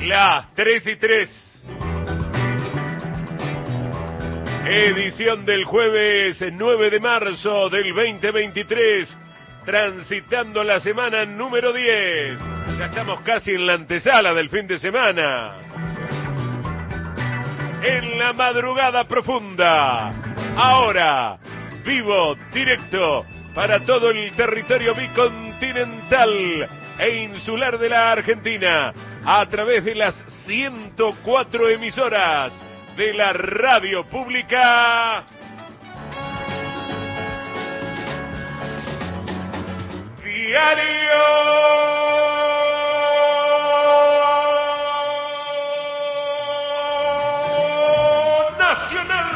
Las 3:03. Edición del jueves 9 de marzo del 2023. Transitando la semana número 10. Ya estamos casi en la antesala del fin de semana. En la madrugada profunda. Ahora, vivo, directo, para todo el territorio bicontinental e insular de la Argentina, a través de las 104 emisoras de la radio pública Diario Nacional.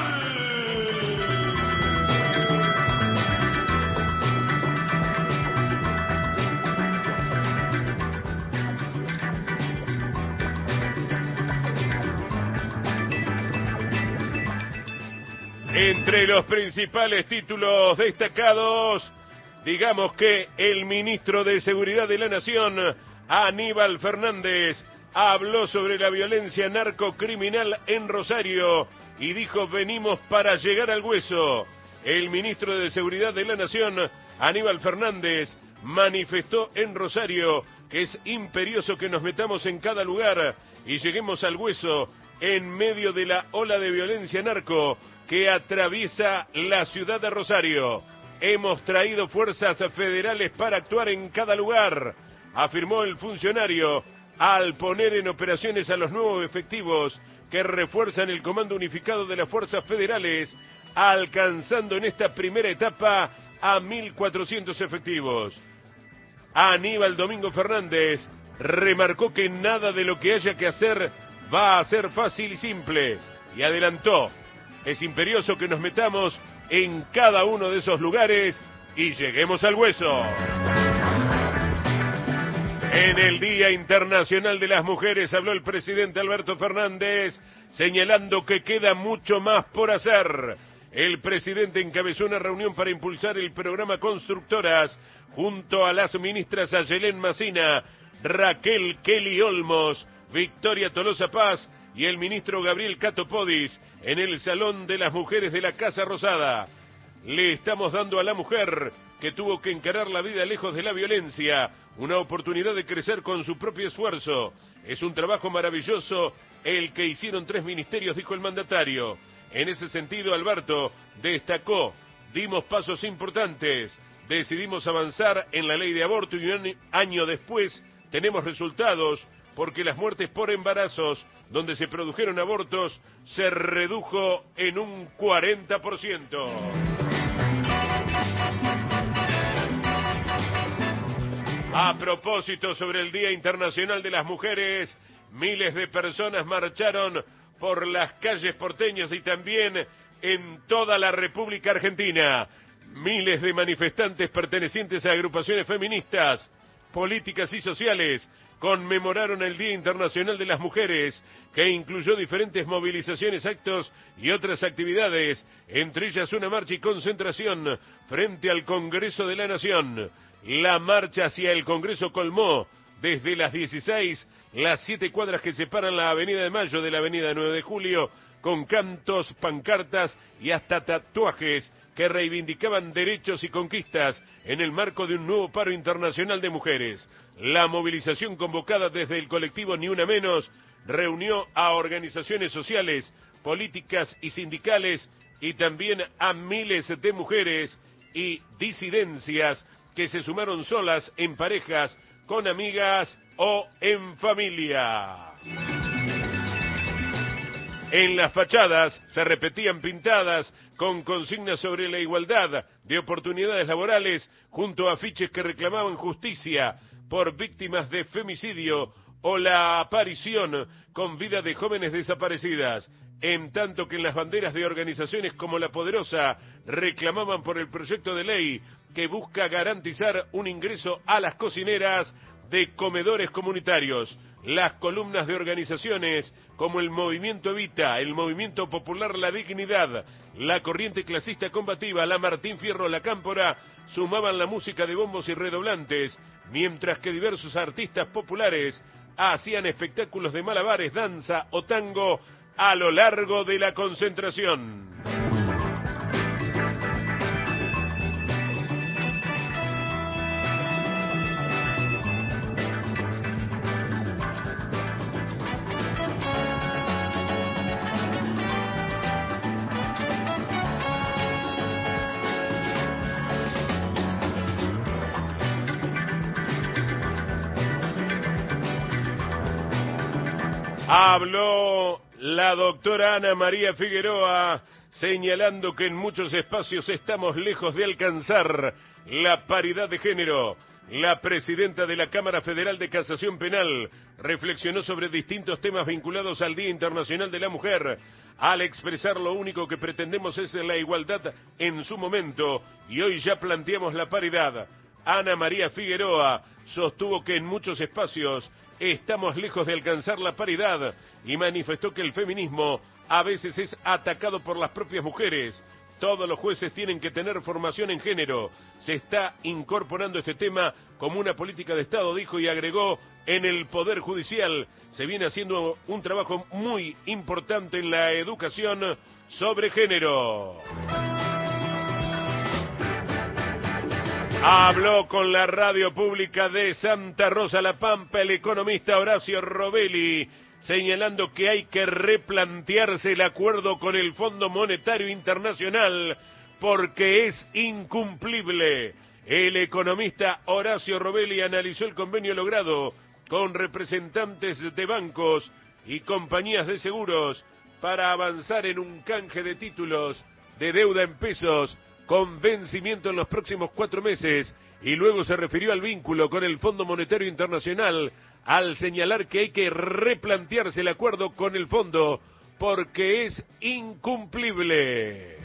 Entre los principales títulos destacados, digamos que el ministro de Seguridad de la Nación, Aníbal Fernández, habló sobre la violencia narcocriminal en Rosario y dijo: venimos para llegar al hueso. El ministro de Seguridad de la Nación, Aníbal Fernández, manifestó en Rosario que es imperioso que nos metamos en cada lugar y lleguemos al hueso en medio de la ola de violencia narco que atraviesa la ciudad de Rosario. Hemos traído fuerzas federales para actuar en cada lugar, afirmó el funcionario, al poner en operaciones a los nuevos efectivos que refuerzan el Comando Unificado de las Fuerzas Federales, alcanzando en esta primera etapa a 1.400 efectivos. Aníbal Domingo Fernández remarcó que nada de lo que haya que hacer va a ser fácil y simple, y adelantó: es imperioso que nos metamos en cada uno de esos lugares y lleguemos al hueso. En el Día Internacional de las Mujeres habló el presidente Alberto Fernández, señalando que queda mucho más por hacer. El presidente encabezó una reunión para impulsar el programa Constructoras junto a las ministras Ayelén Macina, Raquel Kelly Olmos, Victoria Tolosa Paz y el ministro Gabriel Cato Podis en el Salón de las Mujeres de la Casa Rosada. Le estamos dando a la mujer que tuvo que encarar la vida lejos de la violencia una oportunidad de crecer con su propio esfuerzo. Es un trabajo maravilloso el que hicieron 3 ministerios, dijo el mandatario. En ese sentido, Alberto destacó: dimos pasos importantes, decidimos avanzar en la ley de aborto y un año después tenemos resultados, porque las muertes por embarazos, donde se produjeron abortos, se redujo en un 40%. A propósito, sobre el Día Internacional de las Mujeres, miles de personas marcharon por las calles porteñas y también en toda la República Argentina. Miles de manifestantes pertenecientes a agrupaciones feministas, políticas y sociales conmemoraron el Día Internacional de las Mujeres, que incluyó diferentes movilizaciones, actos y otras actividades, entre ellas una marcha y concentración frente al Congreso de la Nación. La marcha hacia el Congreso colmó desde las 16 las 7 cuadras que separan la Avenida de Mayo de la Avenida 9 de Julio, con cantos, pancartas y hasta tatuajes que reivindicaban derechos y conquistas en el marco de un nuevo paro internacional de mujeres. La movilización, convocada desde el colectivo Ni Una Menos, reunió a organizaciones sociales, políticas y sindicales y también a miles de mujeres y disidencias que se sumaron solas, en parejas, con amigas o en familia. En las fachadas se repetían pintadas con consignas sobre la igualdad de oportunidades laborales, junto a afiches que reclamaban justicia por víctimas de femicidio o la aparición con vida de jóvenes desaparecidas, en tanto que en las banderas de organizaciones como La Poderosa reclamaban por el proyecto de ley que busca garantizar un ingreso a las cocineras de comedores comunitarios. Las columnas de organizaciones como el Movimiento Evita, el Movimiento Popular La Dignidad, la Corriente Clasista Combativa, la Martín Fierro, la Cámpora, sumaban la música de bombos y redoblantes, mientras que diversos artistas populares hacían espectáculos de malabares, danza o tango a lo largo de la concentración. Habló la doctora Ana María Figueroa, señalando que en muchos espacios estamos lejos de alcanzar la paridad de género. La presidenta de la Cámara Federal de Casación Penal reflexionó sobre distintos temas vinculados al Día Internacional de la Mujer, al expresar lo único que pretendemos es la igualdad en su momento, y hoy ya planteamos la paridad. Ana María Figueroa sostuvo que en muchos espacios estamos lejos de alcanzar la paridad y manifestó que el feminismo a veces es atacado por las propias mujeres. Todos los jueces tienen que tener formación en género. Se está incorporando este tema como una política de Estado, dijo, y agregó, en el Poder Judicial se viene haciendo un trabajo muy importante en la educación sobre género. Habló con la radio pública de Santa Rosa La Pampa el economista Horacio Robelli, señalando que hay que replantearse el acuerdo con el Fondo Monetario Internacional porque es incumplible. El economista Horacio Robelli analizó el convenio logrado con representantes de bancos y compañías de seguros para avanzar en un canje de títulos de deuda en pesos con vencimiento en los próximos 4 meses, y luego se refirió al vínculo con el Fondo Monetario Internacional al señalar que hay que replantearse el acuerdo con el fondo porque es incumplible.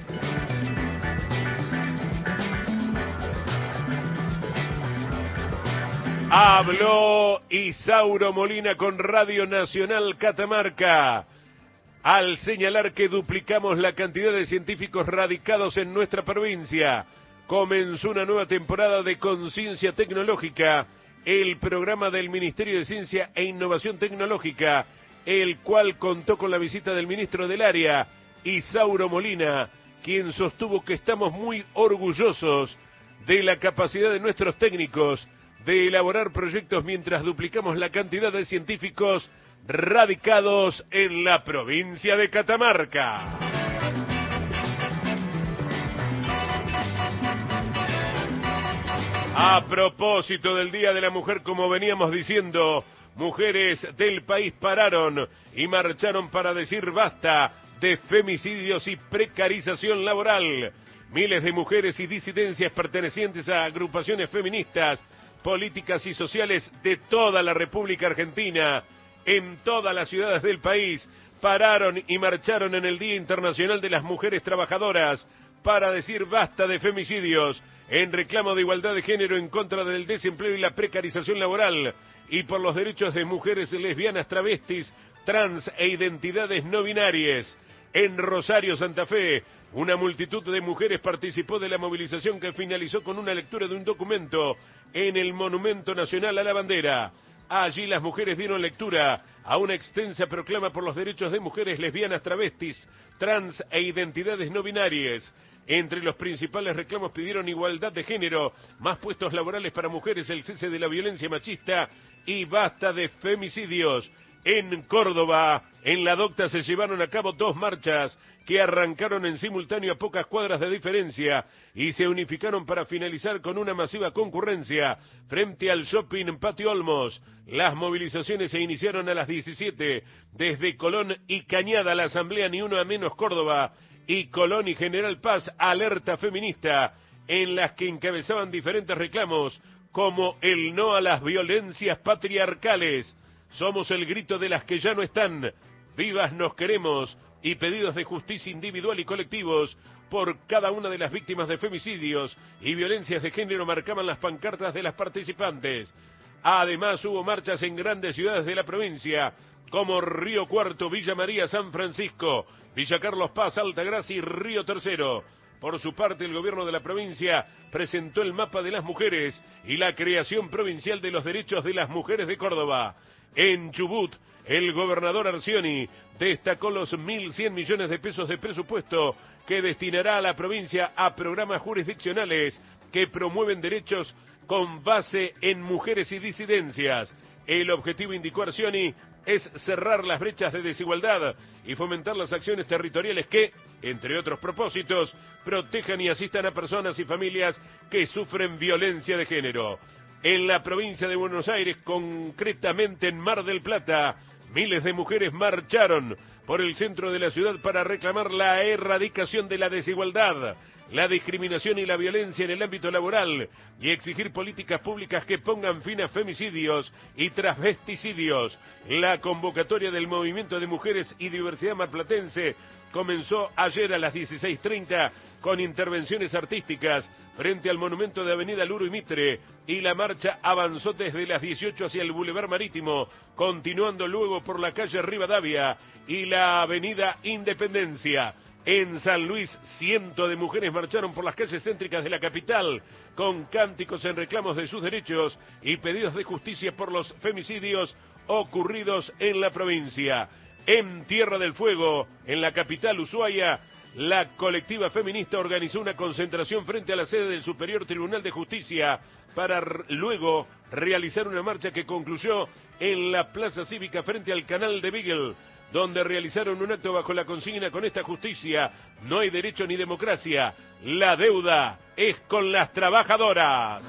Habló Isauro Molina con Radio Nacional Catamarca al señalar que duplicamos la cantidad de científicos radicados en nuestra provincia. Comenzó una nueva temporada de Conciencia Tecnológica, el programa del Ministerio de Ciencia e Innovación Tecnológica, el cual contó con la visita del ministro del área, Isauro Molina, quien sostuvo que estamos muy orgullosos de la capacidad de nuestros técnicos de elaborar proyectos mientras duplicamos la cantidad de científicos radicados en la provincia de Catamarca. A propósito del Día de la Mujer, como veníamos diciendo, mujeres del país pararon y marcharon para decir basta de femicidios y precarización laboral. Miles de mujeres y disidencias pertenecientes a agrupaciones feministas, políticas y sociales de toda la República Argentina, en todas las ciudades del país, pararon y marcharon en el Día Internacional de las Mujeres Trabajadoras para decir basta de femicidios, en reclamo de igualdad de género, en contra del desempleo y la precarización laboral, y por los derechos de mujeres lesbianas, travestis, trans e identidades no binarias. En Rosario, Santa Fe, una multitud de mujeres participó de la movilización que finalizó con una lectura de un documento en el Monumento Nacional a la Bandera. Allí las mujeres dieron lectura a una extensa proclama por los derechos de mujeres lesbianas, travestis, trans e identidades no binarias. Entre los principales reclamos pidieron igualdad de género, más puestos laborales para mujeres, el cese de la violencia machista y basta de femicidios. En Córdoba, en la Docta, se llevaron a cabo 2 marchas que arrancaron en simultáneo a pocas cuadras de diferencia y se unificaron para finalizar con una masiva concurrencia frente al shopping Patio Olmos. Las movilizaciones se iniciaron a las 17 desde Colón y Cañada, la Asamblea Ni Uno a Menos Córdoba, y Colón y General Paz, Alerta Feminista, en las que encabezaban diferentes reclamos como el no a las violencias patriarcales. Somos el grito de las que ya no están, vivas nos queremos, y pedidos de justicia individual y colectivos por cada una de las víctimas de femicidios y violencias de género marcaban las pancartas de las participantes. Además hubo marchas en grandes ciudades de la provincia, como Río Cuarto, Villa María, San Francisco, Villa Carlos Paz, Altagracia y Río Tercero. Por su parte, el gobierno de la provincia presentó el mapa de las mujeres y la creación provincial de los derechos de las mujeres de Córdoba. En Chubut, el gobernador Arcioni destacó los 1.100 millones de pesos de presupuesto que destinará a la provincia a programas jurisdiccionales que promueven derechos con base en mujeres y disidencias. El objetivo, indicó Arcioni, es cerrar las brechas de desigualdad y fomentar las acciones territoriales que, entre otros propósitos, protejan y asistan a personas y familias que sufren violencia de género. En la provincia de Buenos Aires, concretamente en Mar del Plata, miles de mujeres marcharon por el centro de la ciudad para reclamar la erradicación de la desigualdad, la discriminación y la violencia en el ámbito laboral y exigir políticas públicas que pongan fin a femicidios y transvesticidios. La convocatoria del Movimiento de Mujeres y Diversidad Marplatense comenzó ayer a las 16:30 con intervenciones artísticas frente al monumento de Avenida Luro y Mitre, y la marcha avanzó desde las 18 hacia el Boulevard Marítimo, continuando luego por la calle Rivadavia y la Avenida Independencia. En San Luis, cientos de mujeres marcharon por las calles céntricas de la capital con cánticos en reclamos de sus derechos y pedidos de justicia por los femicidios ocurridos en la provincia. En Tierra del Fuego, en la capital Ushuaia, la colectiva feminista organizó una concentración frente a la sede del Superior Tribunal de Justicia para luego realizar una marcha que concluyó en la Plaza Cívica frente al Canal de Beagle, donde realizaron un acto bajo la consigna: con esta justicia no hay derecho ni democracia, la deuda es con las trabajadoras.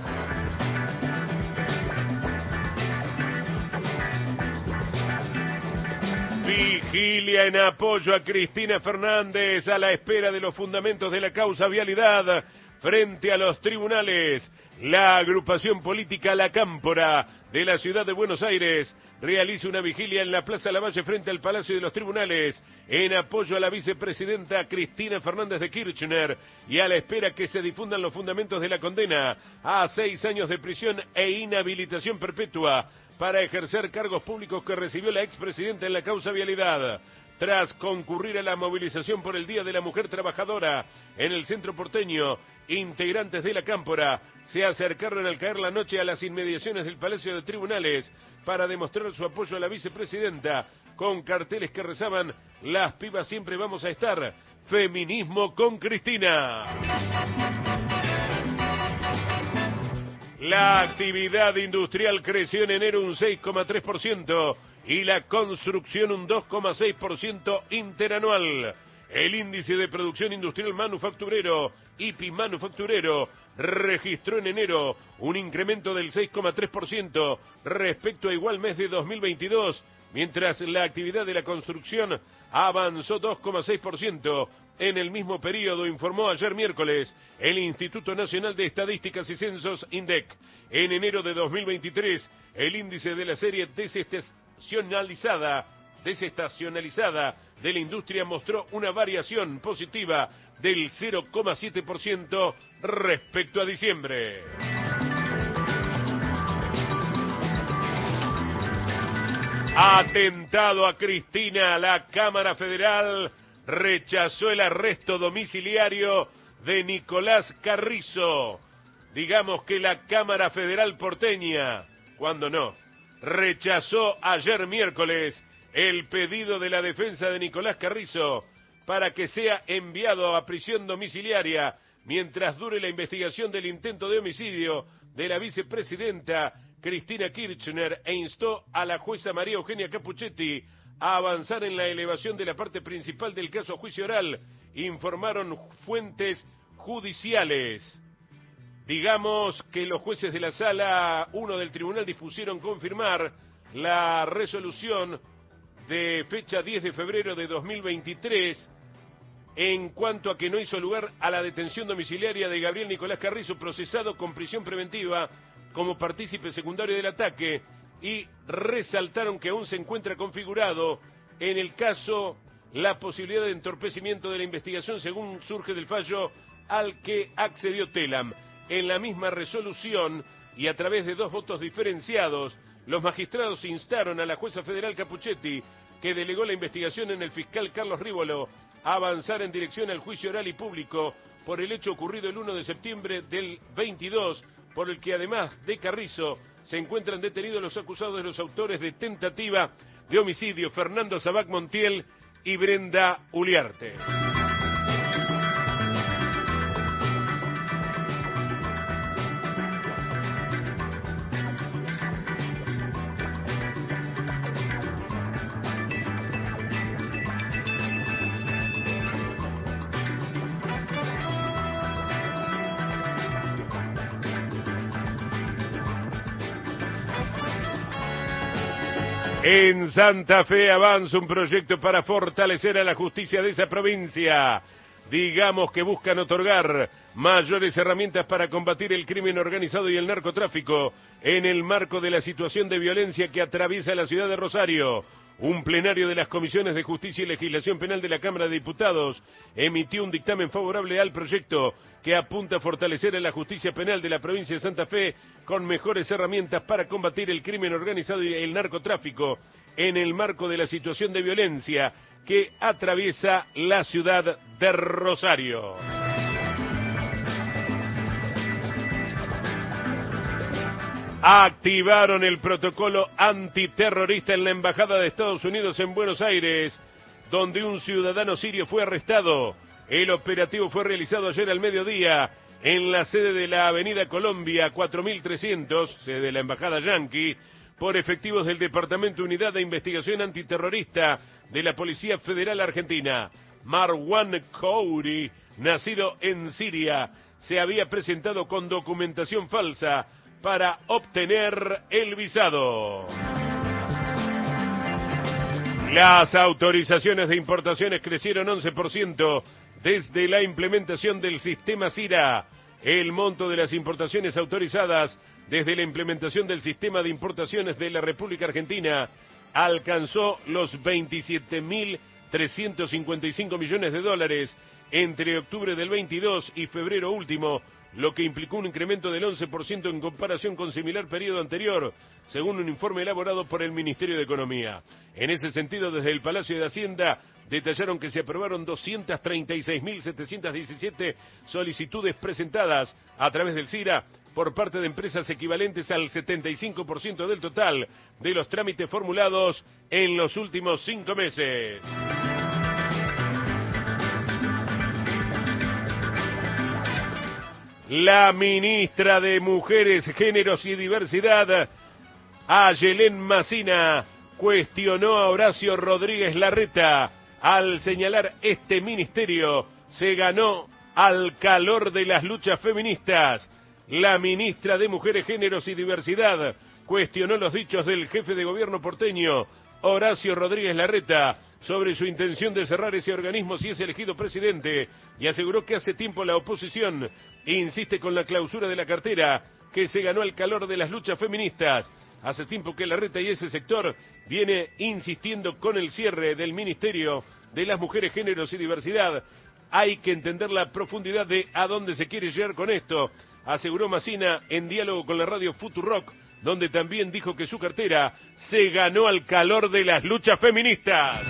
Vigilia en apoyo a Cristina Fernández a la espera de los fundamentos de la causa vialidad frente a los tribunales. La agrupación política La Cámpora de la ciudad de Buenos Aires realiza una vigilia en la Plaza Lavalle frente al Palacio de los Tribunales en apoyo a la vicepresidenta Cristina Fernández de Kirchner y a la espera que se difundan los fundamentos de la condena a 6 años de prisión e inhabilitación perpetua para ejercer cargos públicos que recibió la expresidenta en la causa vialidad. Tras concurrir a la movilización por el Día de la Mujer Trabajadora en el centro porteño, integrantes de La Cámpora se acercaron al caer la noche a las inmediaciones del Palacio de Tribunales para demostrar su apoyo a la vicepresidenta con carteles que rezaban: las pibas siempre vamos a estar, feminismo con Cristina. La actividad industrial creció en enero un 6,3% y la construcción un 2,6% interanual. El índice de producción industrial manufacturero, IPI manufacturero, registró en enero un incremento del 6,3% respecto a igual mes de 2022, mientras la actividad de la construcción avanzó 2,6% en el mismo periodo, informó ayer miércoles el Instituto Nacional de Estadísticas y Censos, INDEC. En enero de 2023, el índice de la serie desestacionalizada de la industria mostró una variación positiva del 0,7% respecto a diciembre. Atentado a Cristina, la Cámara Federal rechazó el arresto domiciliario de Nicolás Carrizo. Digamos que la Cámara Federal porteña, cuando no, rechazó ayer miércoles el pedido de la defensa de Nicolás Carrizo para que sea enviado a prisión domiciliaria mientras dure la investigación del intento de homicidio de la vicepresidenta Cristina Kirchner, e instó a la jueza María Eugenia Capuchetti a avanzar en la elevación de la parte principal del caso a juicio oral, informaron fuentes judiciales. Digamos que los jueces de la Sala 1 del Tribunal dispusieron confirmar la resolución de fecha 10 de febrero de 2023 en cuanto a que no hizo lugar a la detención domiciliaria de Gabriel Nicolás Carrizo, procesado con prisión preventiva como partícipe secundario del ataque, y resaltaron que aún se encuentra configurado en el caso la posibilidad de entorpecimiento de la investigación según surge del fallo al que accedió Telam. En la misma resolución y a través de 2 votos diferenciados, los magistrados instaron a la jueza federal Capuchetti, que delegó la investigación en el fiscal Carlos Rívolo, avanzar en dirección al juicio oral y público por el hecho ocurrido el 1 de septiembre del 22, por el que además de Carrizo se encuentran detenidos los acusados de los autores de tentativa de homicidio, Fernando Sabac Montiel y Brenda Uliarte. En Santa Fe avanza un proyecto para fortalecer a la justicia de esa provincia. Digamos que buscan otorgar mayores herramientas para combatir el crimen organizado y el narcotráfico en el marco de la situación de violencia que atraviesa la ciudad de Rosario. Un plenario de las Comisiones de Justicia y Legislación Penal de la Cámara de Diputados emitió un dictamen favorable al proyecto que apunta a fortalecer a la justicia penal de la provincia de Santa Fe con mejores herramientas para combatir el crimen organizado y el narcotráfico en el marco de la situación de violencia que atraviesa la ciudad de Rosario. Activaron el protocolo antiterrorista en la Embajada de Estados Unidos en Buenos Aires, donde un ciudadano sirio fue arrestado. El operativo fue realizado ayer al mediodía en la sede de la Avenida Colombia 4300, sede de la Embajada Yanqui, por efectivos del Departamento Unidad de Investigación Antiterrorista de la Policía Federal Argentina. Marwan Khoury, nacido en Siria, se había presentado con documentación falsa para obtener el visado. Las autorizaciones de importaciones crecieron 11% desde la implementación del sistema SIRA. El monto de las importaciones autorizadas desde la implementación del sistema de importaciones de la República Argentina alcanzó los 27.355 millones de dólares entre octubre del 22 y febrero último, lo que implicó un incremento del 11% en comparación con similar periodo anterior, según un informe elaborado por el Ministerio de Economía. En ese sentido, desde el Palacio de Hacienda detallaron que se aprobaron 236.717 solicitudes presentadas a través del SIRA por parte de empresas equivalentes al 75% del total de los trámites formulados en los últimos 5 meses. La ministra de Mujeres, Géneros y Diversidad, Ayelén Massina, cuestionó a Horacio Rodríguez Larreta al señalar este ministerio se ganó al calor de las luchas feministas. La ministra de Mujeres, Géneros y Diversidad cuestionó los dichos del jefe de gobierno porteño, Horacio Rodríguez Larreta, sobre su intención de cerrar ese organismo si es elegido presidente, y aseguró que hace tiempo la oposición insiste con la clausura de la cartera que se ganó al calor de las luchas feministas. Hace tiempo que Larreta y ese sector viene insistiendo con el cierre del Ministerio de las Mujeres, Géneros y Diversidad. Hay que entender la profundidad de a dónde se quiere llegar con esto, aseguró Massina en diálogo con la radio Futurock, donde también dijo que su cartera se ganó al calor de las luchas feministas.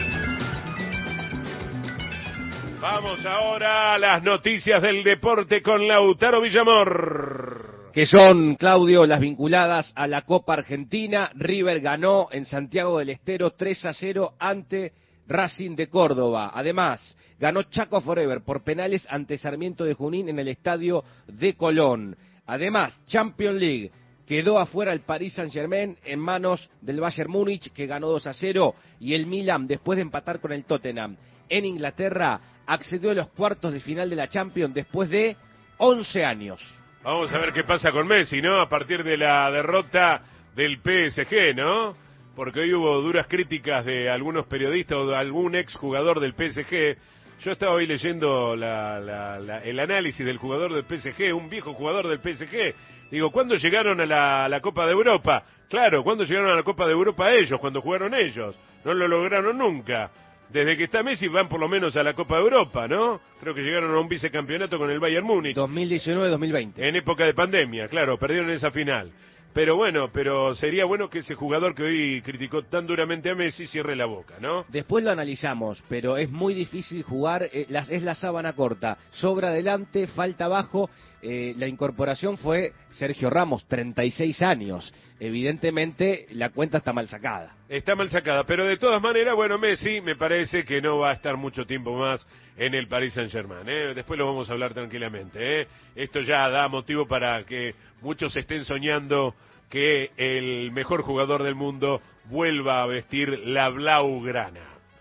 Vamos ahora a las noticias del deporte con Lautaro Villamor. Que son, Claudio, las vinculadas a la Copa Argentina. River ganó en Santiago del Estero 3-0 ante Racing de Córdoba. Además, ganó Chaco Forever por penales ante Sarmiento de Junín en el estadio de Colón. Además, Champions League. Quedó afuera el Paris Saint-Germain en manos del Bayern Múnich, que ganó 2-0, y el Milan, después de empatar con el Tottenham en Inglaterra, accedió a los cuartos de final de la Champions después de 11 años. Vamos a ver qué pasa con Messi, ¿no? A partir de la derrota del PSG, ¿no? Porque hoy hubo duras críticas de algunos periodistas o de algún exjugador del PSG. Yo estaba hoy leyendo el análisis del jugador del PSG, un viejo jugador del PSG. Digo, ¿cuándo llegaron a la Copa de Europa? Claro, ¿cuándo llegaron a la Copa de Europa ellos? Cuando jugaron ellos. No lo lograron nunca. Desde que está Messi van por lo menos a la Copa de Europa, ¿no? Creo que llegaron a un vicecampeonato con el Bayern Múnich. 2019-2020. En época de pandemia, claro, perdieron esa final. Pero bueno, sería bueno que ese jugador que hoy criticó tan duramente a Messi cierre la boca, ¿no? Después lo analizamos, pero es muy difícil jugar, es la sábana corta, sobra adelante, falta abajo. La incorporación fue Sergio Ramos, 36 años. Evidentemente la cuenta está mal sacada. Está mal sacada, pero de todas maneras, bueno, Messi me parece que no va a estar mucho tiempo más en el Paris Saint-Germain, ¿eh? Después lo vamos a hablar tranquilamente, ¿eh? Esto ya da motivo para que muchos estén soñando que el mejor jugador del mundo vuelva a vestir la blaugrana.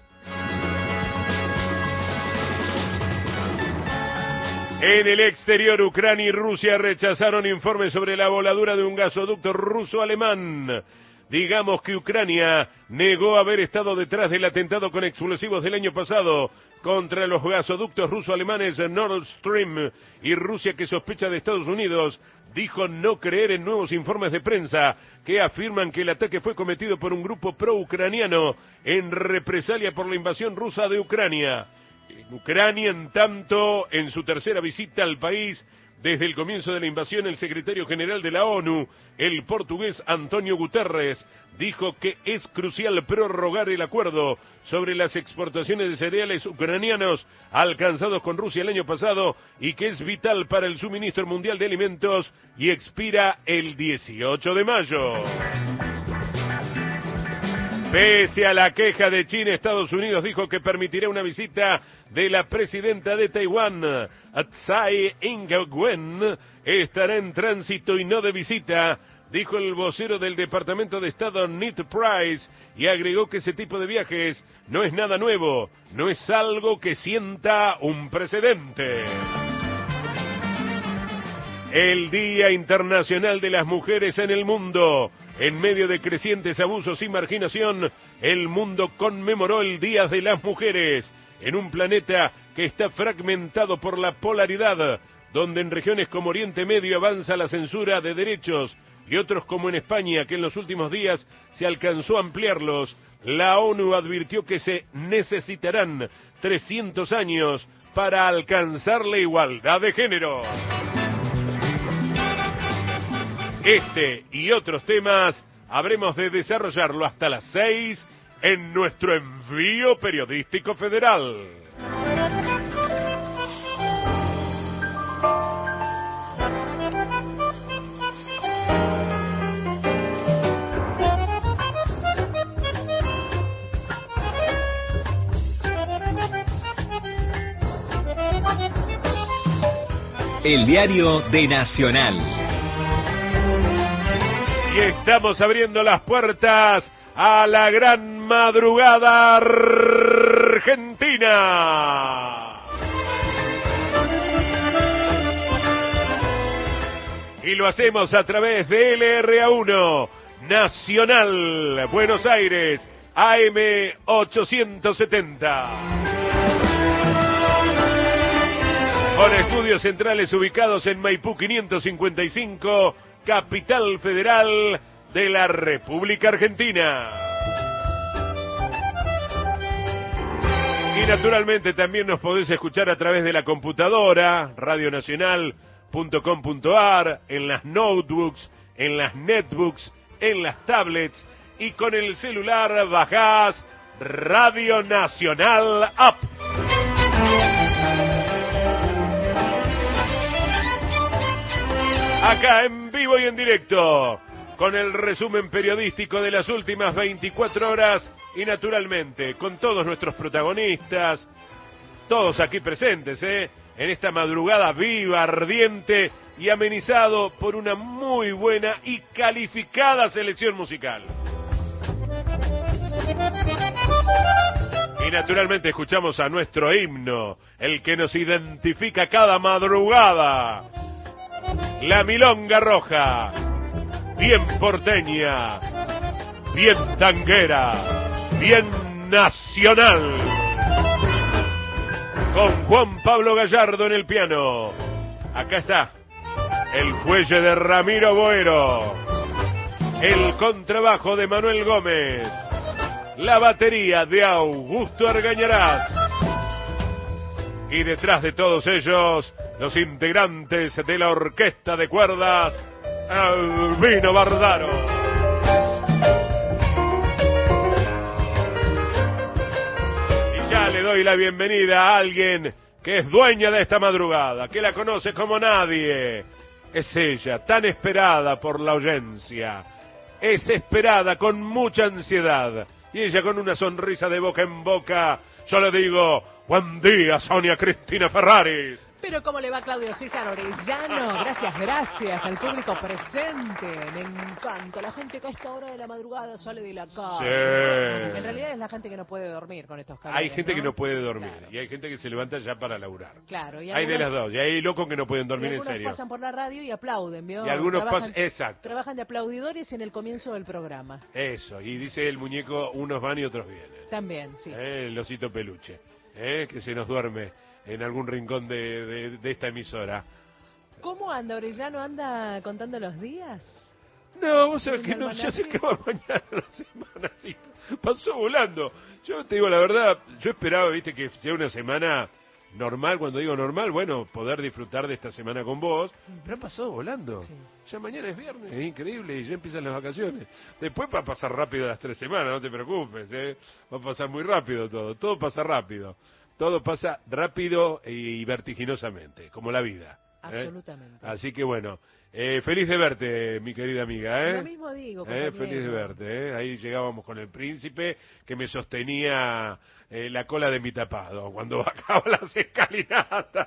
En el exterior, Ucrania y Rusia rechazaron informes sobre la voladura de un gasoducto ruso-alemán. Digamos que Ucrania negó haber estado detrás del atentado con explosivos del año pasado contra los gasoductos ruso-alemanes Nord Stream, y Rusia, que sospecha de Estados Unidos, dijo no creer en nuevos informes de prensa que afirman que el ataque fue cometido por un grupo pro-ucraniano en represalia por la invasión rusa de Ucrania. En Ucrania, en tanto, en su tercera visita al país desde el comienzo de la invasión, el secretario general de la ONU, el portugués Antonio Guterres, dijo que es crucial prorrogar el acuerdo sobre las exportaciones de cereales ucranianos alcanzados con Rusia el año pasado y que es vital para el suministro mundial de alimentos y expira el 18 de mayo. Pese a la queja de China, Estados Unidos dijo que permitirá una visita de la presidenta de Taiwán, Tsai Ing-wen. Estará en tránsito y no de visita, dijo el vocero del Departamento de Estado, Ned Price, y agregó que ese tipo de viajes no es nada nuevo, no es algo que sienta un precedente. El Día Internacional de las Mujeres en el Mundo. En medio de crecientes abusos y marginación, el mundo conmemoró el Día de las Mujeres en un planeta que está fragmentado por la polaridad, donde en regiones como Oriente Medio avanza la censura de derechos y otros como en España, que en los últimos días se alcanzó a ampliarlos. La ONU advirtió que se necesitarán 300 años para alcanzar la igualdad de género. Este y otros temas habremos de desarrollarlo hasta las 6 en nuestro envío periodístico federal. El diario de Nacional. Y estamos abriendo las puertas a la gran madrugada argentina. Y lo hacemos a través de LRA1, Nacional, Buenos Aires, AM 870. Con estudios centrales ubicados en Maipú 555, capital federal de la República Argentina. Y naturalmente también nos podés escuchar a través de la computadora, radionacional.com.ar, en las notebooks, en las netbooks, en las tablets, y con el celular bajás Radio Nacional App. Acá en vivo y en directo, con el resumen periodístico de las últimas 24 horas y naturalmente con todos nuestros protagonistas, todos aquí presentes, en esta madrugada viva, ardiente y amenizado por una muy buena y calificada selección musical. Y naturalmente escuchamos a nuestro himno, el que nos identifica cada madrugada. La milonga roja, bien porteña, bien tanguera, bien nacional. Con Juan Pablo Gallardo en el piano. Acá está el fuelle de Ramiro Boero, el contrabajo de Manuel Gómez, la batería de Augusto Argañarás. Y detrás de todos ellos, los integrantes de la orquesta de cuerdas Albino Bardaro. Y ya le doy la bienvenida a alguien que es dueña de esta madrugada, que la conoce como nadie. Es ella, tan esperada por la audiencia. Es esperada con mucha ansiedad. Y ella con una sonrisa de boca en boca. Yo le digo, buen día, Sonia Cristina Ferraris. Pero ¿cómo le va Claudio César Orellano? Gracias al público presente. Me encanta la gente que a esta hora de la madrugada sale de la casa. Sí. En realidad es la gente que no puede dormir con estos calores. Hay gente que no puede dormir, Claro. y hay gente que se levanta ya para laburar. Claro. Y Hay de las dos, y hay locos que no pueden dormir en serio. pasan por la radio y aplauden, ¿vio? Y algunos pasan, exacto. Trabajan de aplaudidores en el comienzo del programa. Eso, y dice el muñeco, unos van y otros vienen. También, sí. El osito peluche, que se nos duerme en algún rincón de esta emisora. ¿Cómo anda Orellano? ¿Anda contando los días? No, vos sabés ¿El que no, yo sé almanaque? que va mañana la semana, sí, pasó volando. Yo te digo la verdad, yo esperaba, viste, que sea una semana normal. Cuando digo normal, bueno, poder disfrutar de esta semana con vos, pero pasó volando. Sí. Ya mañana es viernes, es increíble, y ya empiezan las vacaciones. Después va a pasar rápido las 3 semanas, no te preocupes, va a pasar muy rápido todo pasa rápido. Todo pasa rápido y vertiginosamente, como la vida. Absolutamente. Así que bueno, feliz de verte, mi querida amiga. Lo mismo digo, compañero. Feliz de verte. Ahí llegábamos con el príncipe que me sostenía la cola de mi tapado cuando bajaba las escalinatas.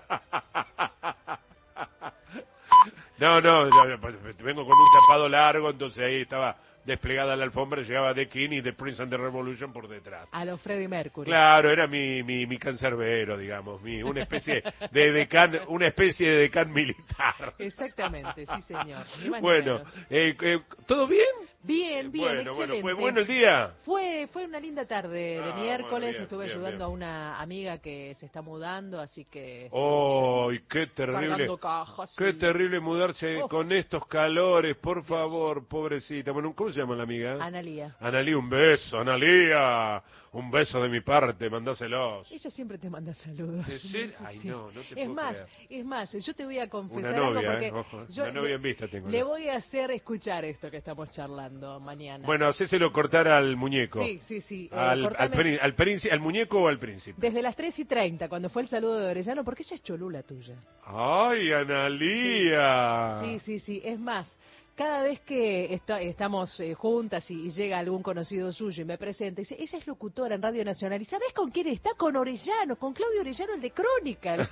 No, vengo con un tapado largo, entonces ahí estaba desplegada la alfombra, llegaba The King y The Prince and the Revolution por detrás. A los Freddie Mercury. Claro, era mi cancerbero, digamos, una especie de decán, una especie de decán militar. Exactamente, sí señor. Ni más ni Bueno, menos. ¿todo bien? Bien, Bueno, excelente. ¿fue bueno el día? Fue una linda tarde de miércoles, bueno, bien, estuve bien, ayudando bien. a una amiga que se está mudando, así que... ¡Ay, qué terrible! Cargando cajas. Qué sí. terrible mudarse Uf. con estos calores, por favor, pobrecita. Bueno, ¿cómo se llama la amiga? Analía. Analía, un beso, Analía. Un beso de mi parte, mandáselos. Ella siempre te manda saludos. ¿En serio? Ay, Sí. no te Es puedo más, creer. yo te voy a Una confesar algo novia, porque ojo, yo una novia en vista tengo. le voy a hacer escuchar esto que estamos charlando mañana. Bueno, hacéselo cortar al muñeco. Sí. ¿Al muñeco o al príncipe? Desde las 3:30, cuando fue el saludo de Orellano, porque ella es cholula tuya. ¡Ay, Analía! Sí. Es más, cada vez que estamos juntas y llega algún conocido suyo y me presenta, dice, ella es locutora en Radio Nacional. ¿Y sabés con quién está? Con Orellano, con Claudio Orellano, el de Crónica.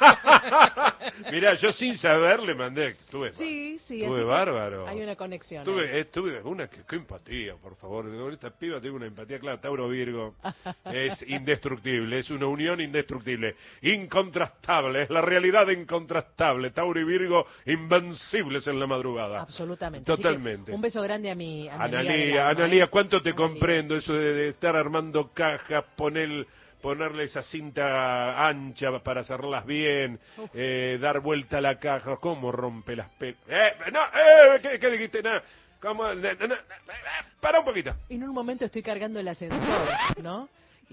Mirá, yo sin saber le mandé. Estuve Sí. Estuve así que bárbaro. hay una conexión. Tuve qué empatía, por favor. Con esta piba tengo una empatía, claro, Tauro Virgo. Es indestructible, es una unión indestructible. Incontrastable, es la realidad incontrastable. Tauro y Virgo invencibles en la madrugada. Absolutamente. Totalmente. Así que un beso grande a mi amiga del alma, Analía, ¿cuánto te Analía. comprendo eso de estar armando cajas, ponerle esa cinta ancha para cerrarlas bien, dar vuelta a la caja? ¿Cómo rompe las ¿qué dijiste? Nada. ¿Cómo? Para un poquito. En un momento estoy cargando el ascensor, ¿no?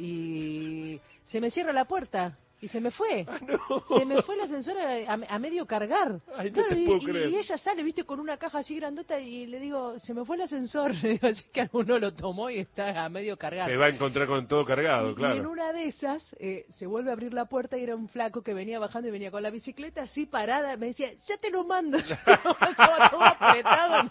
Y se me cierra la puerta. Y se me fue. Se me fue el ascensor a medio cargar. Ay, no te puedo creer. Y ella sale, viste, con una caja así grandota y le digo, se me fue el ascensor. Le digo, así que alguno lo tomó y está a medio cargar. Se va a encontrar con todo cargado, claro. Y en una de esas se vuelve a abrir la puerta y era un flaco que venía bajando y venía con la bicicleta así parada. Me decía, ya te lo mando. Estaba todo apretado.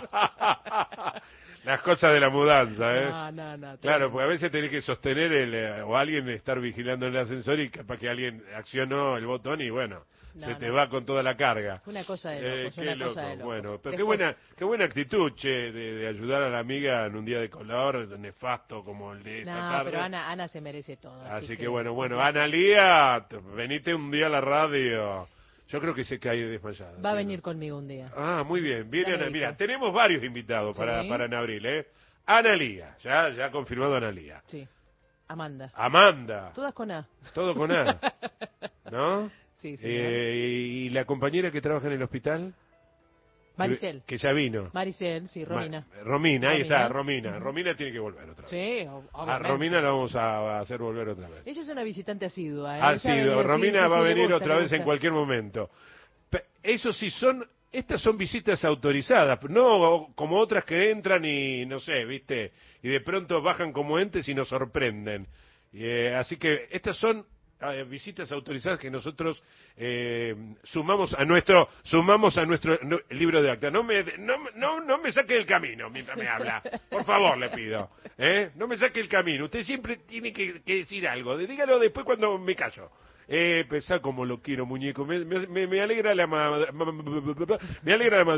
Las cosas de la mudanza, No. Claro, porque a veces tenés que sostener o alguien estar vigilando en el ascensor y capaz que alguien accionó el botón y bueno, se te va con toda la carga. Fue una cosa de locos, qué cosa de locos. Bueno, pero Después- qué buena actitud, che, de ayudar a la amiga en un día de color nefasto como el de esta No, tarde. pero Ana se merece todo. Así que bueno, Analía, venite un día a la radio. Yo creo que se cae desmayada. Va a ¿sí? venir conmigo un día. Ah, muy bien. Viene Ya me Ana. Mira, dijo. tenemos varios invitados Sí. para en abril, Analía, ya confirmado Analía. Sí. Amanda. Amanda, Todas con A. todo con A, ¿no? Sí, señor. Y la compañera que trabaja en el hospital, Maricel. que ya vino. Maricel, sí, Romina. Romina, ahí está, Romina. Romina. Romina tiene que volver otra vez. Sí, A obviamente. Romina la vamos a hacer volver otra vez. Ella es una visitante asidua. Ha Ella ha sido, venido, Romina sí, va a le venir gusta, otra le vez en gusta. cualquier momento. Eso sí son estas son visitas autorizadas, no como otras que entran y, no sé, ¿viste? Y de pronto bajan como entes y nos sorprenden. Así que estas son visitas autorizadas que nosotros sumamos a nuestro libro de acta. No me saque del camino mientras me habla, por favor, le pido. No me saque el camino. Usted siempre tiene que decir algo. Dígalo después cuando me callo. Pensá como lo quiero, muñeco. Me alegra la me alegra la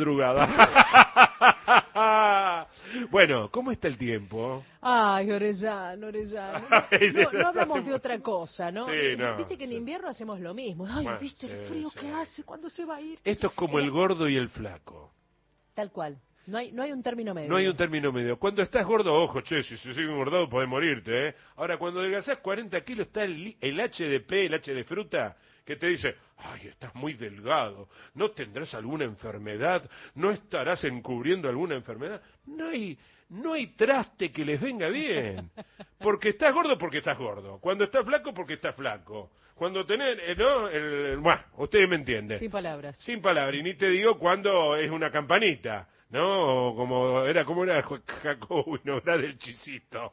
madrugada. Bueno, ¿cómo está el tiempo? Ay, Orellano. No hablamos de otra cosa, ¿no? Sí, Viste que en invierno hacemos lo mismo. Ay, Bueno, ¿viste el frío que hace? ¿Cuándo se va a ir? Esto es como el gordo y el flaco. Tal cual. No hay un término medio. No hay un término medio. Cuando estás gordo, ojo, che, si sigues engordado podés morirte, ¿eh? Ahora, cuando adelgazás 40 kilos está el HDP, el H de fruta, que te dice, ay, estás muy delgado, ¿no tendrás alguna enfermedad? ¿No estarás encubriendo alguna enfermedad? No hay traste que les venga bien. Porque estás gordo. Cuando estás flaco, porque estás flaco. Cuando tenés, bueno, ustedes me entienden. Sin palabras. Sin palabras. Y ni te digo cuando es una campanita. ¿No? Como era Jacobo Winograd del Chisito.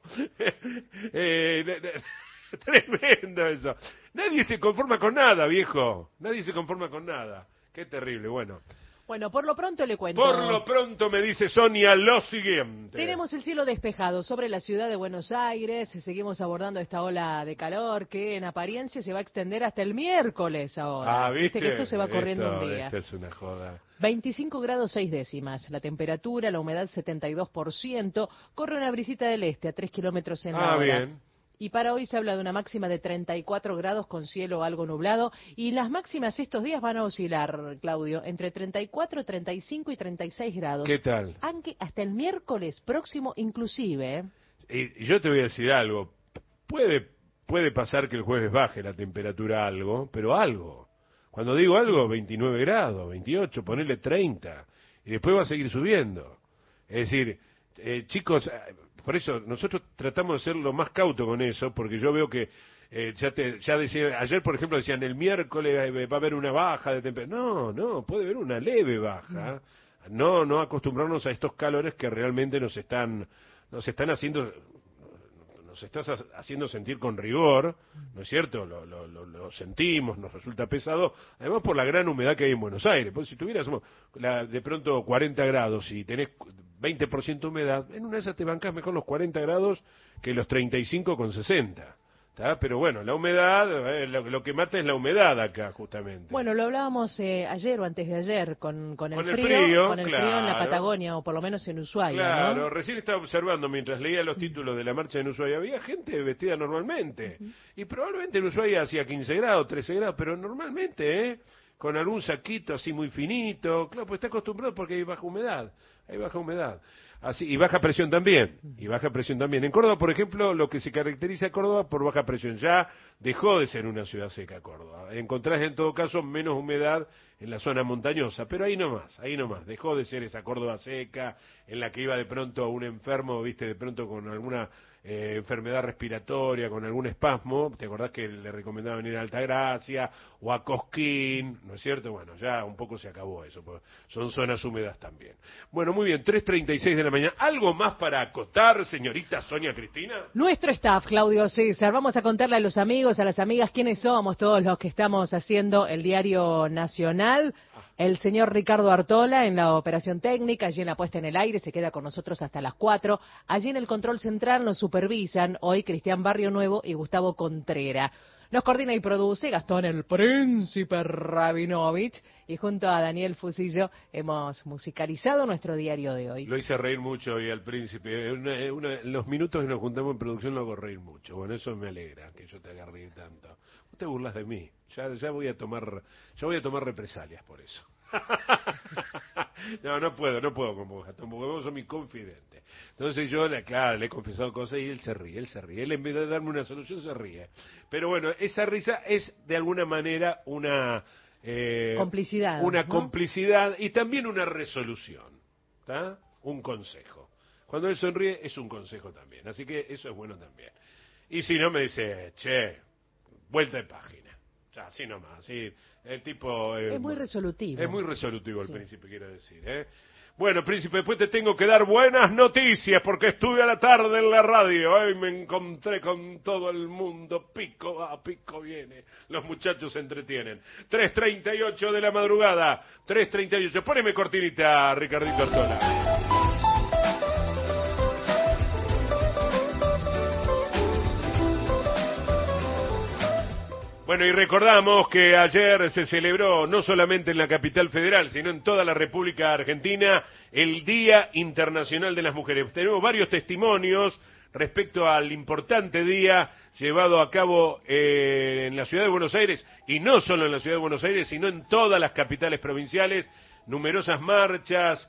Tremendo eso. Nadie se conforma con nada, viejo. Nadie se conforma con nada. Qué terrible, bueno. Bueno, por lo pronto le cuento. Por lo pronto me dice Sonia lo siguiente. Tenemos el cielo despejado sobre la ciudad de Buenos Aires. Seguimos abordando esta ola de calor que en apariencia se va a extender hasta el miércoles ahora. ¿Viste? Que esto se va corriendo un día. Esto es una joda. 25 grados 6 décimas. La temperatura, la humedad 72%. Corre una brisita del este a 3 kilómetros en la hora. Bien. Y para hoy se habla de una máxima de 34 grados con cielo algo nublado. Y las máximas estos días van a oscilar, Claudio, entre 34, 35 y 36 grados. ¿Qué tal? Aunque hasta el miércoles próximo inclusive. Y yo te voy a decir algo. Puede pasar que el jueves baje la temperatura algo, pero algo. Cuando digo algo, 29 grados, 28, ponerle 30. Y después va a seguir subiendo. Es decir, chicos... Por eso nosotros tratamos de ser lo más cauto con eso, porque yo veo que ya decía, ayer por ejemplo decían el miércoles va a haber una baja de temperatura. No, puede haber una leve baja. No acostumbrarnos a estos calores que realmente nos están haciendo sentir con rigor, ¿no es cierto? Lo sentimos, nos resulta pesado, además por la gran humedad que hay en Buenos Aires. Pues si tuviéramos de pronto 40 grados y tenés 20% humedad, en una de esas te bancás mejor los 40 grados que los 35 con 60. ¿Tá? Pero bueno, la humedad, lo que mata es la humedad acá, justamente. Bueno, lo hablábamos ayer o antes de ayer con el frío en la Patagonia, o por lo menos en Ushuaia, Claro, ¿no? Recién estaba observando, mientras leía los títulos de la marcha en Ushuaia, había gente vestida normalmente. Y probablemente en Ushuaia hacía 15 grados, 13 grados, pero normalmente, con algún saquito así muy finito. Claro, pues está acostumbrado porque hay baja humedad. Así, y baja presión también. En Córdoba, por ejemplo, lo que se caracteriza a Córdoba por baja presión. Ya dejó de ser una ciudad seca Córdoba. Encontrás en todo caso menos humedad en la zona montañosa, pero ahí nomás. Dejó de ser esa Córdoba seca en la que iba de pronto un enfermo, viste, de pronto con alguna enfermedad respiratoria, con algún espasmo. ¿Te acordás que le recomendaban ir a Altagracia o a Cosquín? ¿No es cierto? Bueno, ya un poco se acabó eso, porque son zonas húmedas también. Bueno, muy bien, 3:36 de la mañana. ¿Algo más para acotar, señorita Sonia Cristina? Nuestro staff, Claudio César. Vamos a contarle a los amigos, a las amigas, quiénes somos todos los que estamos haciendo el Diario Nacional. El señor Ricardo Artola en la operación técnica, allí en la puesta en el aire, se queda con nosotros hasta las 4. Allí en el control central nos supervisan hoy Cristian Barrio Nuevo y Gustavo Contrera. Nos coordina y produce Gastón el Príncipe Rabinovich, y junto a Daniel Fusillo hemos musicalizado nuestro diario de hoy. Lo hice reír mucho hoy al Príncipe. En los minutos que nos juntamos en producción lo hago reír mucho. Bueno, eso me alegra, que yo te haga reír tanto. No te burlas de mí. Ya voy a tomar represalias por eso. No puedo con vos, Gastón, porque vos sos mi confidente. Entonces yo, le he confesado cosas y él se ríe. Él en vez de darme una solución se ríe. Pero bueno, esa risa es de alguna manera una complicidad. Una ¿no? complicidad y también una resolución. ¿Tá? Un consejo. Cuando él sonríe es un consejo también. Así que eso es bueno también. Y si no me dice, che, vuelta de página. Así nomás, sí. El tipo... es muy resolutivo. Es muy resolutivo el Sí. príncipe, quiero decir, ¿eh? Bueno, príncipe, después te tengo que dar buenas noticias, porque estuve a la tarde en la radio, y me encontré con todo el mundo, pico va, pico viene, los muchachos se entretienen. 3:38 de la madrugada, 3:38, poneme cortinita, Ricardito Artola. Bueno, y recordamos que ayer se celebró, no solamente en la capital federal, sino en toda la República Argentina, el Día Internacional de las Mujeres. Tenemos varios testimonios respecto al importante día llevado a cabo en la ciudad de Buenos Aires, y no solo en la ciudad de Buenos Aires, sino en todas las capitales provinciales, numerosas marchas,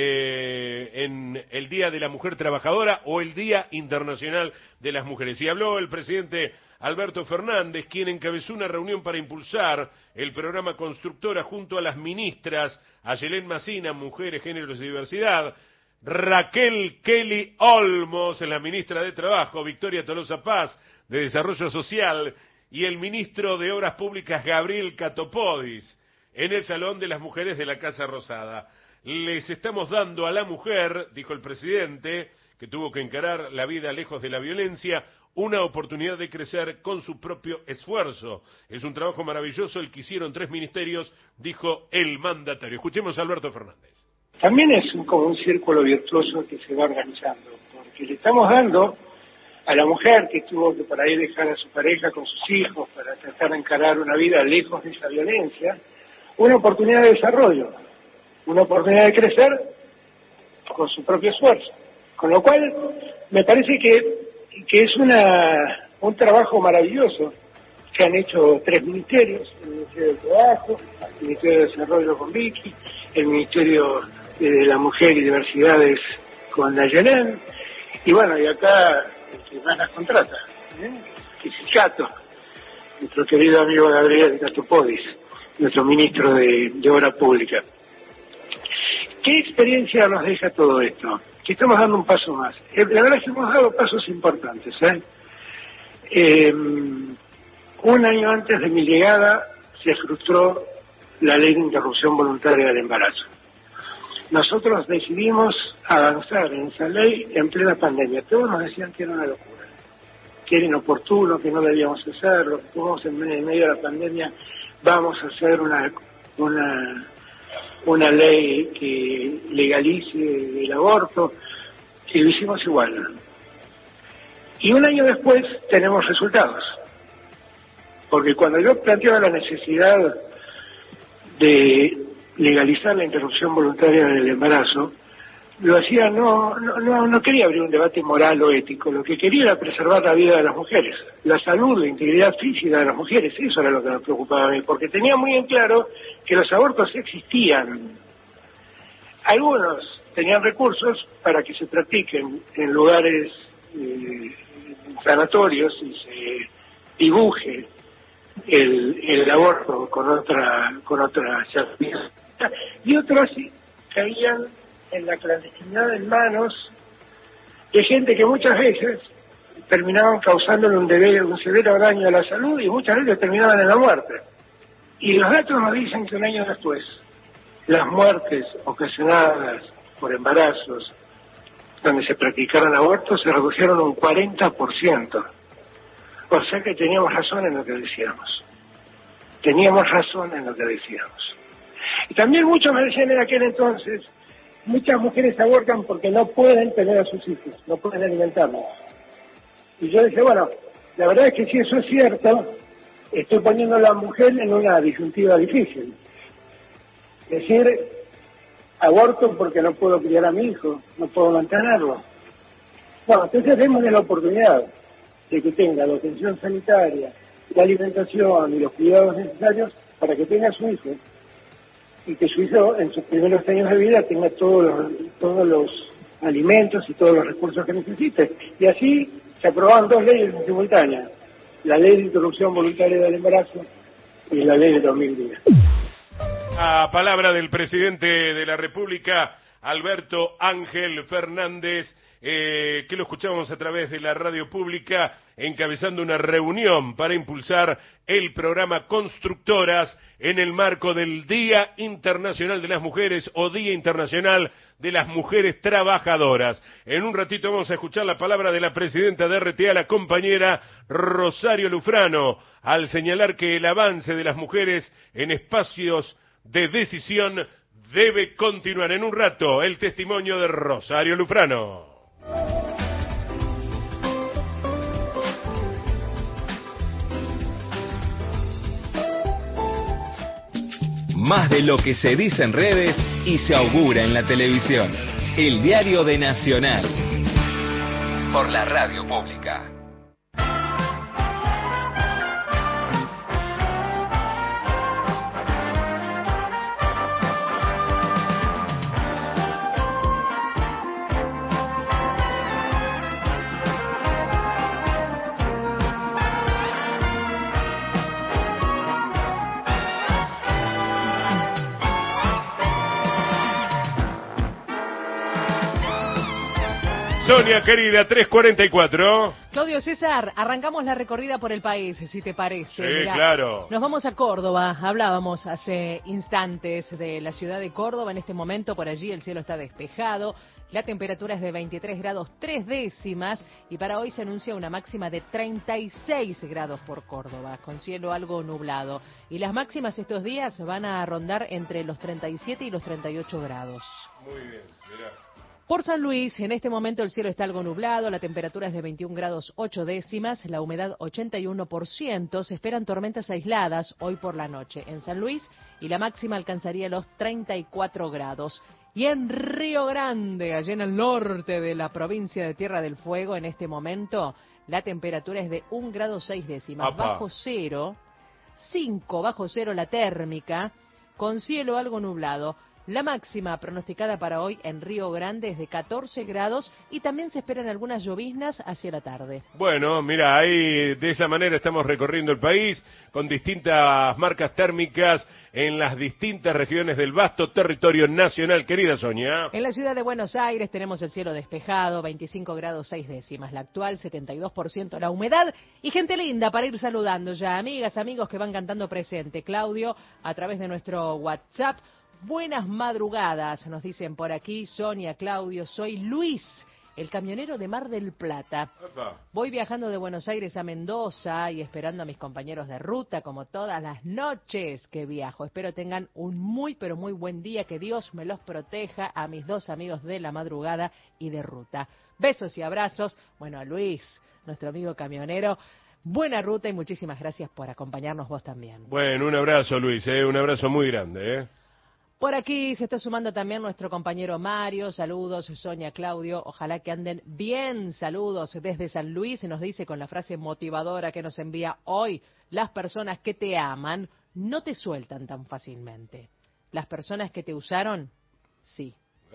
en el Día de la Mujer Trabajadora o el Día Internacional de las Mujeres. Y habló el presidente Alberto Fernández, quien encabezó una reunión para impulsar el programa Constructora junto a las ministras Ayelén Macina, Mujeres, Géneros y Diversidad, Raquel Kelly Olmos, la ministra de Trabajo, Victoria Tolosa Paz, de Desarrollo Social, y el ministro de Obras Públicas, Gabriel Catopodis, en el Salón de las Mujeres de la Casa Rosada. Les estamos dando a la mujer, dijo el presidente, que tuvo que encarar la vida lejos de la violencia, una oportunidad de crecer con su propio esfuerzo. Es un trabajo maravilloso el que hicieron 3 ministerios, dijo el mandatario. Escuchemos a Alberto Fernández. También es como un círculo virtuoso que se va organizando, porque le estamos dando a la mujer que tuvo que por ahí dejar a su pareja con sus hijos para tratar de encarar una vida lejos de esa violencia, una oportunidad de desarrollo, una oportunidad de crecer con su propio esfuerzo. Con lo cual, me parece que es un trabajo maravilloso que han hecho 3 ministerios, el Ministerio de Trabajo, el Ministerio de Desarrollo con Vicky, el Ministerio de la Mujer y Diversidades con Ayelén, y bueno, y acá el que más las contrata, que es el Cato, nuestro querido amigo Gabriel Catopodis, nuestro ministro de Obra Pública. ¿Qué experiencia nos deja todo esto? Que estamos dando un paso más. La verdad es que hemos dado pasos importantes. Un año antes de mi llegada se frustró la ley de interrupción voluntaria del embarazo. Nosotros decidimos avanzar en esa ley en plena pandemia. Todos nos decían que era una locura, que era inoportuno, que no debíamos hacerlo, que estuvimos en medio de la pandemia, vamos a hacer una ley que legalice el aborto, y lo hicimos igual. Y un año después tenemos resultados, porque cuando yo planteaba la necesidad de legalizar la interrupción voluntaria del embarazo, lo hacía, no quería abrir un debate moral o ético, lo que quería era preservar la vida de las mujeres, la salud, la integridad física de las mujeres. Eso era lo que me preocupaba a mí, porque tenía muy en claro que los abortos existían. Algunos tenían recursos para que se practiquen en lugares sanatorios y se dibuje el aborto con otra certeza, y otros caían en la clandestinidad en manos de gente que muchas veces terminaban causándole un severo daño a la salud, y muchas veces terminaban en la muerte. Y los datos nos dicen que un año después las muertes ocasionadas por embarazos donde se practicaron abortos se redujeron un 40%. O sea que teníamos razón en lo que decíamos. Y también muchos me decían en aquel entonces, muchas mujeres abortan porque no pueden tener a sus hijos, no pueden alimentarlos. Y yo dije, bueno, la verdad es que si eso es cierto, estoy poniendo a la mujer en una disyuntiva difícil. Es decir, aborto porque no puedo criar a mi hijo, no puedo mantenerlo. Bueno, entonces démosle la oportunidad de que tenga la atención sanitaria, la alimentación y los cuidados necesarios para que tenga a su hijo, y que su hijo en sus primeros años de vida tenga todos los alimentos y todos los recursos que necesite. Y así se aprobaron 2 leyes en simultánea, la ley de interrupción voluntaria del embarazo y la ley de 2010. A palabra del presidente de la República, Alberto Ángel Fernández, que lo escuchamos a través de la radio pública, encabezando una reunión para impulsar el programa Constructoras en el marco del Día Internacional de las Mujeres o Día Internacional de las Mujeres Trabajadoras. En un ratito vamos a escuchar la palabra de la presidenta de RTA, la compañera Rosario Lufrano, al señalar que el avance de las mujeres en espacios de decisión debe continuar. En un rato, el testimonio de Rosario Lufrano. Más de lo que se dice en redes y se augura en la televisión. El diario de Nacional. Por la radio pública. Sonia, querida, 3:44. Claudio César, arrancamos la recorrida por el país, si te parece. Sí, Mirá, claro. Nos vamos a Córdoba. Hablábamos hace instantes de la ciudad de Córdoba. En este momento, por allí, el cielo está despejado. La temperatura es de 23 grados 3 décimas y para hoy se anuncia una máxima de 36 grados por Córdoba, con cielo algo nublado. Y las máximas estos días van a rondar entre los 37 y los 38 grados. Muy bien, mirá. Por San Luis, en este momento el cielo está algo nublado, la temperatura es de 21 grados 8 décimas, la humedad 81%, se esperan tormentas aisladas hoy por la noche en San Luis y la máxima alcanzaría los 34 grados. Y en Río Grande, allá en el norte de la provincia de Tierra del Fuego, en este momento la temperatura es de 1 grado 6 décimas, Apa. bajo cero, 5 bajo cero la térmica, con cielo algo nublado. La máxima pronosticada para hoy en Río Grande es de 14 grados y también se esperan algunas lloviznas hacia la tarde. Bueno, mira, ahí de esa manera estamos recorriendo el país con distintas marcas térmicas en las distintas regiones del vasto territorio nacional. Querida Sonia. En la ciudad de Buenos Aires tenemos el cielo despejado, 25 grados 6 décimas, la actual 72% la humedad y gente linda para ir saludando ya, amigas, amigos que van cantando presente. Claudio, a través de nuestro WhatsApp. Buenas madrugadas, nos dicen por aquí, Sonia, Claudio, soy Luis, el camionero de Mar del Plata. Opa. Voy viajando de Buenos Aires a Mendoza y esperando a mis compañeros de ruta, como todas las noches que viajo. Espero tengan un muy, pero muy buen día, que Dios me los proteja a mis dos amigos de la madrugada y de ruta. Besos y abrazos. Bueno, a Luis, nuestro amigo camionero. Buena ruta y muchísimas gracias por acompañarnos vos también. Bueno, un abrazo, Luis, un abrazo muy grande, Por aquí se está sumando también nuestro compañero Mario. Saludos, Sonia, Claudio. Ojalá que anden bien. Saludos desde San Luis. Nos dice con la frase motivadora que nos envía hoy: las personas que te aman no te sueltan tan fácilmente. Las personas que te usaron, sí.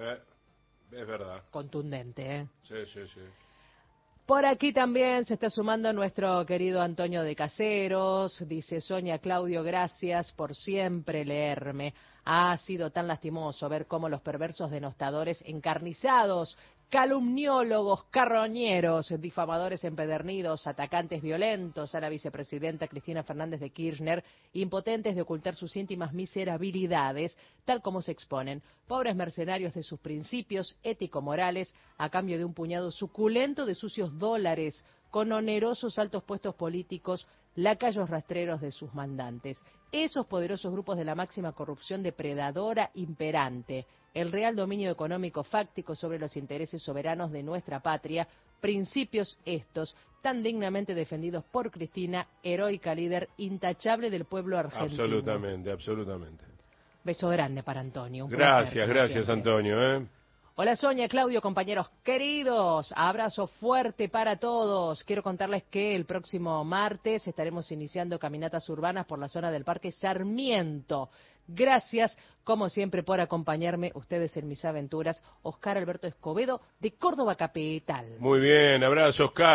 Es verdad. Contundente, ¿eh? Sí, sí, sí. Por aquí también se está sumando nuestro querido Antonio de Caseros. Dice: Sonia, Claudio, gracias por siempre leerme. Ha sido tan lastimoso ver cómo los perversos denostadores encarnizados, calumniólogos, carroñeros, difamadores empedernidos, atacantes violentos a la vicepresidenta Cristina Fernández de Kirchner, impotentes de ocultar sus íntimas miserabilidades, tal como se exponen, pobres mercenarios de sus principios ético-morales, a cambio de un puñado suculento de sucios dólares, con onerosos altos puestos políticos, lacayos rastreros de sus mandantes. Esos poderosos grupos de la máxima corrupción depredadora imperante, el real dominio económico fáctico sobre los intereses soberanos de nuestra patria, principios estos tan dignamente defendidos por Cristina, heroica líder intachable del pueblo argentino. Absolutamente, absolutamente. Beso grande para Antonio. Un Gracias, placer, gracias, siempre. Antonio, Hola Sonia, Claudio, compañeros queridos, abrazo fuerte para todos. Quiero contarles que el próximo martes estaremos iniciando caminatas urbanas por la zona del Parque Sarmiento. Gracias, como siempre, por acompañarme ustedes en mis aventuras. Oscar Alberto Escobedo, de Córdoba Capital. Muy bien, abrazo, Oscar.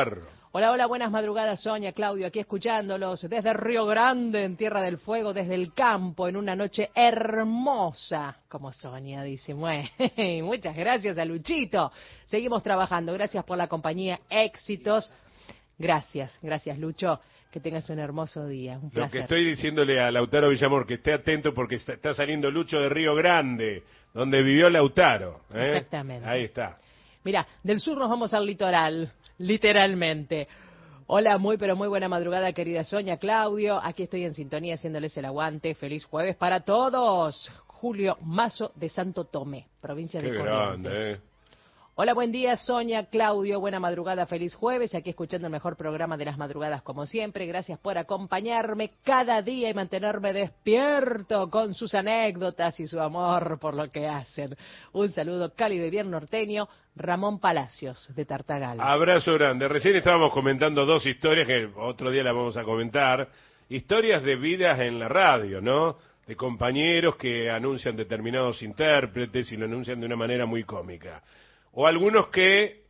Hola, hola, buenas madrugadas, Sonia, Claudio, aquí escuchándolos desde Río Grande, en Tierra del Fuego, desde el campo, en una noche hermosa, como Sonia dice. Muchas gracias a Luchito. Seguimos trabajando, gracias por la compañía, éxitos. Gracias Lucho, que tengas un hermoso día, un placer. Lo que estoy diciéndole a Lautaro Villamor, que esté atento porque está saliendo Lucho de Río Grande, donde vivió Lautaro. Exactamente. Ahí está. Mira, del sur nos vamos al litoral, literalmente. Hola, pero muy buena madrugada, querida Sonia, Claudio. Aquí estoy en sintonía haciéndoles el aguante. Feliz jueves para todos. Julio Mazo de Santo Tomé, provincia de Corrientes. Grande, Hola, buen día, Sonia, Claudio, buena madrugada, feliz jueves. Aquí escuchando el mejor programa de las madrugadas como siempre. Gracias por acompañarme cada día y mantenerme despierto con sus anécdotas y su amor por lo que hacen. Un saludo cálido y bien norteño, Ramón Palacios, de Tartagal. Abrazo grande. Recién estábamos comentando dos historias que otro día las vamos a comentar. Historias de vidas en la radio, ¿no? De compañeros que anuncian determinados intérpretes y lo anuncian de una manera muy cómica. O algunos que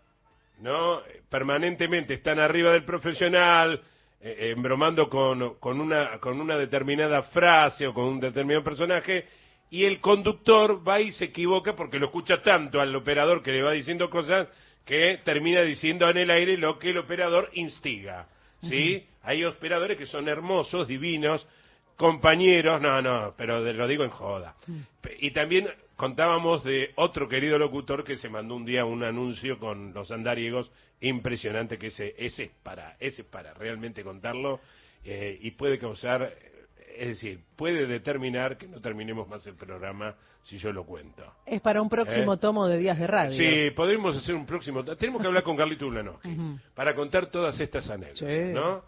no permanentemente están arriba del profesional, embromando con una determinada frase o con un determinado personaje, y el conductor va y se equivoca porque lo escucha tanto al operador que le va diciendo cosas que termina diciendo en el aire lo que el operador instiga, ¿sí? Hay operadores que son hermosos, divinos, compañeros, pero lo digo en joda. Y también contábamos de otro querido locutor que se mandó un día un anuncio con los andariegos impresionante, que ese es para realmente contarlo, y puede causar, es decir, puede determinar que no terminemos más el programa si yo lo cuento. Es para un próximo tomo de Días de Radio. Sí, podemos hacer un próximo. Tenemos que hablar con Carlito Ulanowski para contar todas estas anécdotas, sí, ¿no?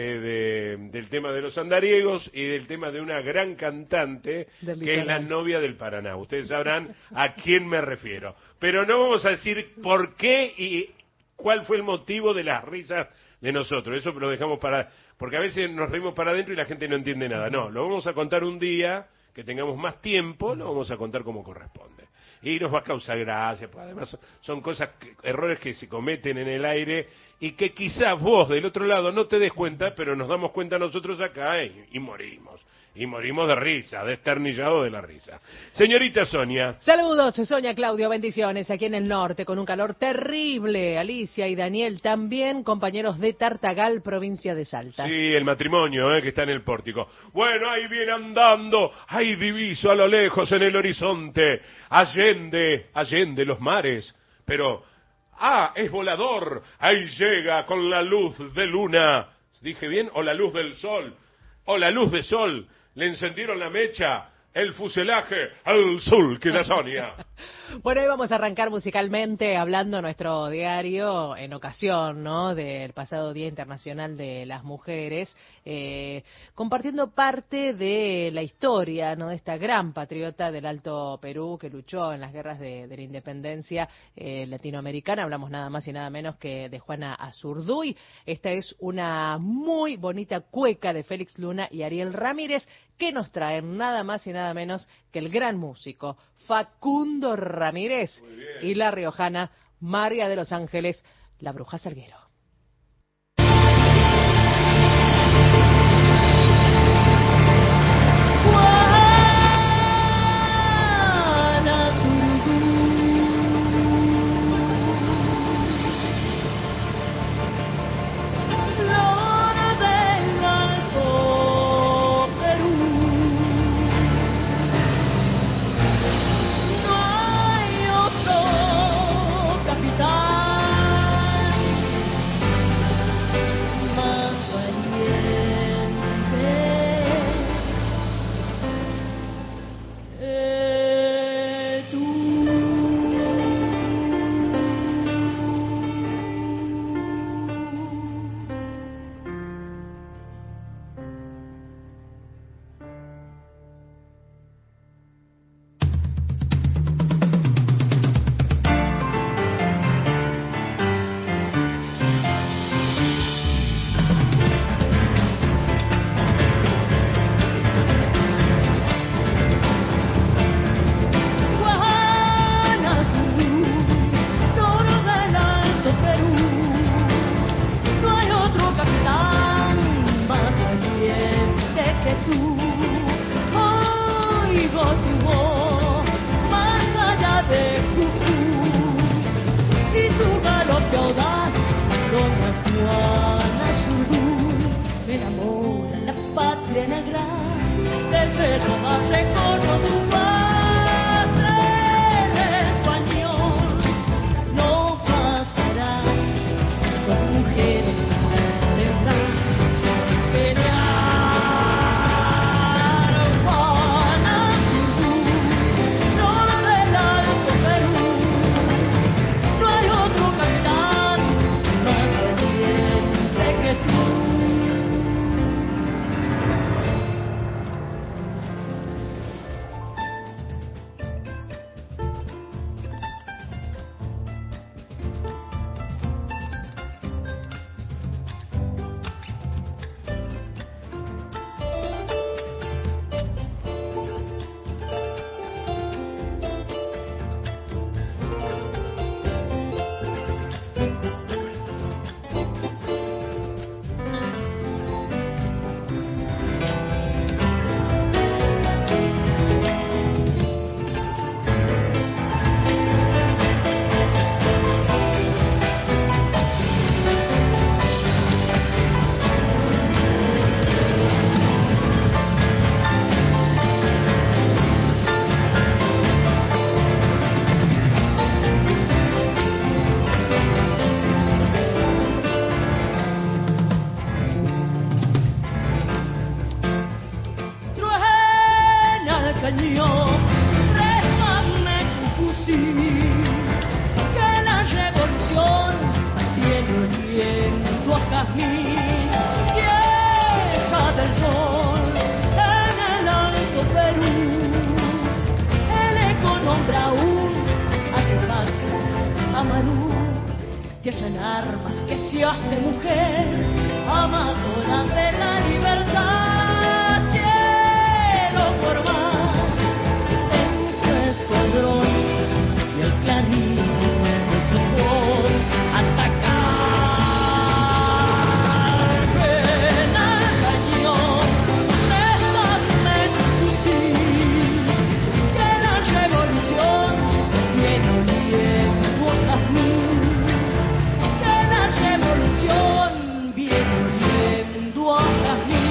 Del tema de los andariegos y del tema de una gran cantante que es la novia del Paraná. Ustedes sabrán a quién me refiero. Pero no vamos a decir por qué y cuál fue el motivo de las risas de nosotros. Eso lo dejamos porque a veces nos reímos para adentro y la gente no entiende nada. No, lo vamos a contar un día que tengamos más tiempo, lo vamos a contar como corresponde. Y nos va a causar gracia, pues además son errores que se cometen en el aire y que quizás vos del otro lado no te des cuenta, pero nos damos cuenta nosotros acá y morimos. Y morimos de risa, desternillado de la risa. Señorita Sonia. Saludos, Sonia, Claudio, bendiciones aquí en el norte con un calor terrible. Alicia y Daniel también, compañeros de Tartagal, provincia de Salta. Sí, el matrimonio que está en el pórtico. Bueno, ahí viene andando, ahí diviso a lo lejos en el horizonte, allende los mares, pero, es volador, ahí llega con la luz de luna, ¿dije bien? O la luz del sol, o la luz de sol. Le encendieron la mecha, el fuselaje, al sur que la Sonia. Bueno, hoy vamos a arrancar musicalmente hablando nuestro diario en ocasión, ¿no?, del pasado Día Internacional de las Mujeres, compartiendo parte de la historia, ¿no?, de esta gran patriota del Alto Perú que luchó en las guerras de la independencia latinoamericana. Hablamos nada más y nada menos que de Juana Azurduy. Esta es una muy bonita cueca de Félix Luna y Ariel Ramírez que nos traen nada más y nada menos que el gran músico Facundo Ramírez y la riojana María de los Ángeles, la Bruja Salguero. tierra en armas, que se hace mujer, amadora de la libertad. Quiero formar en su escuadrón y el clarín de su voz atacar. Ven al cañón, desarme tu fusil, que la revolución viene oliendo a jazmín, que la revolución viene oliendo a jazmín.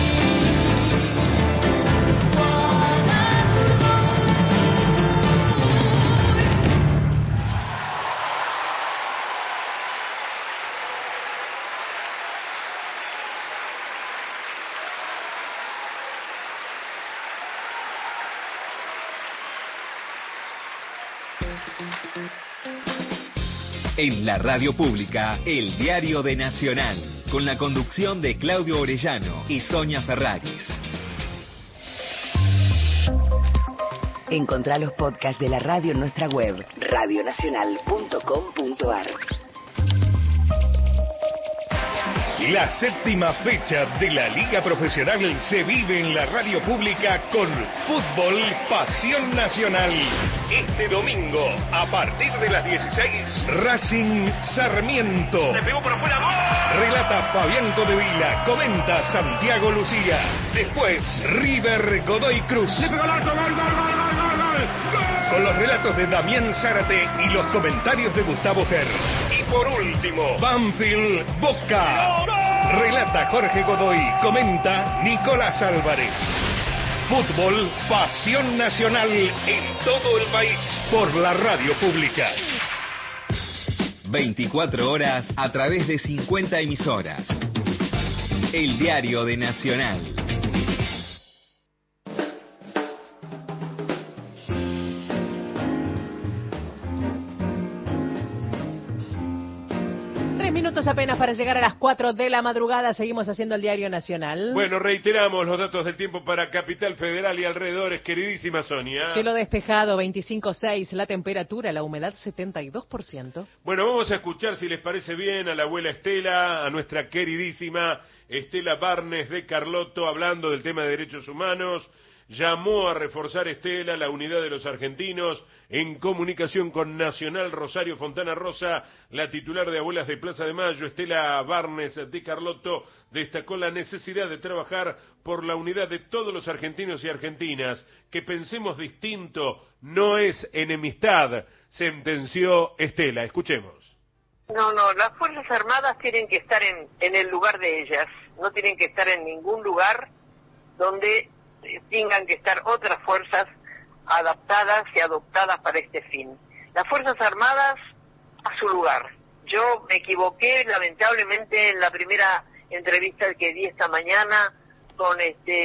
En la radio pública, el diario de Nacional, con la conducción de Claudio Orellano y Sonia Ferraris. Encontrá los podcasts de la radio en nuestra web, radionacional.com.ar. La séptima fecha de la Liga Profesional se vive en la radio pública con Fútbol Pasión Nacional. Este domingo, a partir de las 16, Racing Sarmiento. Le pegó por afuera, ¡gol! Relata Fabián Codevila, comenta Santiago Lucía. Después, River Godoy Cruz. Le pegó al arco, gol, gol, gol, gol, gol, gol. Con los relatos de Damián Zárate y los comentarios de Gustavo Ger. Y por último, Banfield Boca. Relata Jorge Godoy, comenta Nicolás Álvarez. Fútbol, pasión nacional en todo el país por la radio pública. 24 horas a través de 50 emisoras. El diario de Nacional. Minutos apenas para llegar a las 4 de la madrugada. Seguimos haciendo el Diario Nacional. Bueno, reiteramos los datos del tiempo para Capital Federal y alrededores, queridísima Sonia. Cielo despejado, 25,6. La temperatura, la humedad, 72%. Bueno, vamos a escuchar, si les parece bien, a la abuela Estela, a nuestra queridísima Estela Barnes de Carlotto, hablando del tema de derechos humanos. Llamó a reforzar Estela la unidad de los argentinos en comunicación con Nacional Rosario Fontana Rosa. La titular de Abuelas de Plaza de Mayo, Estela Barnes de Carlotto, destacó la necesidad de trabajar por la unidad de todos los argentinos y argentinas. Que pensemos distinto no es enemistad, sentenció Estela. Escuchemos. No, las Fuerzas Armadas tienen que estar en el lugar de ellas, no tienen que estar en ningún lugar donde tengan que estar otras fuerzas adaptadas y adoptadas para este fin. Las Fuerzas Armadas a su lugar. Yo me equivoqué lamentablemente en la primera entrevista que di esta mañana con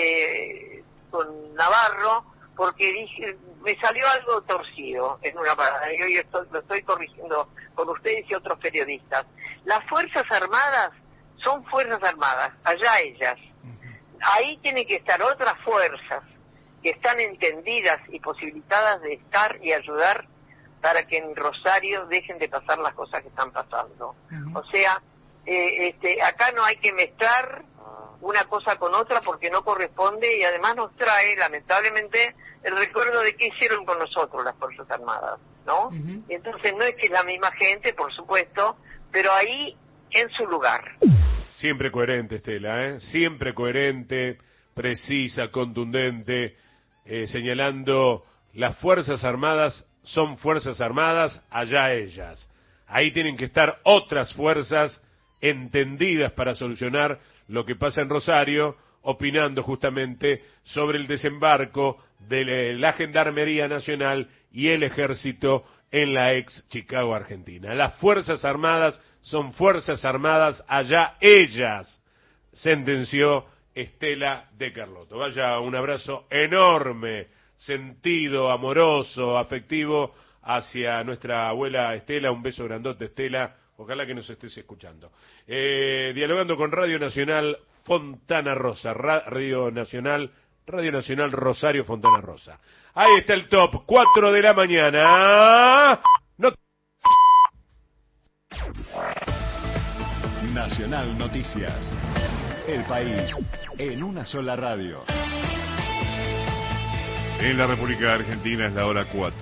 Navarro, porque dije, me salió algo torcido en una parada. Yo lo estoy corrigiendo con ustedes y otros periodistas. Las Fuerzas Armadas son Fuerzas Armadas, allá ellas. Ahí tienen que estar otras fuerzas que están entendidas y posibilitadas de estar y ayudar para que en Rosario dejen de pasar las cosas que están pasando. O sea, acá no hay que mezclar una cosa con otra porque no corresponde y además nos trae, lamentablemente, el recuerdo de qué hicieron con nosotros las Fuerzas Armadas, ¿no? Y entonces no es que es la misma gente, por supuesto, pero ahí en su lugar. Siempre coherente, Estela, siempre coherente, precisa, contundente, señalando las Fuerzas Armadas son Fuerzas Armadas, allá ellas. Ahí tienen que estar otras fuerzas entendidas para solucionar lo que pasa en Rosario, opinando justamente sobre el desembarco de la Gendarmería Nacional y el Ejército en la ex Chicago, Argentina. Las Fuerzas Armadas son Fuerzas Armadas, allá ellas, sentenció Estela de Carlotto. Vaya, un abrazo enorme, sentido, amoroso, afectivo, hacia nuestra abuela Estela. Un beso grandote, Estela. Ojalá que nos estés escuchando. Dialogando con Radio Nacional Fontana Rosa, Radio Nacional Rosario Fontana Rosa. Ahí está el top, 4 de la mañana. No. Nacional Noticias. El país en una sola radio. En la República Argentina es la hora 4.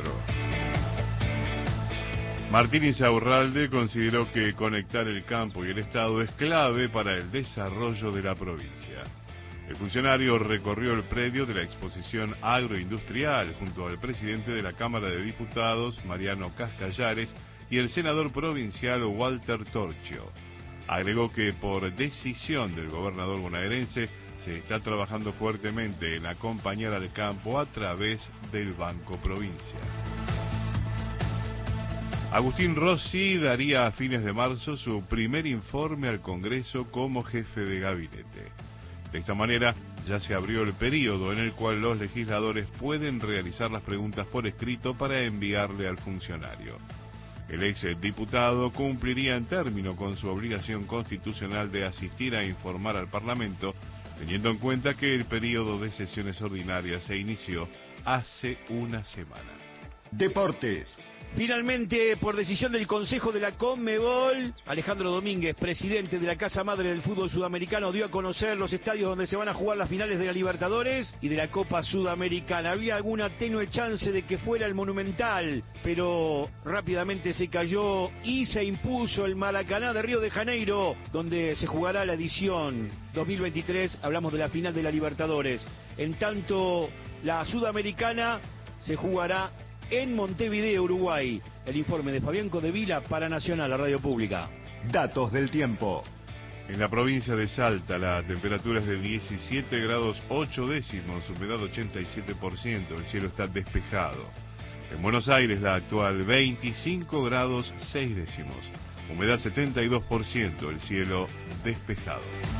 Martín Insaurralde consideró que conectar el campo y el Estado es clave para el desarrollo de la provincia. El funcionario recorrió el predio de la exposición agroindustrial junto al presidente de la Cámara de Diputados, Mariano Cascallares, y el senador provincial Walter Torchio. Agregó que por decisión del gobernador bonaerense se está trabajando fuertemente en acompañar al campo a través del Banco Provincia. Agustín Rossi daría a fines de marzo su primer informe al Congreso como jefe de gabinete. De esta manera, ya se abrió el periodo en el cual los legisladores pueden realizar las preguntas por escrito para enviarle al funcionario. El exdiputado cumpliría en término con su obligación constitucional de asistir a informar al Parlamento, teniendo en cuenta que el periodo de sesiones ordinarias se inició hace una semana. Deportes. Finalmente, por decisión del Consejo de la Conmebol, Alejandro Domínguez, presidente de la Casa Madre del Fútbol Sudamericano, dio a conocer los estadios donde se van a jugar las finales de la Libertadores y de la Copa Sudamericana. Había alguna tenue chance de que fuera el Monumental, pero rápidamente se cayó y se impuso el Maracaná de Río de Janeiro, donde se jugará la edición 2023, hablamos de la final de la Libertadores. En tanto, la Sudamericana se jugará en Montevideo, Uruguay. El informe de Fabián Codevila para Nacional, la radio pública. Datos del tiempo. En la provincia de Salta la temperatura es de 17 grados 8 décimos, humedad 87%, el cielo está despejado. En Buenos Aires la actual 25 grados 6 décimos, humedad 72%, el cielo despejado.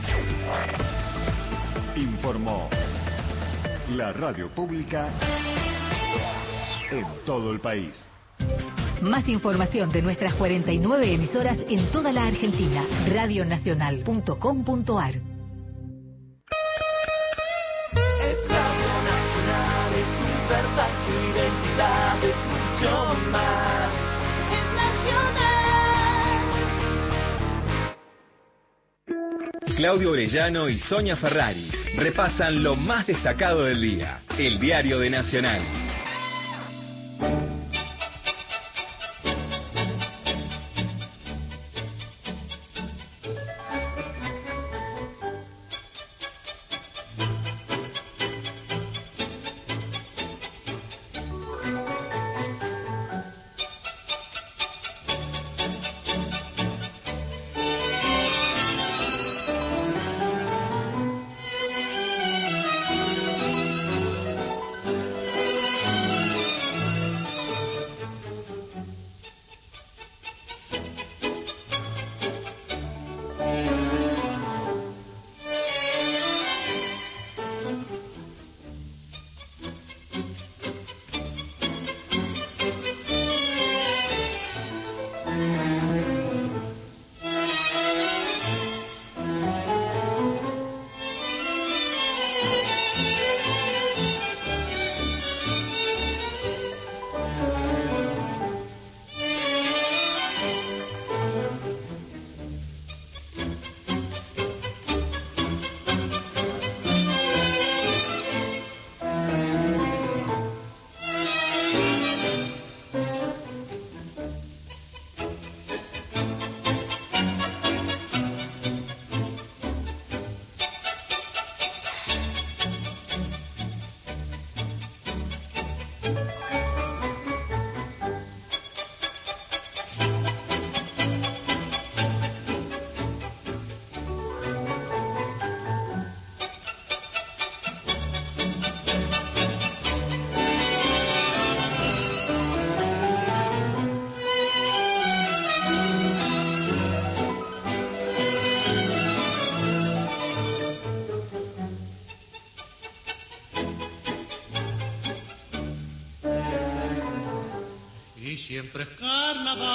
Informó la radio pública en todo el país. Más información de nuestras 49 emisoras en toda la Argentina. Radionacional.com.ar. Es Radio Nacional, es tu verdad, tu identidad, es mucho más. Es Nacional. Claudio Orellano y Sonia Ferraris repasan lo más destacado del día. El diario de Nacional. Siempre es carnaval,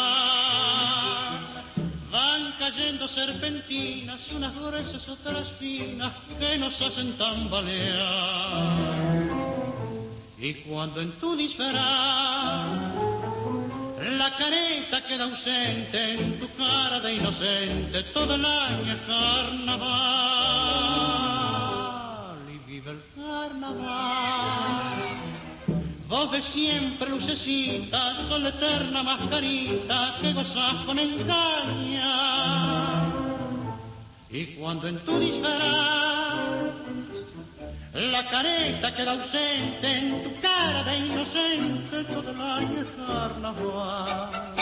van cayendo serpentinas, unas gruesas, otras finas, que nos hacen tambalear. Y cuando en tu disfraz La careta queda ausente en tu cara de inocente, todo el año es carnaval. Y vive el carnaval. Vos ves siempre lucecita, sol eterna mascarita, que gozás con engaña. Y cuando en tu disfraz la careta queda ausente en tu cara de inocente, todo el año es carnaval.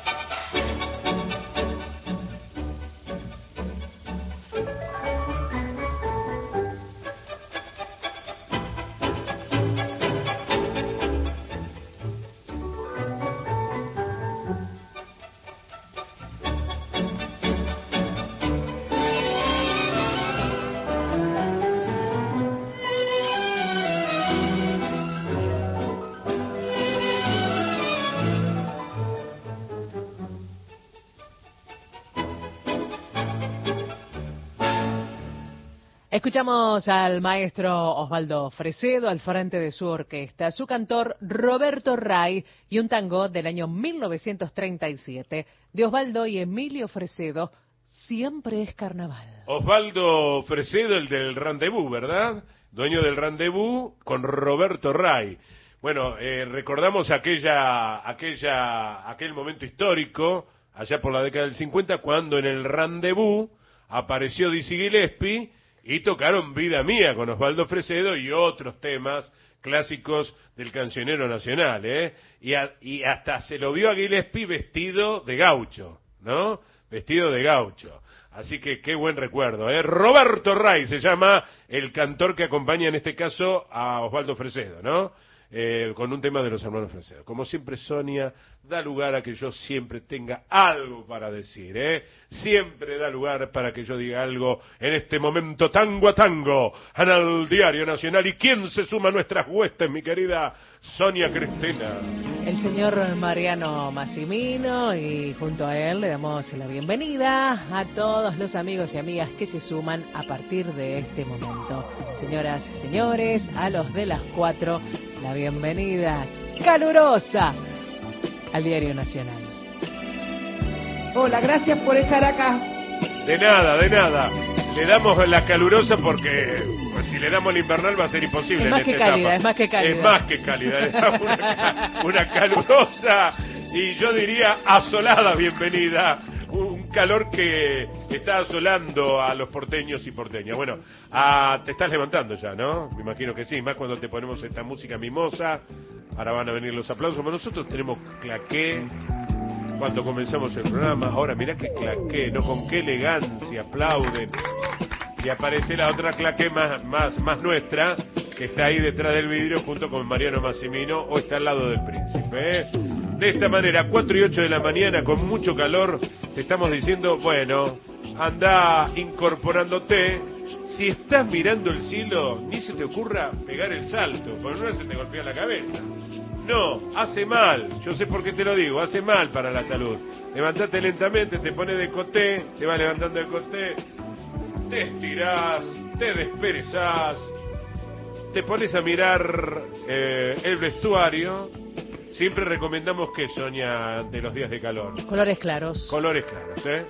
Escuchamos al maestro Osvaldo Fresedo al frente de su orquesta, su cantor Roberto Ray y un tango del año 1937 de Osvaldo y Emilio Fresedo, Siempre es Carnaval. Osvaldo Fresedo, el del Rendezvous, ¿verdad? Dueño del Rendezvous con Roberto Ray. Bueno, recordamos aquel momento histórico, allá por la década del 50, cuando en el Rendezvous apareció Dizzy Gillespie y tocaron Vida Mía con Osvaldo Fresedo y otros temas clásicos del cancionero nacional, ¿eh? Y hasta se lo vio a Gillespie vestido de gaucho, ¿no? Vestido de gaucho. Así que qué buen recuerdo, ¿eh? Roberto Ray se llama el cantor que acompaña en este caso a Osvaldo Fresedo, ¿no? Con un tema de los hermanos Fresedo. Como siempre, Sonia da lugar a que yo siempre tenga algo para decir, ¿eh? Siempre da lugar para que yo diga algo en este momento tango a tango, en el Diario Nacional. ¿Y quién se suma a nuestras huestes, mi querida Sonia Cristina? El señor Mariano Massimino, y junto a él le damos la bienvenida a todos los amigos y amigas que se suman a partir de este momento. Señoras y señores, a los de las 4, la bienvenida calurosa al Diario Nacional. Hola, gracias por estar acá. De nada, de nada. Le damos la calurosa porque pues, si le damos la invernal va a ser imposible. Es más que cálida, es más que cálida. Es más que cálida. Le damos una calurosa y yo diría asolada bienvenida. Un calor que está asolando a los porteños y porteñas. Bueno, te estás levantando ya, ¿no? Me imagino que sí, más cuando te ponemos esta música mimosa. Ahora van a venir los aplausos. Pero nosotros tenemos claqué cuando comenzamos el programa. Ahora mirá qué claqué, ¿no? Con qué elegancia aplauden. Y aparece la otra claqué más nuestra, que está ahí detrás del vidrio junto con Mariano Massimino, o está al lado del príncipe, ¿eh? De esta manera, 4 y 8 de la mañana, con mucho calor, te estamos diciendo, bueno, anda incorporándote. Si estás mirando el cielo, ni se te ocurra pegar el salto, porque no se te golpea la cabeza. No, hace mal, yo sé por qué te lo digo, hace mal para la salud. Levantate lentamente, te pones de coté, te vas levantando de coté, te estirás, te desperezás, te pones a mirar el vestuario. Siempre recomendamos que, Sonia, de los días de calor. Colores claros. Colores claros, ¿eh?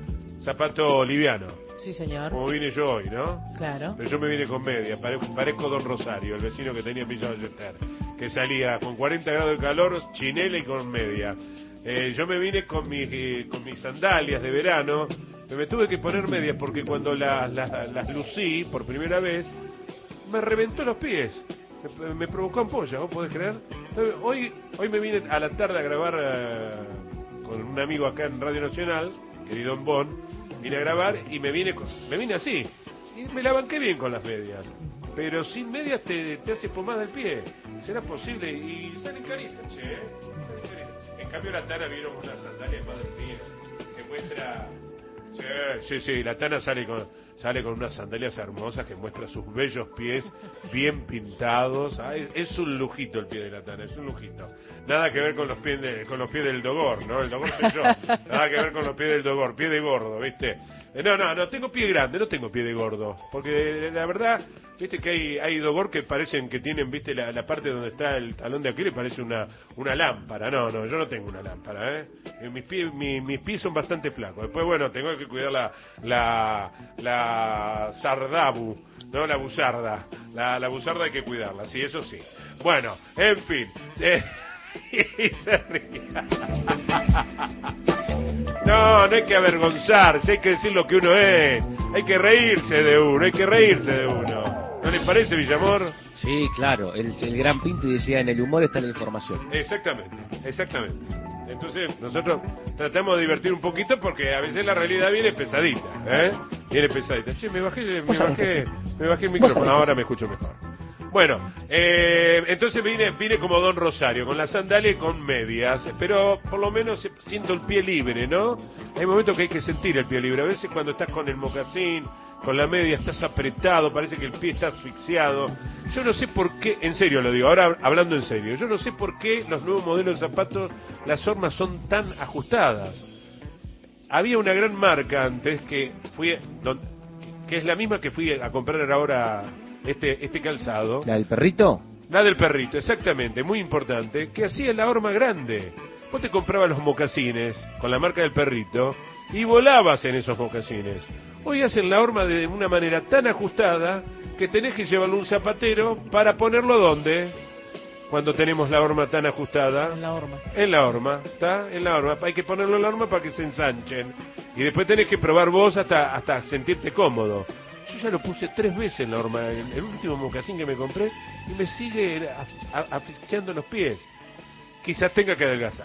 Zapato liviano. Sí, señor. Como vine yo hoy, ¿no? Claro. Pero yo me vine con media, parezco Don Rosario, el vecino que tenía en Villa Ballester, que salía con 40 grados de calor, chinela y con media. Yo me vine con mis sandalias de verano, me tuve que poner medias porque cuando las lucí por primera vez, me reventó los pies. Me provocó ampolla, ¿vos podés creer? Hoy me vine a la tarde a grabar con un amigo acá en Radio Nacional, querido Bon, vine a grabar y me vine así. Y me la banqué bien con las medias. Pero sin medias te hace pomada el pie. ¿Será posible? Y salen carísimas, che, ¿eh? Salen carísimas. En cambio la Tana vieron una sandalia de madre mía que muestra... Sí, la Tana sale sale con unas sandalias hermosas que muestra sus bellos pies bien pintados. Es un lujito el pie de la Tana, es un lujito. Nada que ver con los pies del Dogor, ¿no? El Dogor soy yo. Nada que ver con los pies del Dogor, pie de gordo, ¿viste? No, tengo pie grande, no tengo pie de gordo. Porque la verdad, viste que hay Dogor que parecen que tienen, viste, la parte donde está el talón de Aquiles parece una lámpara. No, yo no tengo una lámpara, mis pies son bastante flacos. Después, bueno, tengo que cuidar la sardabu, ¿no? La buzarda. La buzarda hay que cuidarla, sí, eso sí. Bueno, en fin. Y se ríe. No hay que avergonzarse, hay que decir lo que uno es. Hay que reírse de uno. ¿No le parece, Villamor? Sí, claro. El gran Pinti decía, en el humor está la información. Exactamente. Entonces, nosotros tratamos de divertir un poquito porque a veces la realidad viene pesadita, Viene pesadita. Che, me bajé el micrófono, ahora me escucho mejor. Bueno, entonces vine como Don Rosario, con la sandalia y con medias, pero por lo menos siento el pie libre, ¿no? Hay momentos que hay que sentir el pie libre. A veces cuando estás con el mocasín, con la media, estás apretado, parece que el pie está asfixiado. Yo no sé por qué, en serio lo digo, ahora hablando en serio, yo no sé por qué los nuevos modelos de zapatos, las hormas son tan ajustadas. Había una gran marca antes que es la misma que fui a comprar ahora este calzado. ¿La del perrito? La del perrito, exactamente, muy importante, que hacía la horma grande. Vos te comprabas los mocasines con la marca del perrito y volabas en esos mocasines. Hoy hacen la horma de una manera tan ajustada que tenés que llevarlo a un zapatero para ponerlo ¿dónde? Cuando tenemos la horma tan ajustada. En la horma. En la horma, ¿está? En la horma. Hay que ponerlo en la horma para que se ensanchen. Y después tenés que probar vos hasta sentirte cómodo. Yo ya lo puse 3 veces en la horma, el último mocasín que me compré, y me sigue asfixiando los pies. Quizás tenga que adelgazar.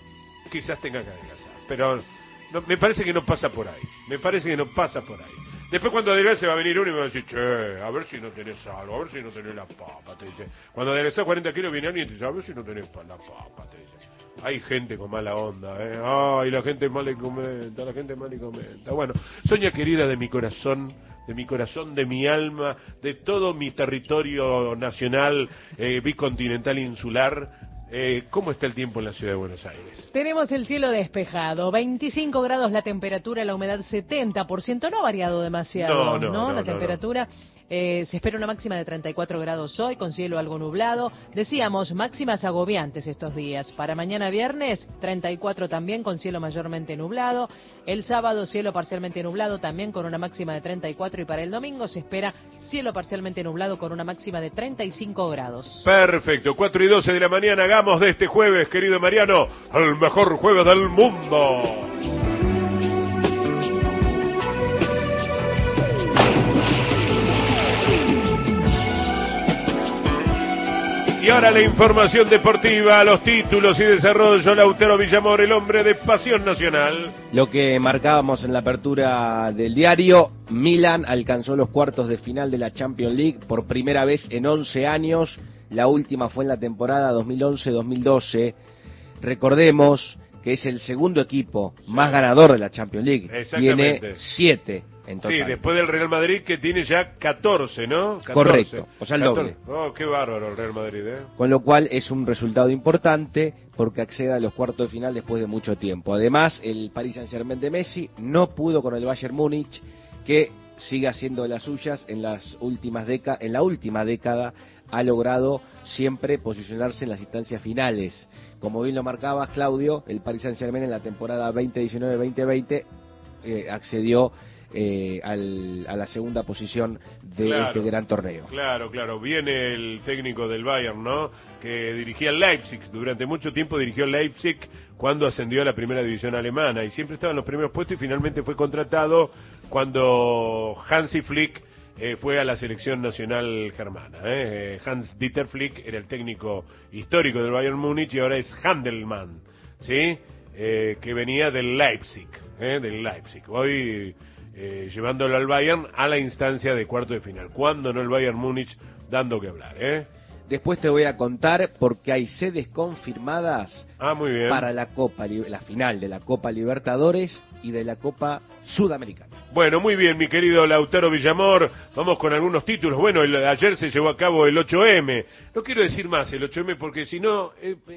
Pero me parece que no pasa por ahí. Después cuando adelgace va a venir uno y me va a decir, che, a ver si no tenés algo, a ver si no tenés la papa, te dice. Cuando adelgazás 40 kilos viene alguien y te dice, a ver si no tenés la papa, te dice. Hay gente con mala onda, Ay, la gente mal y comenta. Bueno, Sonia querida de mi corazón, de mi alma, de todo mi territorio nacional, bicontinental e insular, ¿cómo está el tiempo en la ciudad de Buenos Aires? Tenemos el cielo despejado, 25 grados la temperatura, la humedad 70%, no ha variado demasiado, ¿no? La temperatura. Se espera una máxima de 34 grados hoy, con cielo algo nublado. Decíamos, máximas agobiantes estos días. Para mañana viernes, 34 también, con cielo mayormente nublado. El sábado, cielo parcialmente nublado, también con una máxima de 34. Y para el domingo se espera cielo parcialmente nublado, con una máxima de 35 grados. Perfecto, 4:12 de la mañana. Hagamos de este jueves, querido Mariano, el mejor jueves del mundo. Y ahora la información deportiva, los títulos y desarrollo. Lautaro Villamor, el hombre de Pasión Nacional. Lo que marcábamos en la apertura del diario, Milan alcanzó los cuartos de final de la Champions League por primera vez en 11 años. La última fue en la temporada 2011-2012. Recordemos que es el segundo equipo más ganador de la Champions League. Exactamente. Tiene 7 en total. Sí, después del Real Madrid, que tiene ya 14, ¿no? 14. Correcto, o sea, el 14. doble. Oh, qué bárbaro el Real Madrid, Con lo cual es un resultado importante porque accede a los cuartos de final después de mucho tiempo. Además, el Paris Saint-Germain de Messi no pudo con el Bayern Múnich, que sigue haciendo de las suyas en la última década ha logrado siempre posicionarse en las instancias finales. Como bien lo marcabas, Claudio, el Paris Saint-Germain en la temporada 2019-2020 accedió a la segunda posición de este gran torneo. Claro. Viene el técnico del Bayern, ¿no? Que dirigía el Leipzig. Durante mucho tiempo dirigió el Leipzig cuando ascendió a la primera división alemana. Y siempre estaba en los primeros puestos y finalmente fue contratado cuando Hansi Flick fue a la selección nacional germana. Hans-Dieter Flick era el técnico histórico del Bayern Múnich y ahora es Handelmann, ¿sí? Que venía del Leipzig. Hoy llevándolo al Bayern a la instancia de cuarto de final. ¿Cuándo no el Bayern Múnich dando que hablar? Después te voy a contar porque hay sedes confirmadas muy bien. para la la final de la Copa Libertadores y de la Copa Sudamericana. Bueno, muy bien, mi querido Lautaro Villamor. Vamos con algunos títulos. Bueno, ayer se llevó a cabo el 8M. No quiero decir más el 8M porque si no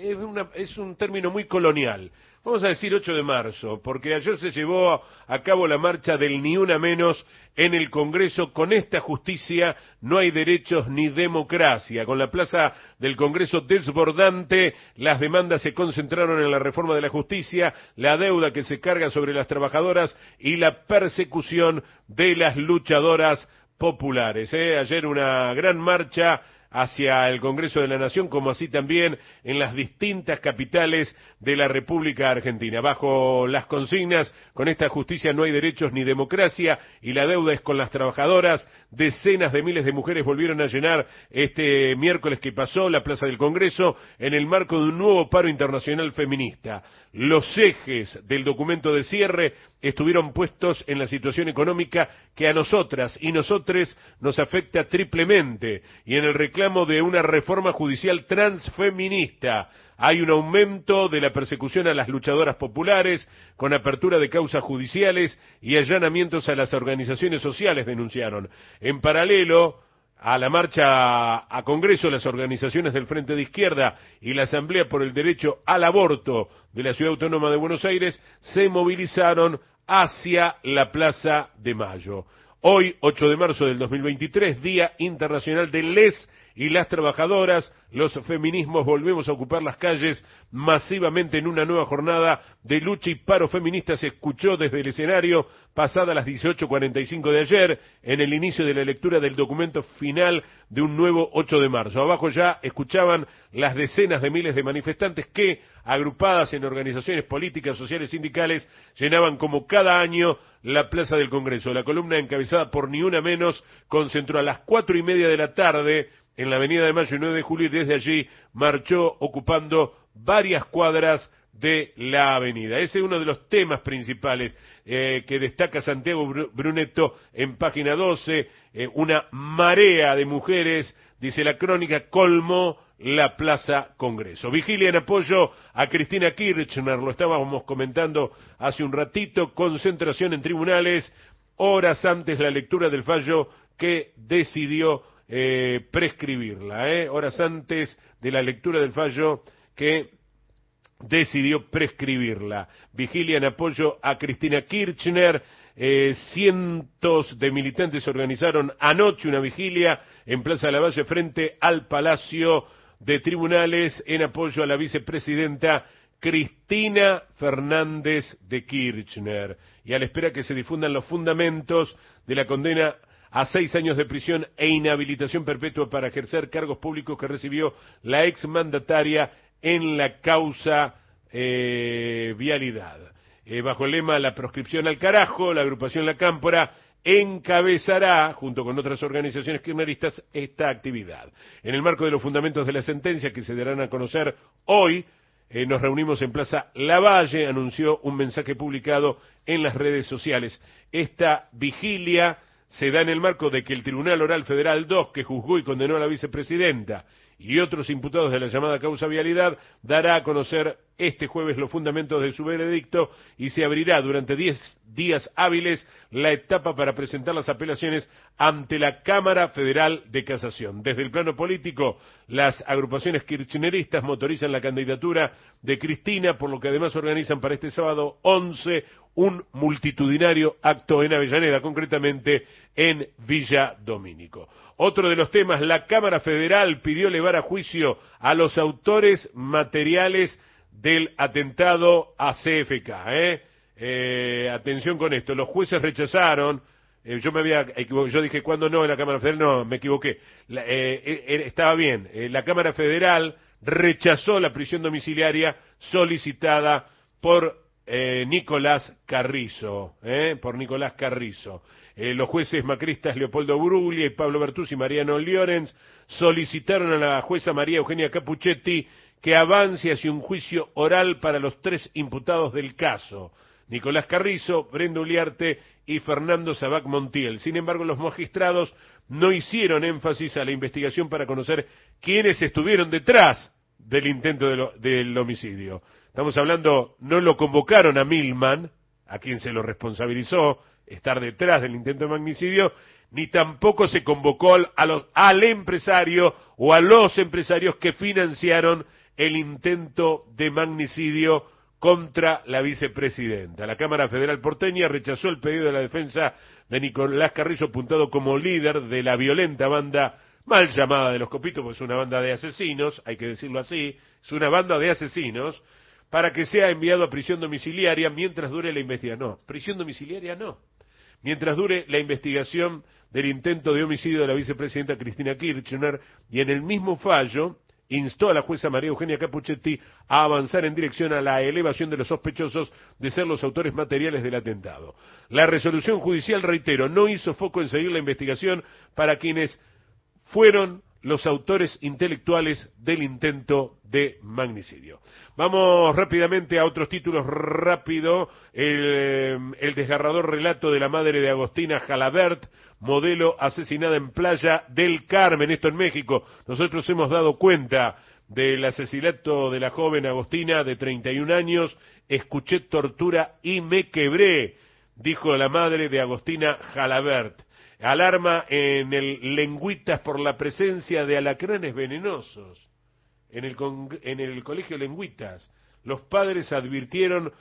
es un término muy colonial. Vamos a decir 8 de marzo, porque ayer se llevó a cabo la marcha del Ni Una Menos en el Congreso. Con esta justicia no hay derechos ni democracia. Con la plaza del Congreso desbordante, las demandas se concentraron en la reforma de la justicia, la deuda que se carga sobre las trabajadoras y la persecución de las luchadoras populares. Ayer una gran marcha hacia el Congreso de la Nación, como así también en las distintas capitales de la República Argentina. Bajo las consignas, con esta justicia no hay derechos ni democracia y la deuda es con las trabajadoras, decenas de miles de mujeres volvieron a llenar este miércoles que pasó la Plaza del Congreso en el marco de un nuevo paro internacional feminista. Los ejes del documento de cierre estuvieron puestos en la situación económica que a nosotras y nosotres nos afecta triplemente y en el reclamo de una reforma judicial transfeminista. Hay un aumento de la persecución a las luchadoras populares, con apertura de causas judiciales y allanamientos a las organizaciones sociales, denunciaron. En paralelo a la marcha a Congreso, las organizaciones del Frente de Izquierda y la Asamblea por el Derecho al Aborto de la Ciudad Autónoma de Buenos Aires se movilizaron hacia la Plaza de Mayo. Hoy, 8 de marzo del 2023, Día Internacional de les y las trabajadoras, los feminismos volvemos a ocupar las calles masivamente en una nueva jornada de lucha y paro feminista. Se escuchó desde el escenario pasada las 18:45 de ayer, en el inicio de la lectura del documento final de un nuevo 8 de marzo. Abajo ya escuchaban las decenas de miles de manifestantes que, agrupadas en organizaciones políticas, sociales, sindicales, llenaban como cada año la Plaza del Congreso. La columna encabezada por Ni Una Menos concentró a las 4:30 de la tarde en la Avenida de Mayo y 9 de Julio y desde allí marchó ocupando varias cuadras de la avenida. Ese es uno de los temas principales que destaca Santiago Brunetto en página 12. Una marea de mujeres, dice la crónica, colmó la Plaza Congreso. Vigilia en apoyo a Cristina Kirchner, lo estábamos comentando hace un ratito, concentración en tribunales, horas antes la lectura del fallo que decidió prescribirla, horas antes de la lectura del fallo que decidió prescribirla. Vigilia en apoyo a Cristina Kirchner. Cientos de militantes organizaron anoche una vigilia en Plaza Lavalle frente al Palacio de Tribunales en apoyo a la vicepresidenta Cristina Fernández de Kirchner y a la espera que se difundan los fundamentos de la condena a 6 años de prisión e inhabilitación perpetua para ejercer cargos públicos que recibió la exmandataria en la causa vialidad. Bajo el lema La proscripción al carajo, la agrupación La Cámpora encabezará, junto con otras organizaciones kirchneristas, esta actividad. En el marco de los fundamentos de la sentencia que se darán a conocer hoy, nos reunimos en Plaza Lavalle, anunció un mensaje publicado en las redes sociales. Esta vigilia se da en el marco de que el Tribunal Oral Federal 2, que juzgó y condenó a la vicepresidenta y otros imputados de la llamada causa vialidad, dará a conocer este jueves los fundamentos de su veredicto y se abrirá durante 10 días hábiles la etapa para presentar las apelaciones ante la Cámara Federal de Casación. Desde el plano político, las agrupaciones kirchneristas motorizan la candidatura de Cristina, por lo que además organizan para este sábado 11 un multitudinario acto en Avellaneda, concretamente en Villa Domínico. Otro de los temas, la Cámara Federal pidió elevar a juicio a los autores materiales del atentado a CFK. Atención con esto, los jueces rechazaron, yo me había equivocado, yo dije cuándo no en la Cámara Federal, no, me equivoqué, estaba bien, la Cámara Federal rechazó la prisión domiciliaria solicitada por Nicolás Carrizo, los jueces macristas Leopoldo Bruglia y Pablo Bertuzzi y Mariano Llorens solicitaron a la jueza María Eugenia Capuchetti que avance hacia un juicio oral para los 3 imputados del caso, Nicolás Carrizo, Brenda Uliarte y Fernando Sabac Montiel. Sin embargo, los magistrados no hicieron énfasis a la investigación para conocer quiénes estuvieron detrás del intento del homicidio. Estamos hablando, no lo convocaron a Milman, a quien se lo responsabilizó estar detrás del intento de magnicidio, ni tampoco se convocó al empresario o a los empresarios que financiaron el intento de magnicidio contra la vicepresidenta. La Cámara Federal porteña rechazó el pedido de la defensa de Nicolás Carrizo, apuntado como líder de la violenta banda mal llamada de los Copitos, porque es una banda de asesinos, hay que decirlo así, es una banda de asesinos, para que sea enviado a prisión domiciliaria mientras dure la investigación. No, prisión domiciliaria no. Mientras dure la investigación del intento de homicidio de la vicepresidenta Cristina Kirchner, y en el mismo fallo instó a la jueza María Eugenia Capuchetti a avanzar en dirección a la elevación de los sospechosos de ser los autores materiales del atentado. La resolución judicial, reitero, no hizo foco en seguir la investigación para quienes fueron los autores intelectuales del intento de magnicidio. Vamos rápidamente a otros títulos, rápido. El desgarrador relato de la madre de Agostina Jalabert, modelo asesinada en Playa del Carmen, esto en México. Nosotros hemos dado cuenta del asesinato de la joven Agostina de 31 años. Escuché tortura y me quebré, dijo la madre de Agostina Jalabert. Alarma en el Lengüitas por la presencia de alacranes venenosos en el colegio Lengüitas. Los padres advirtieron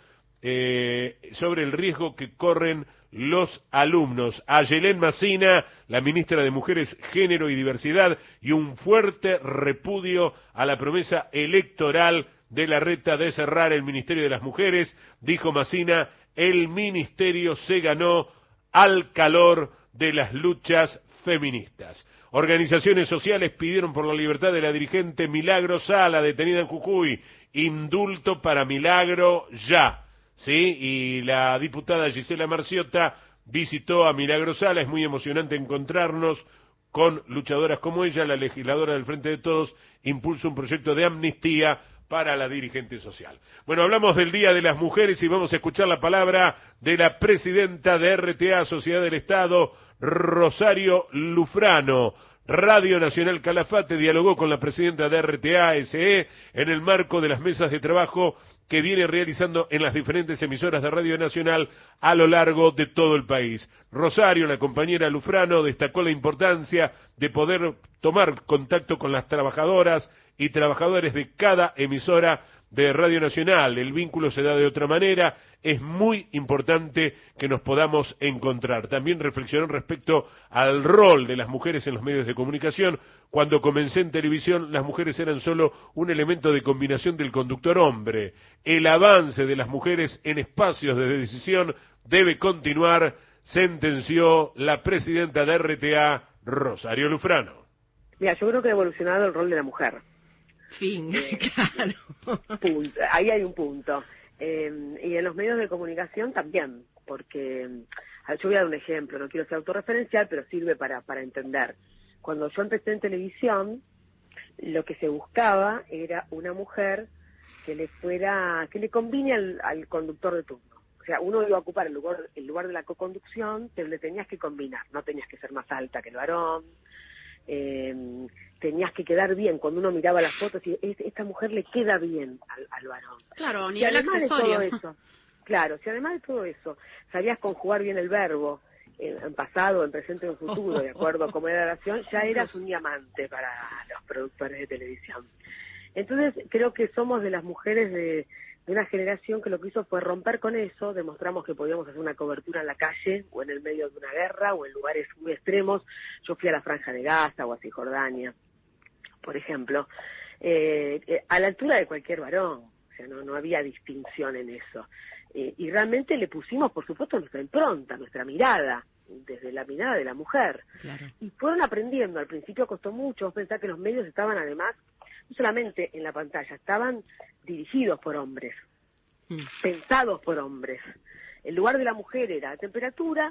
sobre el riesgo que corren los alumnos. A Yelén Macina, la ministra de Mujeres, Género y Diversidad, y un fuerte repudio a la promesa electoral de Larreta de cerrar el Ministerio de las Mujeres. Dijo Macina, el ministerio se ganó al calor de las luchas feministas. Organizaciones sociales pidieron por la libertad de la dirigente Milagro Sala, detenida en Jujuy. Indulto para Milagro ya. ¿Sí? Y la diputada Gisela Marciota visitó a Milagro Sala. Es muy emocionante encontrarnos con luchadoras como ella. La legisladora del Frente de Todos impulsa un proyecto de amnistía para la dirigente social. Bueno, hablamos del Día de las Mujeres y vamos a escuchar la palabra de la presidenta de RTA, Sociedad del Estado, Rosario Lufrano. Radio Nacional Calafate dialogó con la presidenta de RTA SE en el marco de las mesas de trabajo que viene realizando en las diferentes emisoras de Radio Nacional a lo largo de todo el país. Rosario, la compañera Lufrano, destacó la importancia de poder tomar contacto con las trabajadoras y trabajadores de cada emisora de Radio Nacional. El vínculo se da de otra manera, es muy importante que nos podamos encontrar. También reflexionó respecto al rol de las mujeres en los medios de comunicación. Cuando comencé en televisión, las mujeres eran solo un elemento de combinación del conductor hombre. El avance de las mujeres en espacios de decisión debe continuar, sentenció la presidenta de RTA, Rosario Lufrano. Mira, yo creo que ha evolucionado el rol de la mujer. Fin, claro. Punto. Ahí hay un punto. Y en los medios de comunicación también, porque yo voy a dar un ejemplo, no quiero ser autorreferencial, pero sirve para entender. Cuando yo empecé en televisión, lo que se buscaba era una mujer que le combine al conductor de turno. O sea, uno iba a ocupar el lugar de la coconducción, pero le tenías que combinar, no tenías que ser más alta que el varón. Tenías que quedar bien. Cuando uno miraba las fotos y esta mujer le queda bien al varón. Claro, a nivel accesorio. Claro, si además de todo eso sabías conjugar bien el verbo en pasado, en presente o en futuro, de acuerdo a cómo era la oración, ya eras un diamante para los productores de televisión. Entonces creo que somos de las mujeres de una generación que lo que hizo fue romper con eso. Demostramos que podíamos hacer una cobertura en la calle o en el medio de una guerra o en lugares muy extremos. Yo fui a la Franja de Gaza o a Cisjordania, por ejemplo, a la altura de cualquier varón. O sea, no había distinción en eso. Y realmente le pusimos, por supuesto, nuestra impronta, nuestra mirada, desde la mirada de la mujer. Claro. Y fueron aprendiendo. Al principio costó mucho. Vos pensás que los medios estaban además no solamente en la pantalla, estaban dirigidos por hombres, pensados por hombres. El lugar de la mujer era temperatura,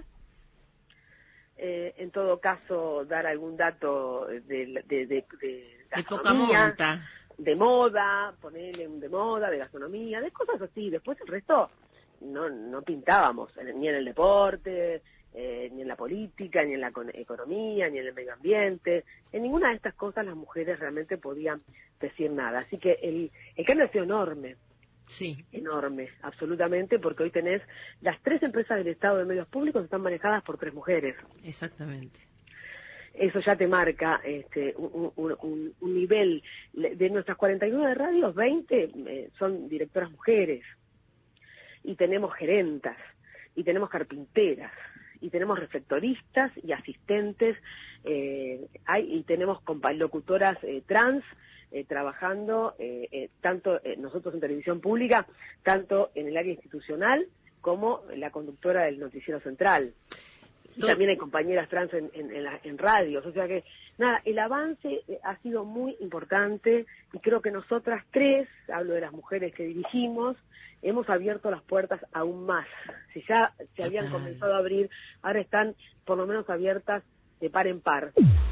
en todo caso dar algún dato de gastronomía, de moda, ponerle un de moda, de gastronomía, de cosas así. Después el resto no pintábamos, ni en el deporte, ni en la política, ni en la economía, ni en el medio ambiente. En ninguna de estas cosas las mujeres realmente podían decir nada. Así que el cambio ha sido enorme. Sí. Enorme, absolutamente, porque hoy tenés las 3 empresas del Estado de medios públicos están manejadas por 3 mujeres. Exactamente. Eso ya te marca un nivel. De nuestras 49 radios, 20 son directoras mujeres. Y tenemos gerentas, y tenemos carpinteras, y tenemos reflectoristas y asistentes, y tenemos locutoras trans, trabajando tanto nosotros en televisión pública, tanto en el área institucional como la conductora del noticiero central. Y también hay compañeras trans en radios, o sea que, nada, el avance ha sido muy importante y creo que nosotras 3, hablo de las mujeres que dirigimos, hemos abierto las puertas aún más. Si ya se habían comenzado a abrir, ahora están por lo menos abiertas de par en par.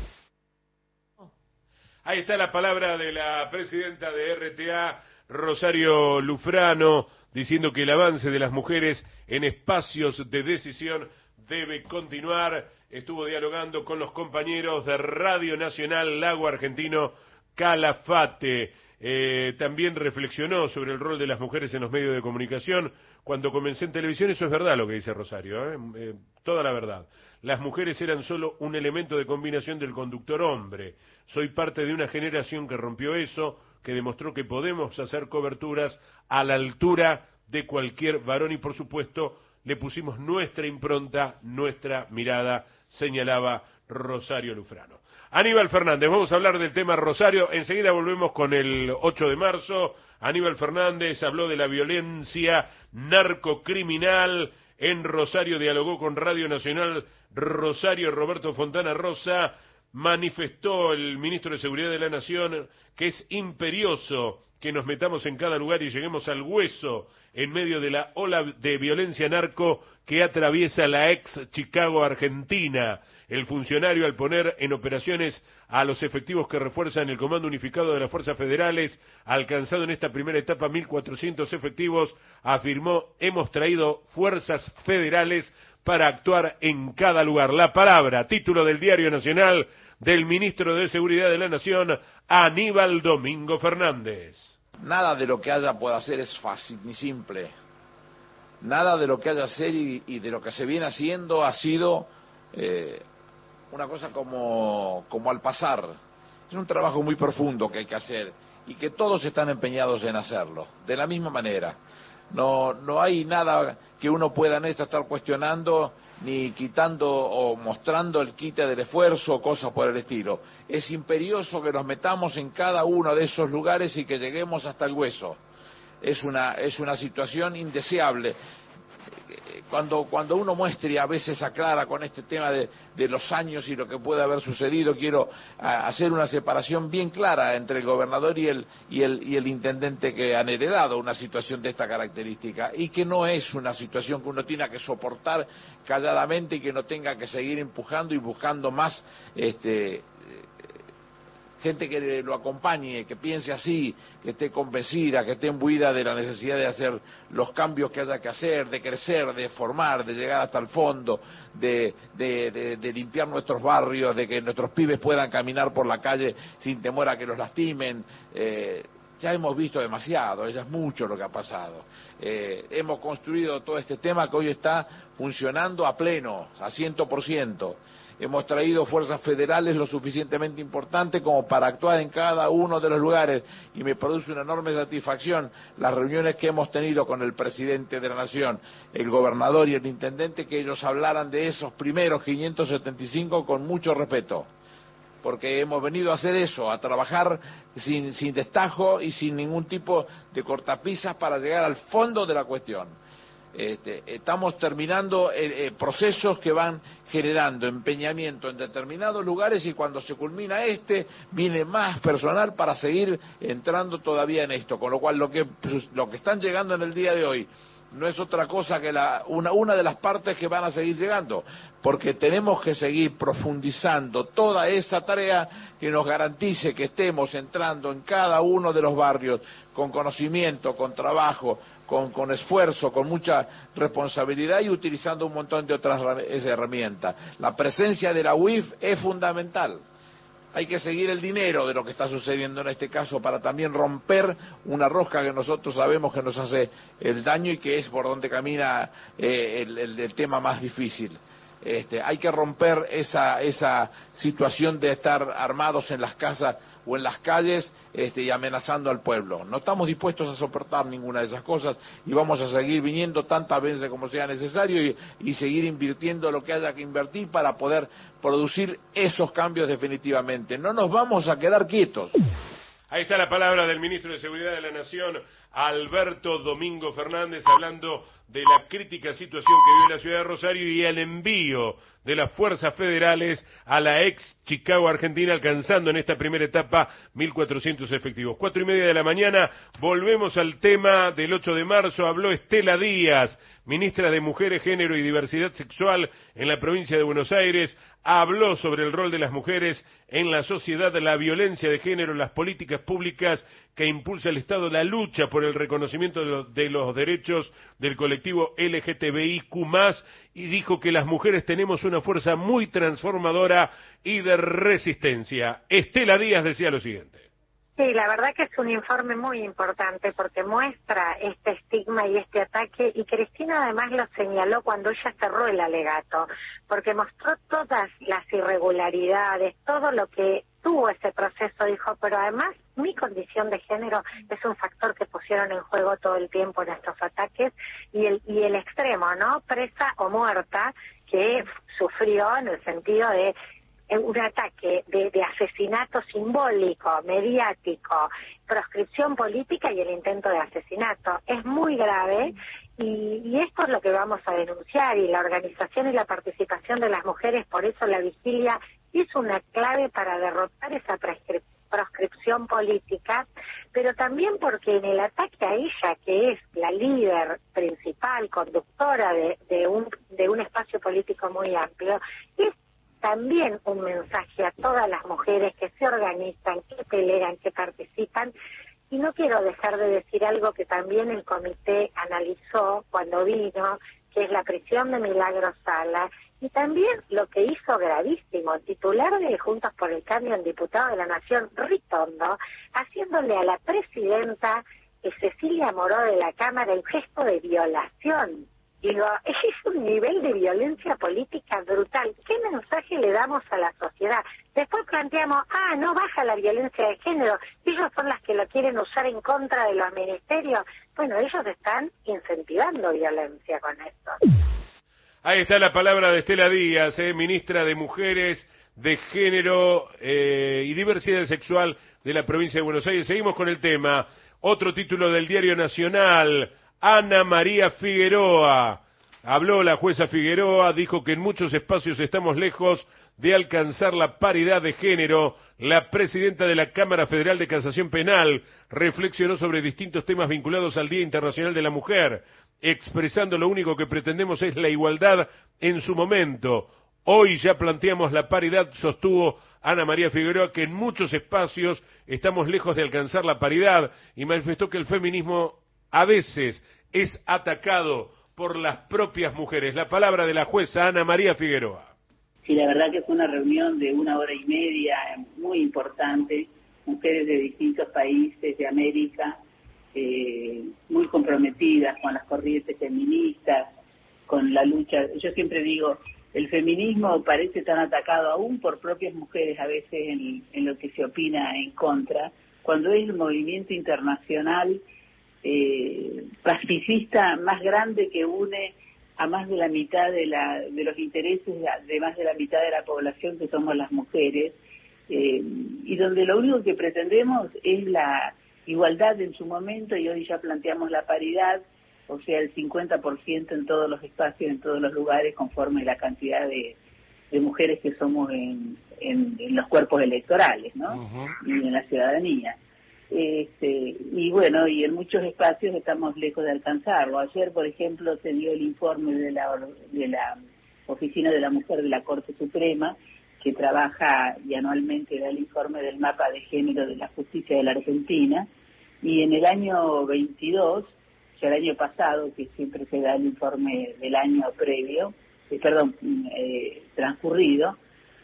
Ahí está la palabra de la presidenta de RTA, Rosario Lufrano, diciendo que el avance de las mujeres en espacios de decisión debe continuar. Estuvo dialogando con los compañeros de Radio Nacional Lago Argentino Calafate. También reflexionó sobre el rol de las mujeres en los medios de comunicación. Cuando comencé en televisión, eso es verdad lo que dice Rosario, toda la verdad. Las mujeres eran solo un elemento de combinación del conductor hombre. Soy parte de una generación que rompió eso, que demostró que podemos hacer coberturas a la altura de cualquier varón y, por supuesto, le pusimos nuestra impronta, nuestra mirada, señalaba Rosario Lufrano. Aníbal Fernández, vamos a hablar del tema Rosario, enseguida volvemos con el 8 de marzo. Aníbal Fernández habló de la violencia narcocriminal en Rosario, dialogó con Radio Nacional Rosario. Roberto Fontana Rosa manifestó el ministro de Seguridad de la Nación que es imperioso que nos metamos en cada lugar y lleguemos al hueso en medio de la ola de violencia narco que atraviesa la ex Chicago Argentina. El funcionario, al poner en operaciones a los efectivos que refuerzan el Comando Unificado de las Fuerzas Federales, alcanzado en esta primera etapa 1.400 efectivos, afirmó: hemos traído fuerzas federales para actuar en cada lugar. La palabra, título del Diario Nacional, del ministro de Seguridad de la Nación, Aníbal Domingo Fernández. Nada de lo que haya pueda hacer es fácil ni simple. Nada de lo que haya hacer y de lo que se viene haciendo ha sido una cosa como al pasar. Es un trabajo muy profundo que hay que hacer y que todos están empeñados en hacerlo, de la misma manera. No hay nada que uno pueda en esto estar cuestionando, ni quitando o mostrando el quite del esfuerzo o cosas por el estilo. Es imperioso que nos metamos en cada uno de esos lugares y que lleguemos hasta el hueso. Es una situación indeseable. Cuando uno muestra y a veces aclara con este tema de los años y lo que puede haber sucedido, quiero hacer una separación bien clara entre el gobernador y el intendente que han heredado una situación de esta característica, y que no es una situación que uno tenga que soportar calladamente y que no tenga que seguir empujando y buscando más gente que lo acompañe, que piense así, que esté convencida, que esté imbuida de la necesidad de hacer los cambios que haya que hacer, de crecer, de formar, de llegar hasta el fondo, de limpiar nuestros barrios, de que nuestros pibes puedan caminar por la calle sin temor a que los lastimen. Ya hemos visto demasiado, ya es mucho lo que ha pasado. Hemos construido todo este tema que hoy está funcionando a pleno, a 100%. Hemos traído fuerzas federales lo suficientemente importantes como para actuar en cada uno de los lugares, y me produce una enorme satisfacción las reuniones que hemos tenido con el presidente de la Nación, el gobernador y el intendente, que ellos hablaran de esos primeros 575 con mucho respeto, porque hemos venido a hacer eso, a trabajar sin destajo y sin ningún tipo de cortapisas para llegar al fondo de la cuestión. Estamos terminando procesos que van generando empeñamiento en determinados lugares, y cuando se culmina viene más personal para seguir entrando todavía en esto, con lo cual lo que están llegando en el día de hoy no es otra cosa que una de las partes que van a seguir llegando, porque tenemos que seguir profundizando toda esa tarea que nos garantice que estemos entrando en cada uno de los barrios con conocimiento, con trabajo, con esfuerzo, con mucha responsabilidad y utilizando un montón de otras herramientas. La presencia de la UIF es fundamental. Hay que seguir el dinero de lo que está sucediendo en este caso para también romper una rosca que nosotros sabemos que nos hace el daño y que es por donde camina el tema más difícil. Hay que romper esa situación de estar armados en las casas o en las calles y amenazando al pueblo. No estamos dispuestos a soportar ninguna de esas cosas y vamos a seguir viniendo tantas veces como sea necesario y seguir invirtiendo lo que haya que invertir para poder producir esos cambios definitivamente. No nos vamos a quedar quietos. Ahí está la palabra del ministro de Seguridad de la Nación, Alberto Domingo Fernández, hablando de la crítica situación que vive la ciudad de Rosario y el envío de las fuerzas federales a la ex Chicago, Argentina, alcanzando en esta primera etapa 1.400 efectivos. 4:30 de la mañana, volvemos al tema del 8 de marzo, habló Estela Díaz, ministra de Mujeres, Género y Diversidad Sexual en la provincia de Buenos Aires, habló sobre el rol de las mujeres en la sociedad, la violencia de género, las políticas públicas que impulsa el Estado, la lucha por el reconocimiento de los derechos del colectivo LGTBIQ+, y dijo que las mujeres tenemos una fuerza muy transformadora y de resistencia. Estela Díaz decía lo siguiente. Sí, la verdad que es un informe muy importante porque muestra este estigma y este ataque, y Cristina además lo señaló cuando ella cerró el alegato, porque mostró todas las irregularidades, todo lo que tuvo ese proceso, dijo, pero además mi condición de género es un factor que pusieron en juego todo el tiempo en estos ataques, y el extremo, ¿no? Presa o muerta que sufrió en el sentido de un ataque de asesinato simbólico, mediático, proscripción política y el intento de asesinato. Es muy grave y esto es lo que vamos a denunciar, y la organización y la participación de las mujeres, por eso la vigilia es una clave para derrotar esa proscripción política, pero también porque en el ataque a ella, que es la líder principal, conductora de un espacio político muy amplio, es también un mensaje a todas las mujeres que se organizan, que pelean, que participan. Y no quiero dejar de decir algo que también el comité analizó cuando vino, que es la prisión de Milagros Sala, y también lo que hizo gravísimo, titular de Juntos por el Cambio en Diputado de la Nación, Ritondo, haciéndole a la presidenta Cecilia Moró de la Cámara un gesto de violación. Digo, es un nivel de violencia política brutal. ¿Qué mensaje le damos a la sociedad? Después planteamos, no baja la violencia de género, ellos son las que lo quieren usar en contra de los ministerios. Bueno, ellos están incentivando violencia con esto. Ahí está la palabra de Estela Díaz, ministra de Mujeres, de Género y Diversidad Sexual de la provincia de Buenos Aires. Seguimos con el tema. Otro título del Diario Nacional. Ana María Figueroa. Habló la jueza Figueroa, dijo que en muchos espacios estamos lejos de alcanzar la paridad de género. La presidenta de la Cámara Federal de Casación Penal reflexionó sobre distintos temas vinculados al Día Internacional de la Mujer, expresando lo único que pretendemos es la igualdad en su momento. Hoy ya planteamos la paridad, sostuvo Ana María Figueroa, que en muchos espacios estamos lejos de alcanzar la paridad, y manifestó que el feminismo a veces es atacado por las propias mujeres. La palabra de la jueza Ana María Figueroa. Sí, la verdad que fue una reunión de 1 hora y media muy importante, mujeres de distintos países de América, muy comprometidas con las corrientes feministas, con la lucha. Yo siempre digo, el feminismo parece tan atacado aún por propias mujeres a veces en lo que se opina en contra, cuando es el movimiento internacional pacifista más grande que une a más de la mitad de los intereses de más de la mitad de la población, que somos las mujeres, y donde lo único que pretendemos es la igualdad en su momento, y hoy ya planteamos la paridad, o sea, el 50% en todos los espacios, en todos los lugares, conforme la cantidad de mujeres que somos en los cuerpos electorales, ¿no? Uh-huh. Y en la ciudadanía. Y bueno, y en muchos espacios estamos lejos de alcanzarlo. Ayer, por ejemplo, se dio el informe de la Oficina de la Mujer de la Corte Suprema, que trabaja y anualmente da el informe del mapa de género de la justicia de la Argentina, y en el año 22 ya el año pasado, que siempre se da el informe del año previo, transcurrido,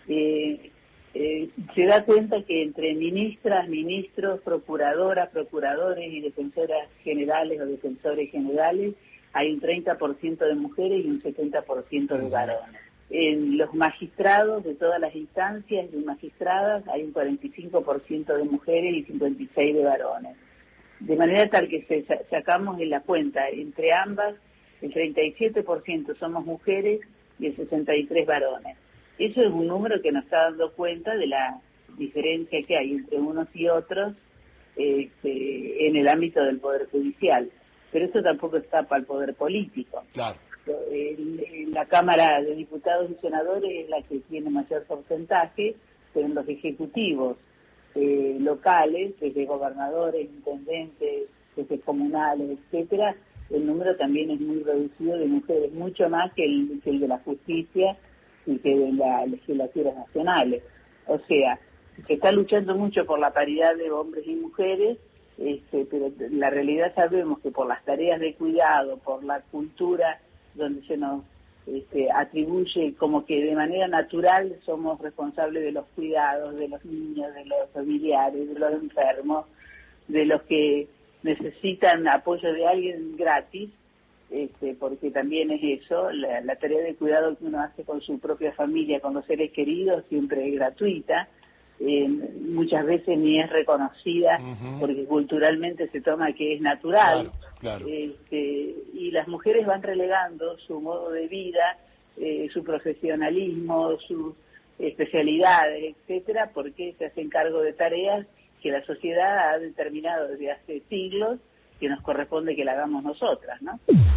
se da cuenta que entre ministras, ministros, procuradoras, procuradores y defensoras generales o defensores generales hay un 30% de mujeres y un 70% de varones. En los magistrados de todas las instancias y magistradas hay un 45% de mujeres y 56% de varones. De manera tal que sacamos en la cuenta entre ambas, el 37% somos mujeres y el 63% varones. Eso es un número que nos está dando cuenta de la diferencia que hay entre unos y otros en el ámbito del Poder Judicial. Pero eso tampoco escapa al Poder Político. Claro. La Cámara de Diputados y Senadores es la que tiene mayor porcentaje, pero en los ejecutivos locales, desde gobernadores, intendentes, desde comunales, etcétera, el número también es muy reducido de mujeres, mucho más que el de la justicia y que de las legislaturas nacionales. O sea, se está luchando mucho por la paridad de hombres y mujeres, pero la realidad sabemos que por las tareas de cuidado, por la cultura donde se nos atribuye como que de manera natural somos responsables de los cuidados de los niños, de los familiares, de los enfermos, de los que necesitan apoyo de alguien gratis, porque también es eso, la tarea de cuidado que uno hace con su propia familia, con los seres queridos, siempre es gratuita, muchas veces ni es reconocida, porque culturalmente se toma que es natural, claro. Y las mujeres van relegando su modo de vida, su profesionalismo, sus especialidades, etcétera, porque se hacen cargo de tareas que la sociedad ha determinado desde hace siglos que nos corresponde que la hagamos nosotras, ¿no?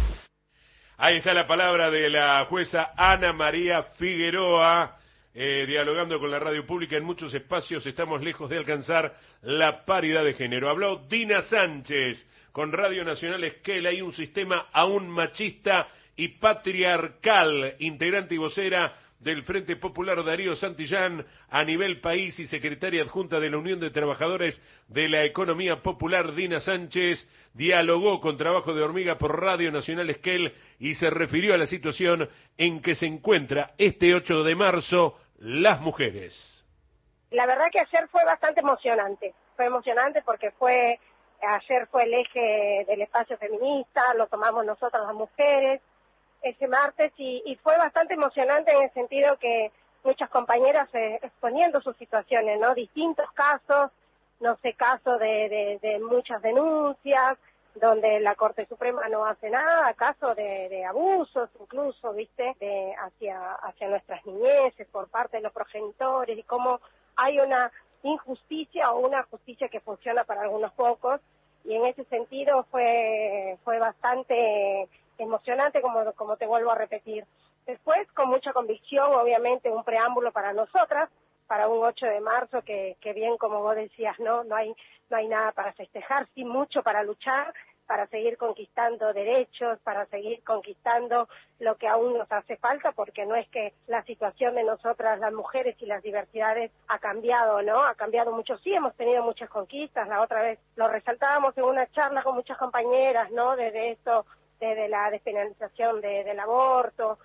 Ahí está la palabra de la jueza Ana María Figueroa, dialogando con la radio pública. En muchos espacios estamos lejos de alcanzar la paridad de género. Habló Dina Sánchez con Radio Nacional Esquel. Hay un sistema aún machista y patriarcal, integrante y vocera del Frente Popular Darío Santillán a nivel país y secretaria adjunta de la Unión de Trabajadores de la Economía Popular. Dina Sánchez dialogó con Trabajo de Hormiga por Radio Nacional Esquel y se refirió a la situación en que se encuentra este 8 de marzo las mujeres. La verdad que ayer fue bastante emocionante. Fue emocionante porque ayer fue el eje del espacio feminista, lo tomamos nosotras las mujeres ese martes y fue bastante emocionante en el sentido que muchas compañeras exponiendo sus situaciones, ¿no? Distintos casos, no sé, casos de muchas denuncias, donde la Corte Suprema no hace nada, casos de abusos incluso, ¿viste? Hacia nuestras niñeces por parte de los progenitores y cómo hay una injusticia o una justicia que funciona para algunos pocos, y en ese sentido fue bastante emocionante, como te vuelvo a repetir. Después, con mucha convicción, obviamente, un preámbulo para nosotras, para un 8 de marzo, que bien, como vos decías, no hay nada para festejar, sí mucho para luchar, para seguir conquistando derechos, para seguir conquistando lo que aún nos hace falta, porque no es que la situación de nosotras, las mujeres y las diversidades ha cambiado, ¿no? Ha cambiado mucho, sí, hemos tenido muchas conquistas. La otra vez lo resaltábamos en una charla con muchas compañeras, ¿no? Desde la despenalización del aborto,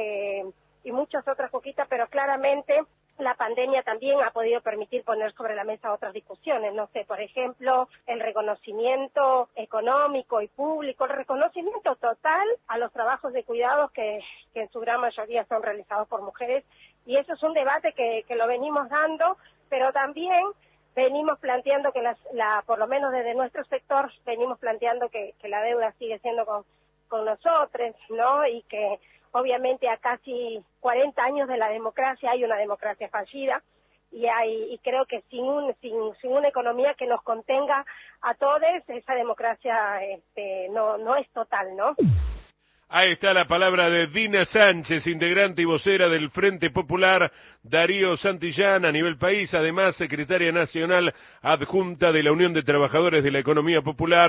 y muchas otras conquistas, pero claramente la pandemia también ha podido permitir poner sobre la mesa otras discusiones, no sé, por ejemplo, el reconocimiento económico y público, el reconocimiento total a los trabajos de cuidados que en su gran mayoría son realizados por mujeres, y eso es un debate que lo venimos dando, pero también venimos planteando que por lo menos desde nuestro sector, venimos planteando que la deuda sigue siendo con nosotros, ¿no? Y que obviamente a casi 40 años de la democracia hay una democracia fallida, y creo que sin una economía que nos contenga a todos, esa democracia no es total, ¿no? Ahí está la palabra de Dina Sánchez, integrante y vocera del Frente Popular Darío Santillán a nivel país, además secretaria nacional adjunta de la Unión de Trabajadores de la Economía Popular.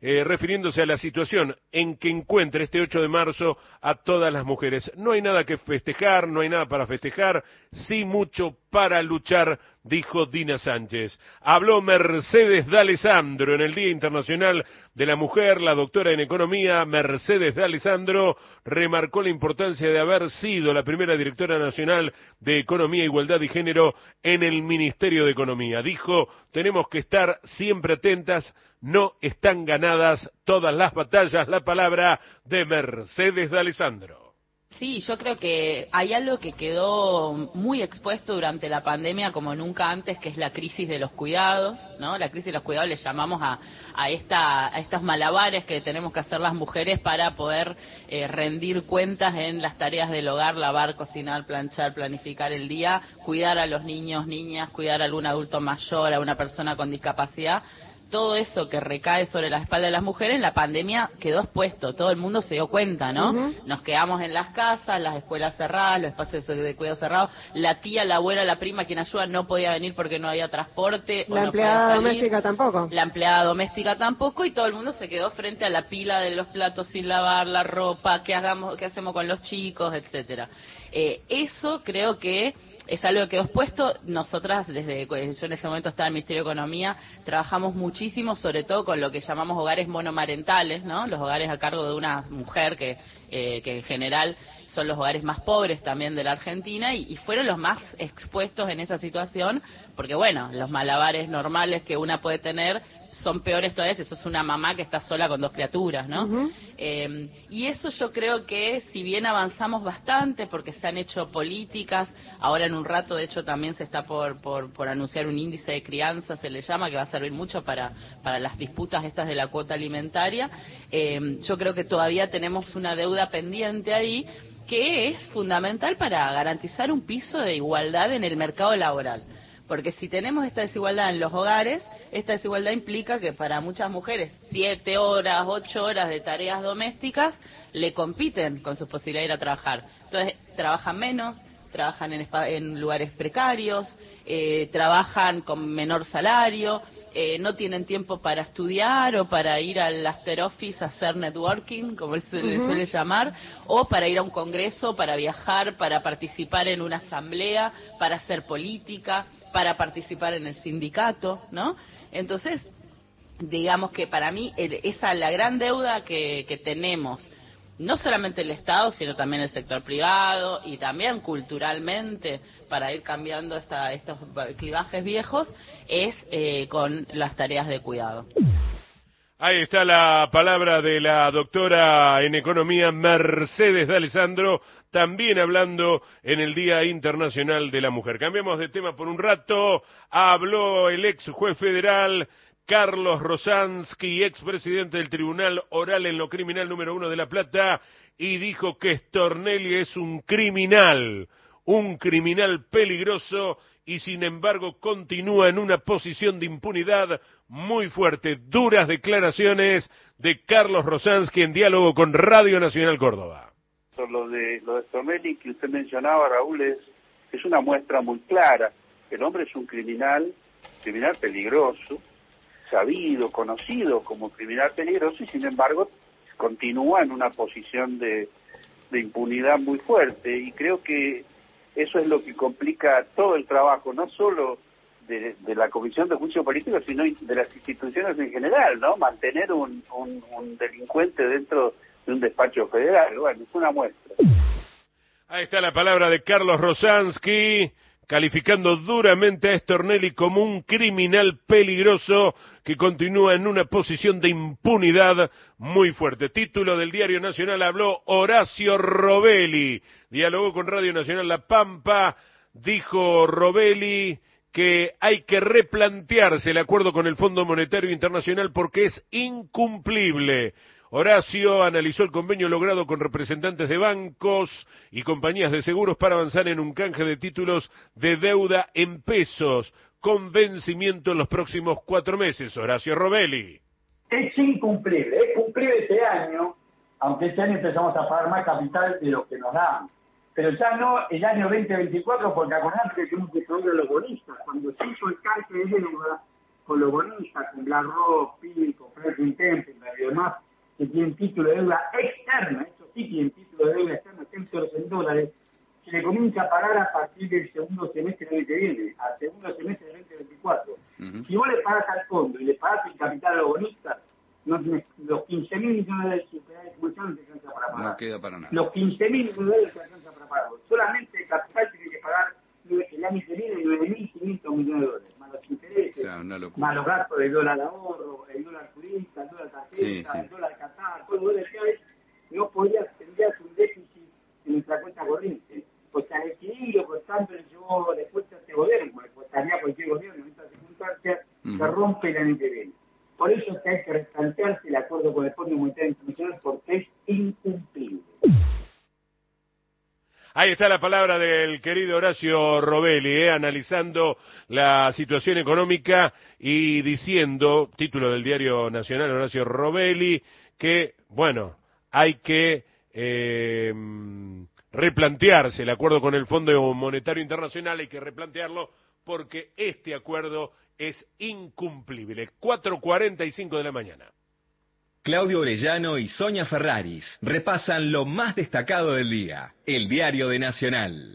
refiriéndose a la situación en que encuentra este 8 de marzo a todas las mujeres. No hay nada que festejar, no hay nada para festejar, sí mucho para luchar, dijo Dina Sánchez. Habló Mercedes D'Alessandro en el Día Internacional de la Mujer. La doctora en Economía, Mercedes D'Alessandro, remarcó la importancia de haber sido la primera directora nacional de Economía, Igualdad y Género en el Ministerio de Economía. Dijo, tenemos que estar siempre atentas, no están ganadas todas las batallas. La palabra de Mercedes D'Alessandro. Sí, yo creo que hay algo que quedó muy expuesto durante la pandemia como nunca antes, que es la crisis de los cuidados, ¿no? La crisis de los cuidados le llamamos a estos malabares que tenemos que hacer las mujeres para poder rendir cuentas en las tareas del hogar, lavar, cocinar, planchar, planificar el día, cuidar a los niños, niñas, cuidar a algún adulto mayor, a una persona con discapacidad. Todo eso que recae sobre la espalda de las mujeres, en la pandemia quedó expuesto, todo el mundo se dio cuenta, ¿no? Nos quedamos en las casas, las escuelas cerradas, los espacios de cuidado cerrados, la tía, la abuela, la prima, quien ayuda no podía venir porque no había transporte. La empleada doméstica tampoco. La empleada doméstica tampoco, y todo el mundo se quedó frente a la pila de los platos sin lavar, la ropa, qué hacemos con los chicos, etcétera. Eso creo que es algo que quedó expuesto. Nosotras, yo en ese momento estaba en el Ministerio de Economía, trabajamos muchísimo, sobre todo con lo que llamamos hogares monomarentales, ¿no? Los hogares a cargo de una mujer que en general son los hogares más pobres también de la Argentina, y fueron los más expuestos en esa situación, porque bueno, los malabares normales que una puede tener son peores todavía si sos una mamá que está sola con 2 criaturas, ¿no? Y eso yo creo que, si bien avanzamos bastante porque se han hecho políticas, ahora en un rato de hecho también se está por anunciar un índice de crianza, se le llama, que va a servir mucho para las disputas estas de la cuota alimentaria. Yo creo que todavía tenemos una deuda pendiente ahí, que es fundamental para garantizar un piso de igualdad en el mercado laboral. Porque si tenemos esta desigualdad en los hogares, esta desigualdad implica que para muchas mujeres 7 horas, 8 horas de tareas domésticas le compiten con sus posibilidades de ir a trabajar. Entonces trabajan menos, trabajan en lugares precarios, trabajan con menor salario, no tienen tiempo para estudiar o para ir al after office a hacer networking, como se le suele llamar, o para ir a un congreso, para viajar, para participar en una asamblea, para hacer política, para participar en el sindicato, ¿no? Entonces, digamos que para mí esa es la gran deuda que tenemos, no solamente el Estado, sino también el sector privado, y también culturalmente, para ir cambiando estos clivajes viejos, es con las tareas de cuidado. Ahí está la palabra de la doctora en Economía, Mercedes D'Alessandro, también hablando en el Día Internacional de la Mujer. Cambiamos de tema por un rato. Habló el ex juez federal Carlos Rosansky, expresidente del Tribunal Oral en lo Criminal número 1 de La Plata, y dijo que Stornelli es un criminal peligroso, y sin embargo continúa en una posición de impunidad muy fuerte. Duras declaraciones de Carlos Rosansky en diálogo con Radio Nacional Córdoba. Lo de Stornelli que usted mencionaba, Raúl, es una muestra muy clara. El hombre es un criminal peligroso, sabido, conocido como criminal peligroso, y sin embargo continúa en una posición de impunidad muy fuerte, y creo que eso es lo que complica todo el trabajo, no solo de la Comisión de Juicio Político, sino de las instituciones en general, ¿no? Mantener un delincuente dentro de un despacho federal, bueno, es una muestra. Ahí está la palabra de Carlos Rosansky, calificando duramente a Stornelli como un criminal peligroso que continúa en una posición de impunidad muy fuerte. Título del Diario Nacional, habló Horacio Robelli, dialogó con Radio Nacional La Pampa, dijo Robelli que hay que replantearse el acuerdo con el Fondo Monetario Internacional porque es incumplible. Horacio analizó el convenio logrado con representantes de bancos y compañías de seguros para avanzar en un canje de títulos de deuda en pesos con vencimiento en los próximos 4 meses. Horacio Robelli. Es incumplible, es cumplible este año, aunque este año empezamos a pagar más capital de lo que nos dan. Pero ya no el año 2024, porque acordate que tenemos que pagar a los bonistas. Cuando se hizo el canje de deuda con los bonistas, con BlackRock, PIB, con Franklin Templeton y demás, que tienen título de deuda externa, eso sí tienen título de deuda externa, centros en dólares, se le comienza a pagar a partir del segundo semestre del año que viene, al segundo semestre del 2024. Si vos le pagás al fondo y le pagás el capital a los bonistas, no tenés, los 15.000 millones de superávit no te alcanza para pagar. No queda para nada. Los 15.000 millones de dólares te alcanza para pagar. Solamente el capital tiene que pagar el año que viene 9.500 millones de dólares, más los intereses, O sea, una locura. más los gastos del dólar ahorro, el dólar turista, el dólar tarjeta, el dólar Qatar, todo lo que hay, no tendrías un déficit en nuestra cuenta corriente. Pues al equilibrio constante yo después de este gobierno, le costaría a cualquier gobierno en estas circunstancias, se rompe el año que viene. Por eso es que hay que replantearse el acuerdo con el Fondo Monetario Internacional porque es incumplible. Ahí está la palabra del querido Horacio Robelli, analizando la situación económica y diciendo, título del Diario Nacional, Horacio Robelli, que, bueno, hay que replantearse el acuerdo con el Fondo Monetario Internacional, hay que replantearlo porque este acuerdo es incumplible. 4:45 de la mañana. Claudio Orellano y Sonia Ferraris repasan lo más destacado del día. El Diario de Nacional.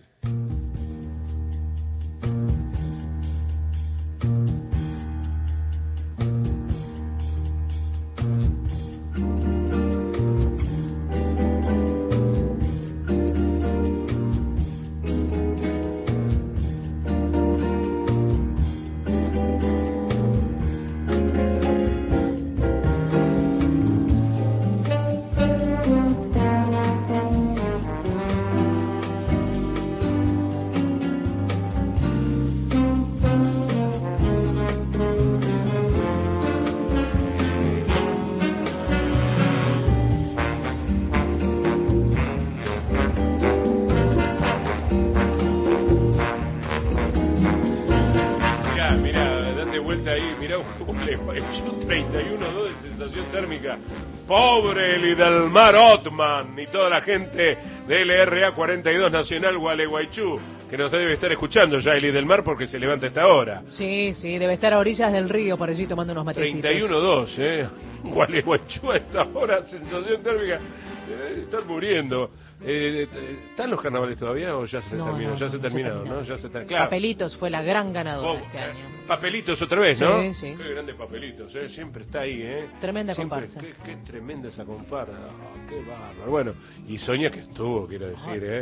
Gualeguaychú 31,2 de sensación térmica. Pobre el Idelmar Otman y toda la gente de LRA 42 Nacional Gualeguaychú, que nos debe estar escuchando ya el Idelmar porque se levanta a esta hora. Sí, sí, debe estar a orillas del río por allí tomando unos matecitos. 31,2, Gualeguaychú a esta hora, sensación térmica. Están muriendo. ¿Están los carnavales todavía o ya se terminó? Ya se terminaron, ¿no? Ya se claro. Papelitos fue la gran ganadora este año. Papelitos otra vez, ¿no? Sí, sí. Qué grande Papelitos, siempre está ahí, Tremenda siempre, comparsa. Qué tremenda esa comparsa. Qué bárbaro. Bueno, y Sonia que estuvo, quiero decir,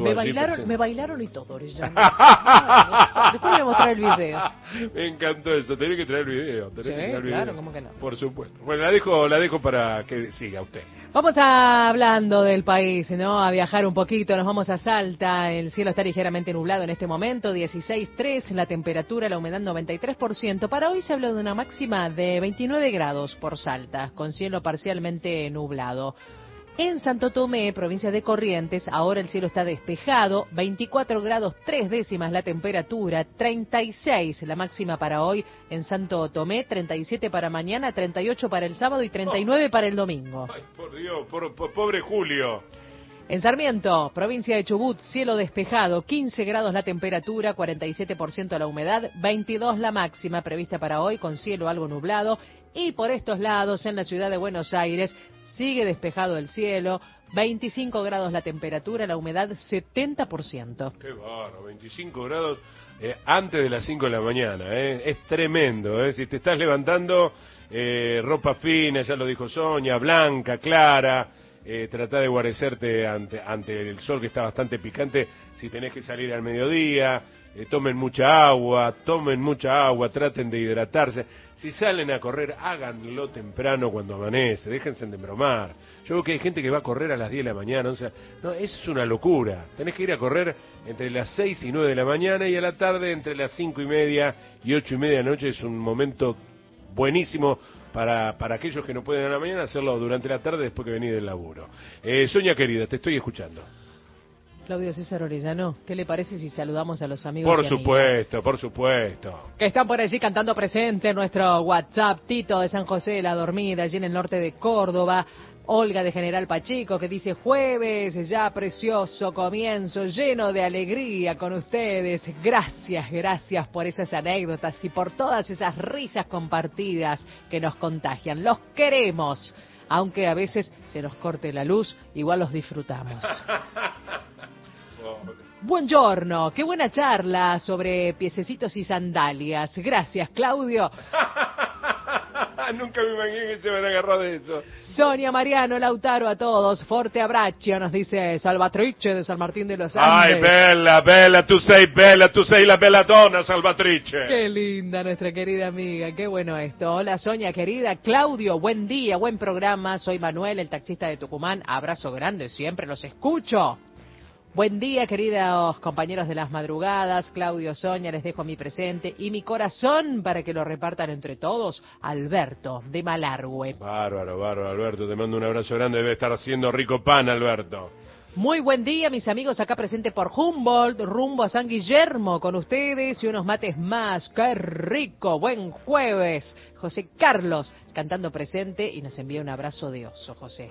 Me bailaron y todo, Orellano. Después voy a mostrar el video. Me encantó eso, tenés que traer el video. Sí, claro, ¿cómo que no? Por supuesto. Bueno, la dejo para que siga usted. Vamos hablando del país, ¿no? A viajar un poquito, nos vamos a Salta, el cielo está ligeramente nublado en este momento, 16,3, la temperatura, la humedad 93%. Para hoy se habla de una máxima de 29 grados por Salta, con cielo parcialmente nublado. En Santo Tomé, provincia de Corrientes, ahora el cielo está despejado, 24 grados 3 décimas la temperatura, 36 la máxima para hoy en Santo Tomé, 37 para mañana, 38 para el sábado y 39 para el domingo. Ay, por Dios, pobre Julio. En Sarmiento, provincia de Chubut, cielo despejado, 15 grados la temperatura, 47% la humedad, 22 la máxima prevista para hoy con cielo algo nublado. Y por estos lados, en la ciudad de Buenos Aires, sigue despejado el cielo, 25 grados la temperatura, la humedad 70%. Qué bárbaro, 25 grados antes de las 5 de la mañana, es tremendo, si te estás levantando, ropa fina, ya lo dijo Sonia, blanca, clara, tratá de guarecerte ante el sol que está bastante picante si tenés que salir al mediodía. Tomen mucha agua, traten de hidratarse. Si salen a correr, háganlo temprano cuando amanece, déjense de bromar. Yo veo que hay gente que va a correr a las 10 de la mañana, eso es una locura. Tenés que ir a correr entre las 6 y 9 de la mañana y a la tarde entre las 5:30 y 8:30 de la noche. Es un momento buenísimo para aquellos que no pueden a la mañana hacerlo durante la tarde después que venís del laburo. Sonia querida, te estoy escuchando. Claudio César Orellano, ¿qué le parece si saludamos a los amigos Por supuesto. Que están por allí cantando presente en nuestro WhatsApp. Tito de San José de la Dormida, allí en el norte de Córdoba. Olga de General Pacheco, que dice: jueves, ya precioso comienzo, lleno de alegría con ustedes. Gracias, gracias por esas anécdotas y por todas esas risas compartidas que nos contagian. Los queremos, aunque a veces se nos corte la luz, igual los disfrutamos. Buongiorno, qué buena charla sobre piececitos y sandalias. Gracias, Claudio. Nunca me imaginé que se van a agarrar de eso. Sonia, Mariano, Lautaro, a todos. Forte abbraccio, nos dice Salvatrice de San Martín de los Andes. Ay, bella, tu sei la bella donna, Salvatrice. Qué linda nuestra querida amiga, qué bueno esto. Hola, Sonia, querida. Claudio, buen día, buen programa. Soy Manuel, el taxista de Tucumán. Abrazo grande, siempre los escucho. Buen día, queridos compañeros de las madrugadas. Claudio, Sonia, les dejo mi presente y mi corazón para que lo repartan entre todos. Alberto, de Malargüe. Bárbaro, Alberto. Te mando un abrazo grande. Debe estar haciendo rico pan, Alberto. Muy buen día, mis amigos, acá presente por Humboldt, rumbo a San Guillermo con ustedes y unos mates más. ¡Qué rico! Buen jueves. José Carlos, cantando presente, y nos envía un abrazo de oso, José.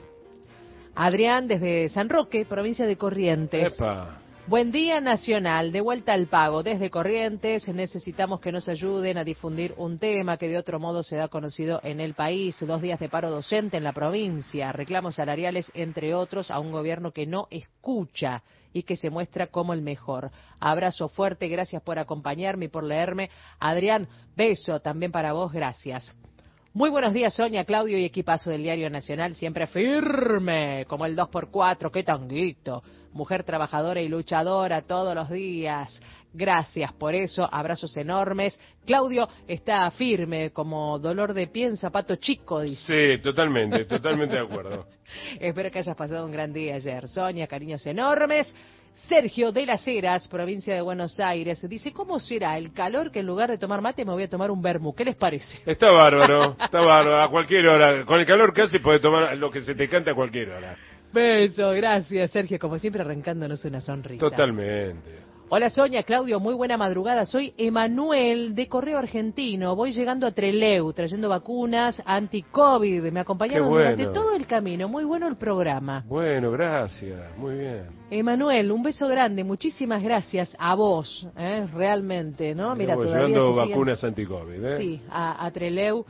Adrián, desde San Roque, provincia de Corrientes. Epa. Buen día, Nacional, de vuelta al pago. Desde Corrientes necesitamos que nos ayuden a difundir un tema que de otro modo se da conocido en el país. 2 días de paro docente en la provincia, reclamos salariales, entre otros, a un gobierno que no escucha y que se muestra como el mejor. Abrazo fuerte, gracias por acompañarme y por leerme. Adrián, beso también para vos, gracias. Muy buenos días, Sonia, Claudio y equipazo del Diario Nacional, siempre firme, como el 2x4, qué tanguito. Mujer trabajadora y luchadora todos los días. Gracias por eso, abrazos enormes. Claudio está firme, como dolor de pie en zapato chico, dice. Sí, totalmente de acuerdo. Espero que hayas pasado un gran día ayer. Sonia, cariños enormes. Sergio de las Heras, provincia de Buenos Aires, dice: ¿cómo será el calor que en lugar de tomar mate me voy a tomar un vermú? ¿Qué les parece? Está bárbaro, a cualquier hora. Con el calor casi puedes tomar lo que se te cante a cualquier hora. Beso, gracias, Sergio, como siempre arrancándonos una sonrisa. Totalmente. Hola, Sonia, Claudio, muy buena madrugada. Soy Emanuel, de Correo Argentino. Voy llegando a Trelew, trayendo vacunas anti-COVID. Me acompañaron durante todo el camino. Muy bueno el programa. Bueno, gracias. Muy bien. Emanuel, un beso grande. Muchísimas gracias a vos, realmente, ¿no? Mira, todavía llevando vacunas anti-COVID, ¿eh? Sí, a Trelew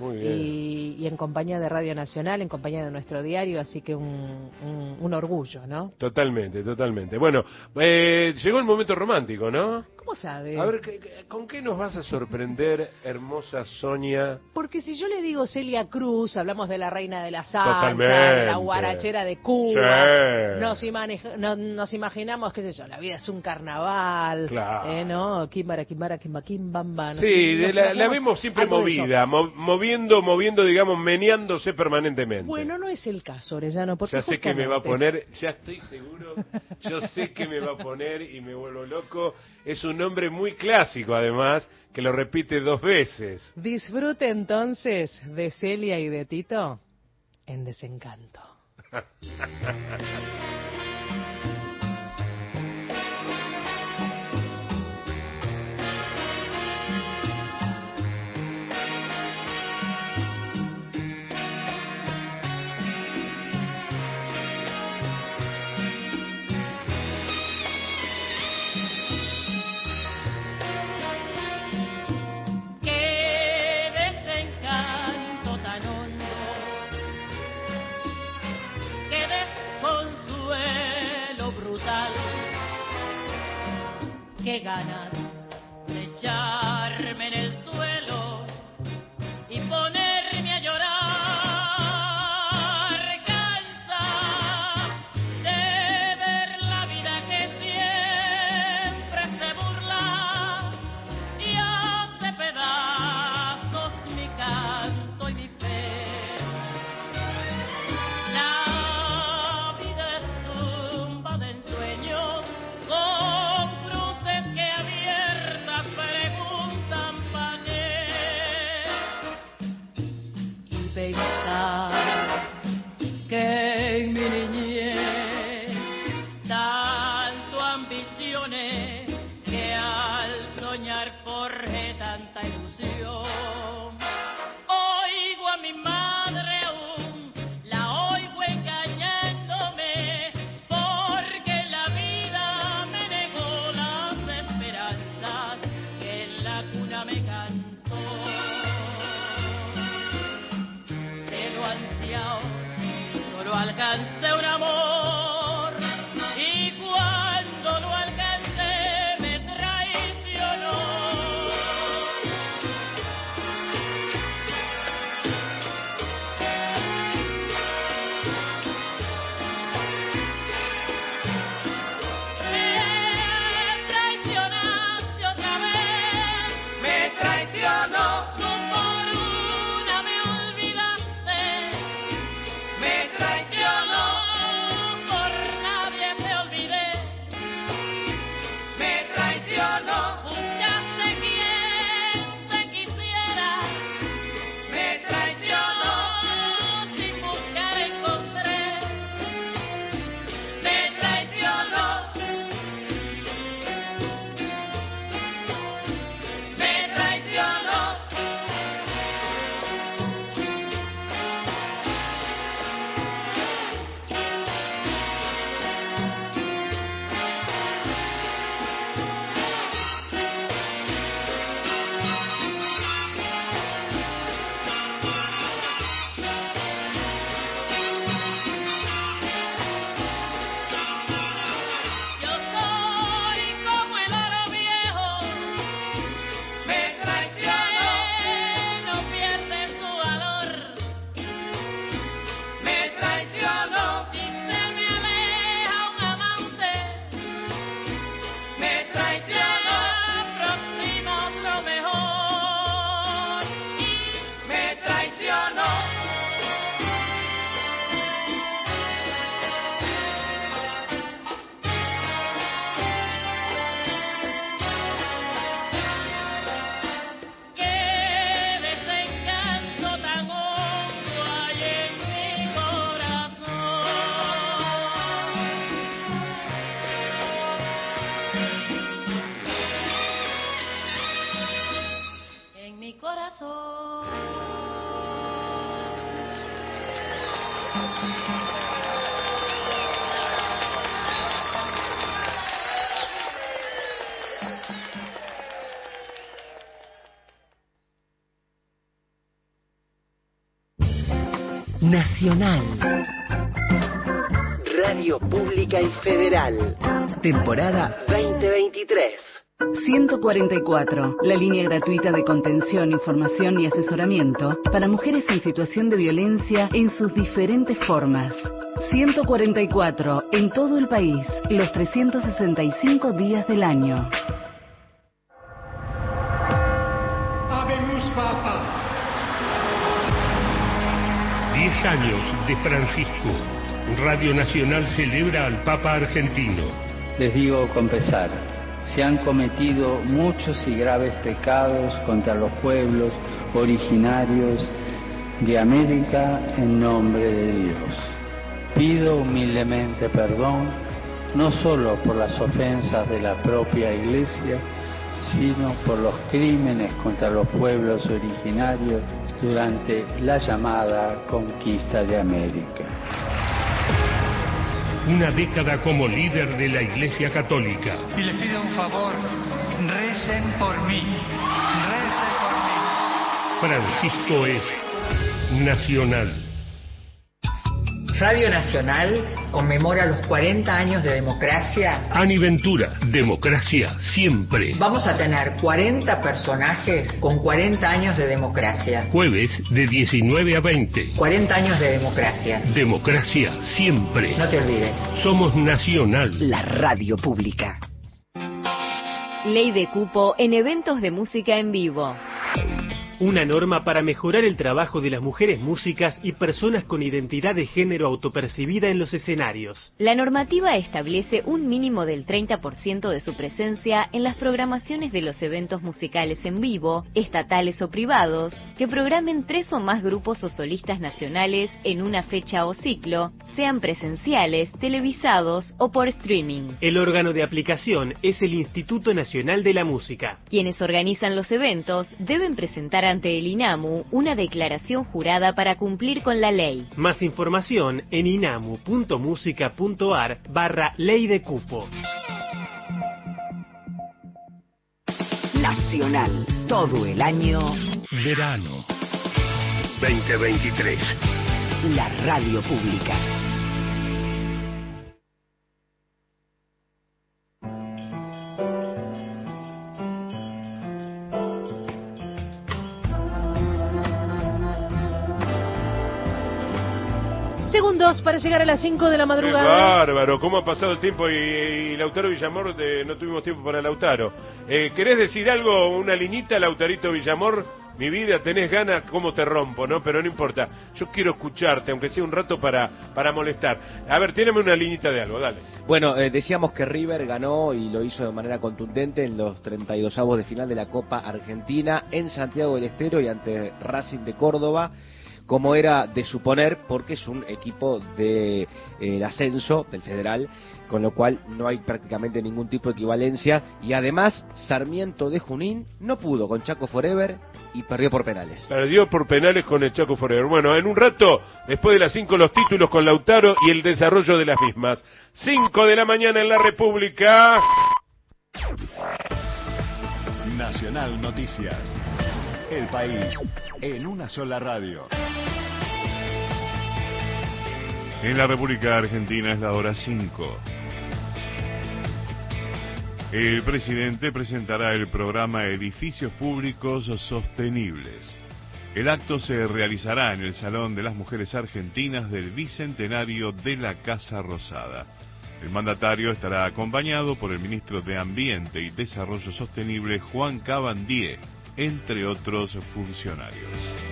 y en compañía de Radio Nacional, en compañía de nuestro diario, así que un orgullo, ¿no? Totalmente. Bueno, llegó el momento romántico, ¿no? ¿Cómo sabe? A ver, ¿con qué nos vas a sorprender, hermosa Sonia? Porque si yo le digo Celia Cruz, hablamos de la reina de la salsa, de la guarachera de Cuba, sí. Nos imaginamos, qué sé yo, la vida es un carnaval, claro. ¿no? Kimbara, kimbamba. Sí, la vemos siempre movida, moviendo, digamos, meneándose permanentemente. Bueno, no es el caso, Orellano, porque ya sé que me va a poner, ya estoy seguro, yo sé que me va a poner y me vuelvo loco. Es un nombre muy clásico, además, que lo repite 2 veces. Disfrute entonces de Celia y de Tito en Desencanto. Qué ganas de echarme en el suelo y ponerme a llorar, cansa de ver la vida que siempre se burla y hace pedazos mi canto y mi fe. La vida es tumba de ensueños con cruces que abiertas preguntas. alcancé un amor y cuando lo alcancé me traicionó. Me traicionaste otra vez, me traicionó. Tú por una me olvidaste, me traicionó. Por nadie te olvidé, me traicionó. Buscaste quien te quisiera, me traicionó. Sin buscar encontré, me traicionó. Me traicionó. Yo soy como el oro viejo, me traicionó, no pierde su valor, me traicionó. Y se me aleja un amante, me traicionó. Aproxima otro mejor y me traicionó. Qué desencanto tan hondo hay en mi corazón. En mi corazón. Nacional. Radio Pública y Federal. Temporada 2023. 144, la línea gratuita de contención, información y asesoramiento para mujeres en situación de violencia en sus diferentes formas. 144, en todo el país, los 365 días del año. Habemus Papa. 10 años de Francisco. Radio Nacional celebra al Papa argentino. Les digo con pesar, se han cometido muchos y graves pecados contra los pueblos originarios de América en nombre de Dios. Pido humildemente perdón, no solo por las ofensas de la propia Iglesia, sino por los crímenes contra los pueblos originarios durante la llamada conquista de América. Una década como líder de la Iglesia Católica. Y les pido un favor, recen por mí, recen por mí. Francisco es nacional. Radio Nacional conmemora los 40 años de democracia. Ani Ventura, democracia siempre. Vamos a tener 40 personajes con 40 años de democracia. Jueves de 19 a 20. 40 años de democracia. Democracia siempre. No te olvides. Somos nacional. La radio pública. Ley de cupo en eventos de música en vivo. Una norma para mejorar el trabajo de las mujeres músicas y personas con identidad de género autopercibida en los escenarios. La normativa establece un mínimo del 30% de su presencia en las programaciones de los eventos musicales en vivo, estatales o privados, que programen 3 o más grupos o solistas nacionales en una fecha o ciclo, sean presenciales, televisados o por streaming. El órgano de aplicación es el Instituto Nacional de la Música. Quienes organizan los eventos deben presentar ante el INAMU una declaración jurada para cumplir con la ley. Más información en inamu.musica.ar/ley de cupo. Nacional, todo el año. Verano 2023. La radio pública. segundos para llegar a las 5 de la Qué madrugada. bárbaro, cómo ha pasado el tiempo y Lautaro Villamor, no tuvimos tiempo para Lautaro. ¿Querés decir algo, una liñita, Lautarito Villamor? Mi vida, tenés ganas, cómo te rompo, ¿no? Pero no importa, yo quiero escucharte, aunque sea un rato para molestar. A ver, tírame una liñita de algo, dale. Bueno, decíamos que River ganó y lo hizo de manera contundente en los 32avos de final de la Copa Argentina en Santiago del Estero y ante Racing de Córdoba, como era de suponer, porque es un equipo de ascenso del Federal, con lo cual no hay prácticamente ningún tipo de equivalencia, y además Sarmiento de Junín no pudo con Chaco Forever y perdió por penales. Perdió por penales con el Chaco Forever. Bueno, en un rato, después de las 5, los títulos con Lautaro y el desarrollo de las mismas. 5 de la mañana en la República. Nacional Noticias. El país en una sola radio. En la República Argentina es la hora 5. El presidente presentará el programa Edificios Públicos Sostenibles. El acto se realizará en el Salón de las Mujeres Argentinas del Bicentenario de la Casa Rosada. El mandatario estará acompañado por el ministro de Ambiente y Desarrollo Sostenible, Juan Cabandier, entre otros funcionarios.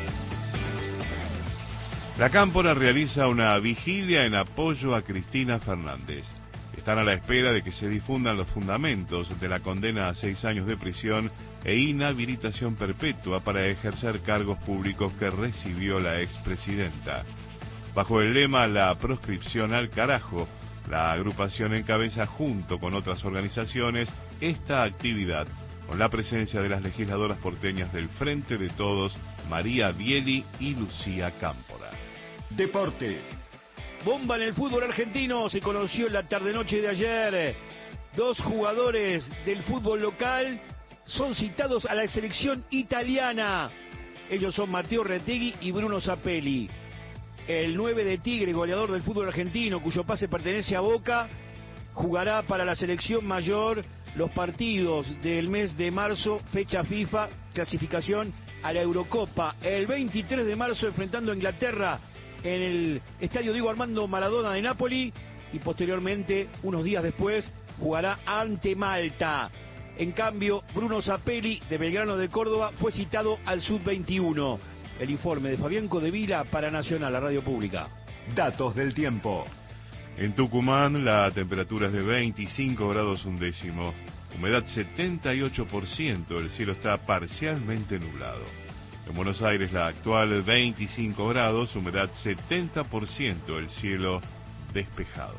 La Cámpora realiza una vigilia en apoyo a Cristina Fernández. Están a la espera de que se difundan los fundamentos de la condena a 6 años de prisión e inhabilitación perpetua para ejercer cargos públicos que recibió la expresidenta. Bajo el lema La proscripción al carajo, la agrupación encabeza junto con otras organizaciones esta actividad, con la presencia de las legisladoras porteñas del Frente de Todos, María Bieli y Lucía Cámpora. Deportes. Bomba en el fútbol argentino, se conoció en la tarde-noche de ayer. 2 jugadores del fútbol local son citados a la selección italiana. Ellos son Matteo Retegui y Bruno Zapelli. El 9 de Tigre, goleador del fútbol argentino, cuyo pase pertenece a Boca, jugará para la selección mayor los partidos del mes de marzo, fecha FIFA, clasificación a la Eurocopa. El 23 de marzo enfrentando a Inglaterra en el estadio Diego Armando Maradona de Nápoli, y posteriormente, unos días después, jugará ante Malta. En cambio, Bruno Zapelli, de Belgrano de Córdoba, fue citado al Sub-21. El informe de Fabián Codevila para Nacional, la radio pública. Datos del tiempo. En Tucumán la temperatura es de 25 grados undécimo, humedad 78%, el cielo está parcialmente nublado. En Buenos Aires la actual 25 grados, humedad 70%, el cielo despejado.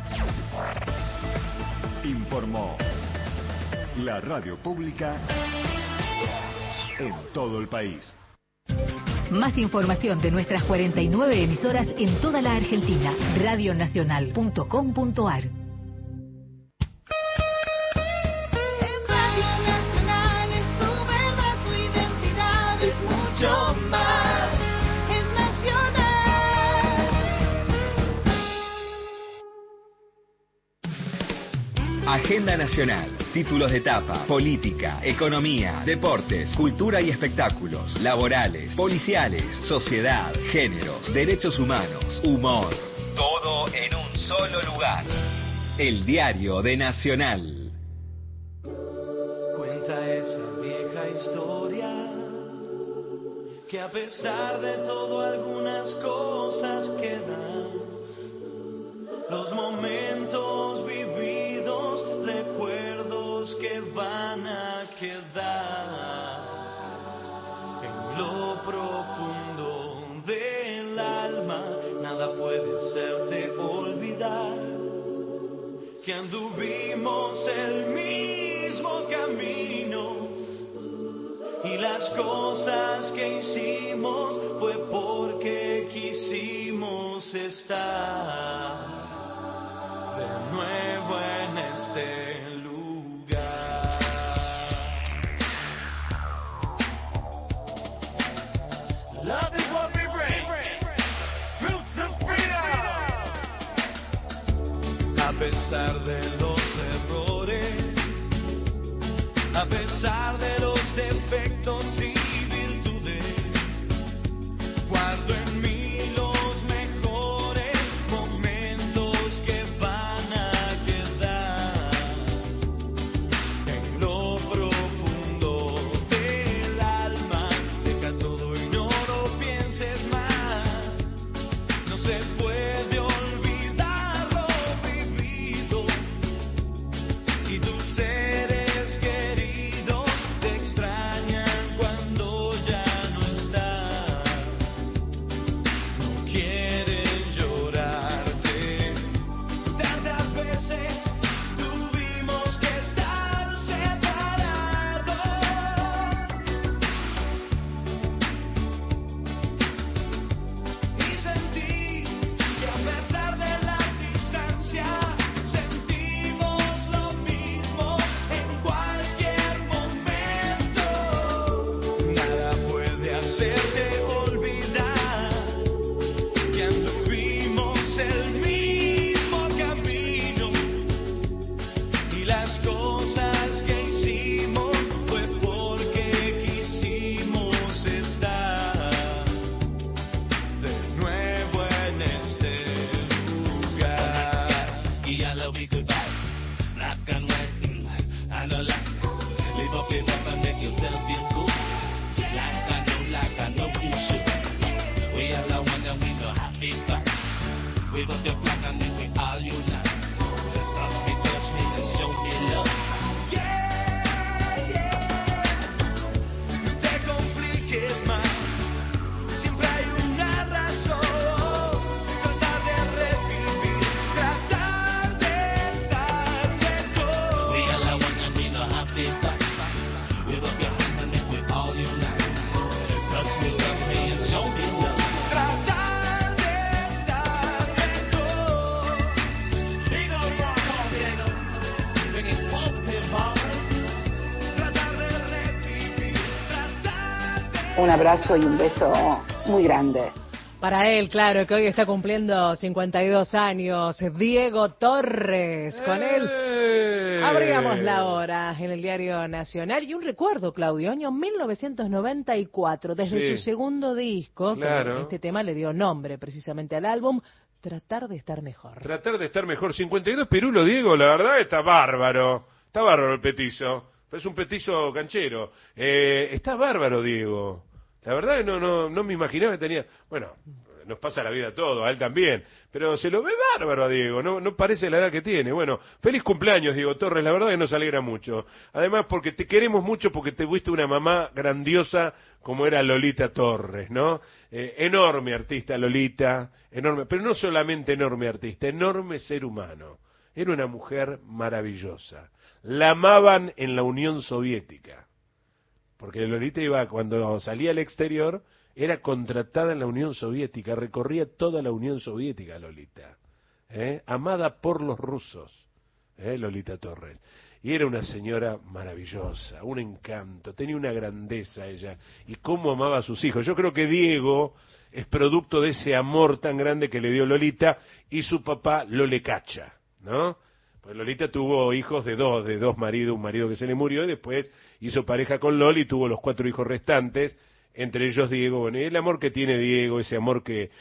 Informó la radio pública en todo el país. Más información de nuestras 49 emisoras en toda la Argentina. Radionacional.com.ar. Agenda Nacional, títulos de etapa, política, economía, deportes, cultura y espectáculos, laborales, policiales, sociedad, géneros, derechos humanos, humor. Todo en un solo lugar. El Diario de Nacional. Cuenta esa vieja historia que a pesar de todo algunas cosas quedan. Los momentos vividos, recuerdos que van a quedar en lo profundo del alma. Nada puede hacerte olvidar que anduvimos el mismo camino y las cosas que hicimos fue porque quisimos estar de nuevo en este lugar. Love is what we bring, fruits of freedom. A pesar de los errores, a pesar de los defectos y virtudes, guardo en mí los mejores you feel good. Like I know you should. We are the one that we know happy back. We got the black and then we all unite. Touch me and show me love. Te compliques más. Siempre hay una razón. Tratar de revivir. Tratar de estar mejor. We are the one that we know happy back. We got the black and then we all unite. Touch me and show me love. Un abrazo y un beso muy grande. Para él, claro, que hoy está cumpliendo 52 años, Diego Torres. Con él abríamos la hora en el Diario Nacional. Y un recuerdo, Claudio, año 1994, desde su segundo disco, claro. Que este tema le dio nombre precisamente al álbum, Tratar de estar mejor. Tratar de estar mejor. 52 Pirulo, Diego, la verdad está bárbaro. Está bárbaro el petizo. Es un petizo canchero. Está bárbaro, Diego. La verdad que no me imaginaba que tenía... Bueno, nos pasa la vida todo, a él también. Pero se lo ve bárbaro a Diego, no parece la edad que tiene. Bueno, feliz cumpleaños, Diego Torres, la verdad que nos alegra mucho. Además, porque te queremos mucho, porque te fuiste una mamá grandiosa como era Lolita Torres, ¿no? Enorme artista Lolita, enorme, pero no solamente enorme artista, enorme ser humano. Era una mujer maravillosa. La amaban en la Unión Soviética. Porque Lolita iba, cuando salía al exterior, era contratada en la Unión Soviética, recorría toda la Unión Soviética, Lolita. Amada por los rusos, Lolita Torres. Y era una señora maravillosa, un encanto, tenía una grandeza ella, y cómo amaba a sus hijos. Yo creo que Diego es producto de ese amor tan grande que le dio Lolita, y su papá Lole Cacha, ¿no? Pues Lolita tuvo hijos de dos maridos, un marido que se le murió, y después hizo pareja con Loli y tuvo los 4 hijos restantes, entre ellos Diego. Bueno, y el amor que tiene Diego, ese amor que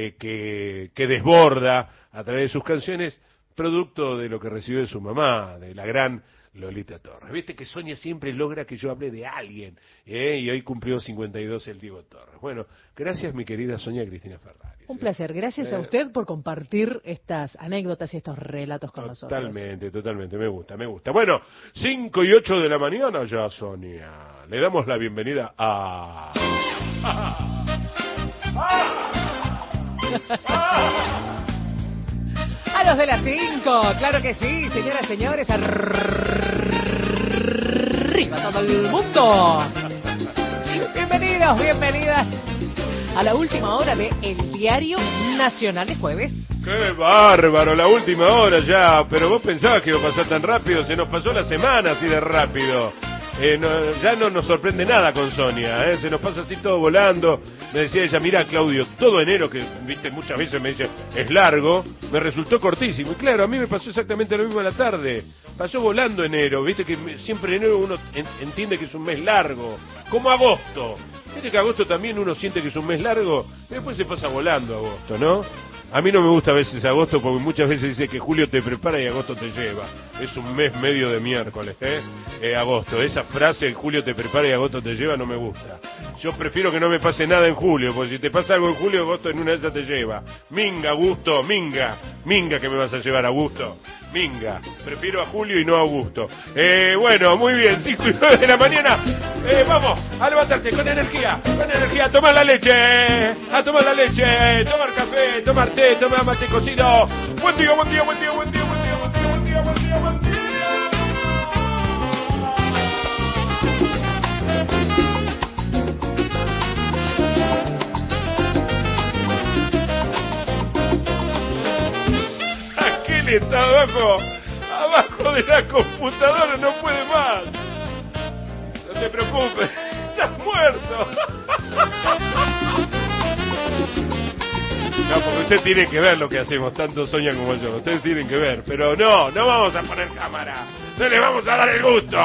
desborda a través de sus canciones, producto de lo que recibió de su mamá, de la gran Lolita Torres. Viste que Sonia siempre logra que yo hable de alguien, y hoy cumplió 52 el Diego Torres. Bueno, gracias mi querida Sonia Cristina Ferrari. Un placer, gracias a usted por compartir estas anécdotas y estos relatos con nosotros. Totalmente, me gusta. Bueno, 5:08 de la mañana ya, Sonia. Le damos la bienvenida a... A los de las 5, claro que sí, señoras, señores, arriba todo el mundo. Bienvenidos, bienvenidas a la última hora de El Diario Nacional de jueves. ¡Qué bárbaro! La última hora ya, pero vos pensabas que iba a pasar tan rápido, se nos pasó la semana así de rápido. Ya no nos sorprende nada con Sonia, se nos pasa así todo volando. Me decía ella, mira Claudio, todo enero, que viste muchas veces me dice, es largo, me resultó cortísimo. Y claro, a mí me pasó exactamente lo mismo a la tarde. Pasó volando enero, viste que siempre enero uno entiende que es un mes largo, como agosto. Viste que agosto también uno siente que es un mes largo, y después se pasa volando agosto, ¿no? A mí no me gusta a veces agosto porque muchas veces dice que julio te prepara y agosto te lleva. Es un mes medio de miércoles, agosto. Esa frase, julio te prepara y agosto te lleva, no me gusta. Yo prefiero que no me pase nada en julio, porque si te pasa algo en julio, agosto en una de esas te lleva. Minga, Augusto, minga que me vas a llevar, Augusto. Minga, prefiero a Julio y no a Augusto. Bueno, muy bien, 5:09 de la mañana. Vamos, a levantarte con energía, a tomar la leche, tomar café, tomar té, tomar mate cocido. Buen día. Aquel está abajo de la computadora, no puede más. No te preocupes, estás muerto. No, porque usted tiene que ver lo que hacemos, tanto Sonia como yo. Ustedes tienen que ver, pero no vamos a poner cámara. No le vamos a dar el gusto.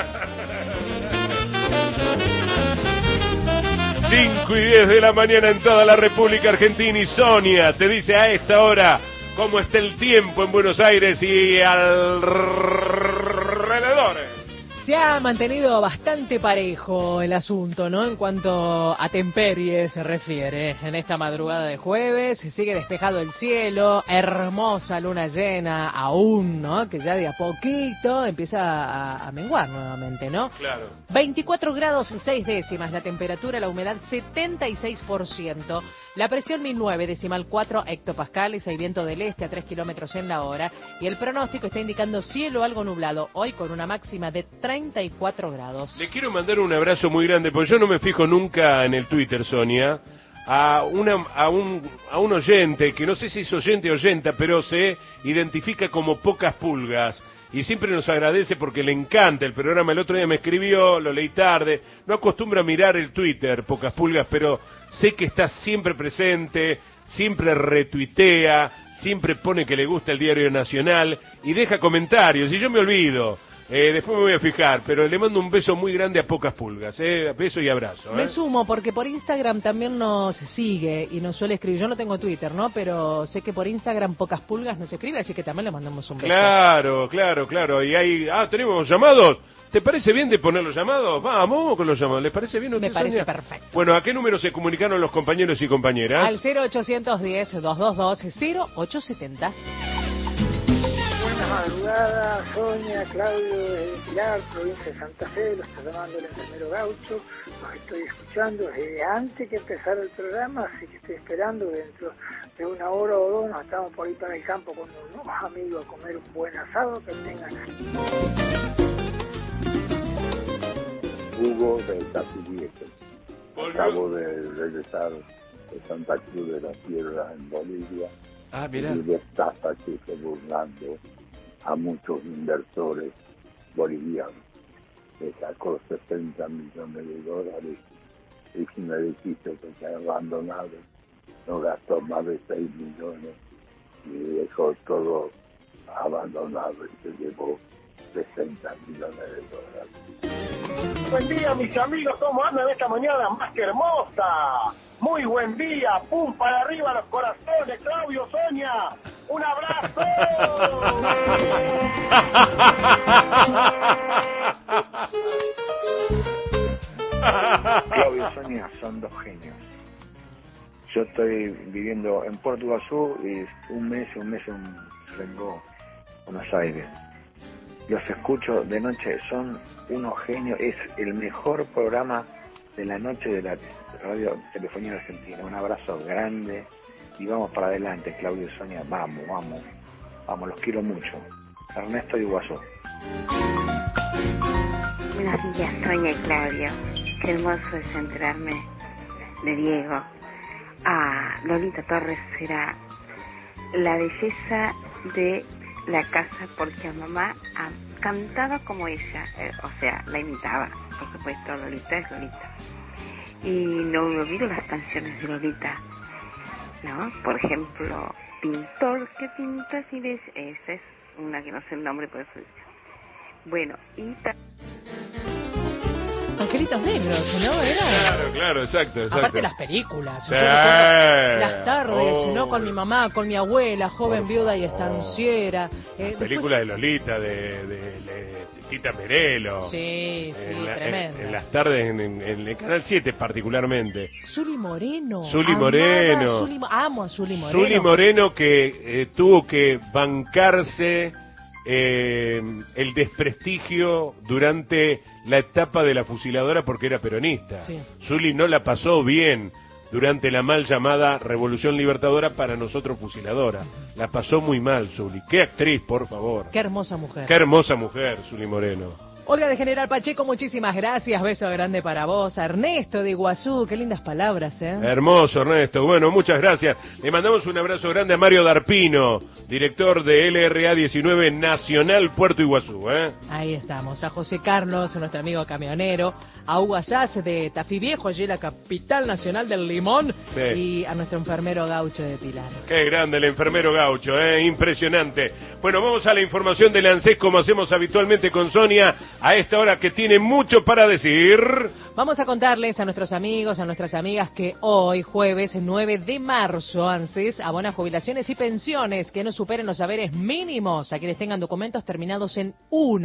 5:10 de la mañana en toda la República Argentina, y Sonia te dice a esta hora cómo está el tiempo en Buenos Aires y alrededores. Se ha mantenido bastante parejo el asunto, ¿no? En cuanto a temperies se refiere. En esta madrugada de jueves sigue despejado el cielo, hermosa luna llena aún, ¿no? Que ya de a poquito empieza a menguar nuevamente, ¿no? Claro. 24 grados 6 décimas la temperatura, la humedad 76%, la presión 1009,4 hectopascales, hay viento del este a 3 kilómetros en la hora y el pronóstico está indicando cielo algo nublado, hoy con una máxima de 34 grados. Le quiero mandar un abrazo muy grande, porque yo no me fijo nunca en el Twitter, Sonia, a un oyente, que no sé si es oyente o oyenta, pero se identifica como Pocas Pulgas. Y siempre nos agradece porque le encanta el programa. El otro día me escribió, lo leí tarde. No acostumbro a mirar el Twitter, Pocas Pulgas, pero sé que está siempre presente, siempre retuitea, siempre pone que le gusta el Diario Nacional y deja comentarios. Y yo me olvido. Después me voy a fijar, pero le mando un beso muy grande a Pocas Pulgas, beso y abrazo. Me sumo porque por Instagram también nos sigue y nos suele escribir. Yo no tengo Twitter, ¿no? Pero sé que por Instagram Pocas Pulgas nos escribe, así que también le mandamos un beso. Claro. Y ahí, tenemos llamados. ¿Te parece bien de poner los llamados? Vamos con los llamados. ¿Les parece bien? Me parece Sonia? perfecto. Bueno, ¿a qué número se comunicaron los compañeros y compañeras? Al 0810-222-0870. Buenas madrugadas, Sonia, Claudio, desde Pilar, provincia de Santa Fe, los está llamando el enfermero Gaucho, los estoy escuchando desde antes que empezara el programa, así que estoy esperando dentro de una hora o dos, nos estamos por ir para el campo con unos amigos a comer un buen asado, que tengan. Hugo del Casillete, acabo de regresar de Santa Cruz de la Sierra en Bolivia. Mira. Y de estafa que se burlando a muchos inversores bolivianos. Se sacó 60 millones de dólares, es un edificio que se ha abandonado, no gastó más de 6 millones y dejó todo abandonado y se llevó 60 millones de dólares. Buen día, mis amigos, ¿cómo andan esta mañana más que hermosa? Muy buen día, pum, para arriba los corazones, Claudio, Sonia, un abrazo. Claudio y Sonia son dos genios. Yo estoy viviendo en Puerto Iguazú y un mes vengo a Buenos Aires. Los escucho de noche, son unos genios, es el mejor programa de la noche de la Radio Telefonía Argentina. Un abrazo grande y vamos para adelante, Claudio y Sonia, vamos, los quiero mucho. Ernesto de Iguazú. Buenos días, Sonia y Claudio. Qué hermoso es enterarme de Diego. Lolita Torres será la belleza de la casa porque a mamá cantaba como ella, o sea, la imitaba, por supuesto. Lolita es Lolita. Y no me olvido las canciones de Lolita, ¿no? Por ejemplo, Pintor, ¿qué pintas y ves? Esa es una que no sé el nombre, por eso dice. Bueno, y Angelitos Negros, ¿no? Era. Claro, exacto. Aparte las películas. Sí. Yo recuerdo las tardes, ¿no? Con mi mamá, con mi abuela, joven viuda y estanciera. Película de Lolita, de Tita Merelo. Sí, tremendo. En las tardes, en el Canal 7 particularmente. Zuli Moreno. Amo a Zuli Moreno. Zuli Moreno que tuvo que bancarse el desprestigio durante la etapa de la fusiladora porque era peronista. Sí. Zuli no la pasó bien durante la mal llamada Revolución Libertadora, para nosotros fusiladora. La pasó muy mal, Zuli. Qué actriz, por favor. Qué hermosa mujer. Qué hermosa mujer, Zuli Moreno. Olga de General Pacheco, muchísimas gracias. Beso grande para vos. Ernesto de Iguazú, qué lindas palabras, ¿eh? Hermoso, Ernesto. Bueno, muchas gracias. Le mandamos un abrazo grande a Mario Darpino, director de LRA 19 Nacional Puerto Iguazú, ¿eh? Ahí estamos. A José Carlos, nuestro amigo camionero. A Hugo Asaz de Tafí Viejo, allí la capital nacional del limón. Sí. Y a nuestro enfermero Gaucho de Pilar. Qué grande el enfermero Gaucho, impresionante. Bueno, vamos a la información del ANSES, como hacemos habitualmente con Sonia, a esta hora que tiene mucho para decir. Vamos a contarles a nuestros amigos, a nuestras amigas, que hoy, jueves 9 de marzo, ANSES abona jubilaciones y pensiones que no superen los haberes mínimos a quienes tengan documentos terminados en 1.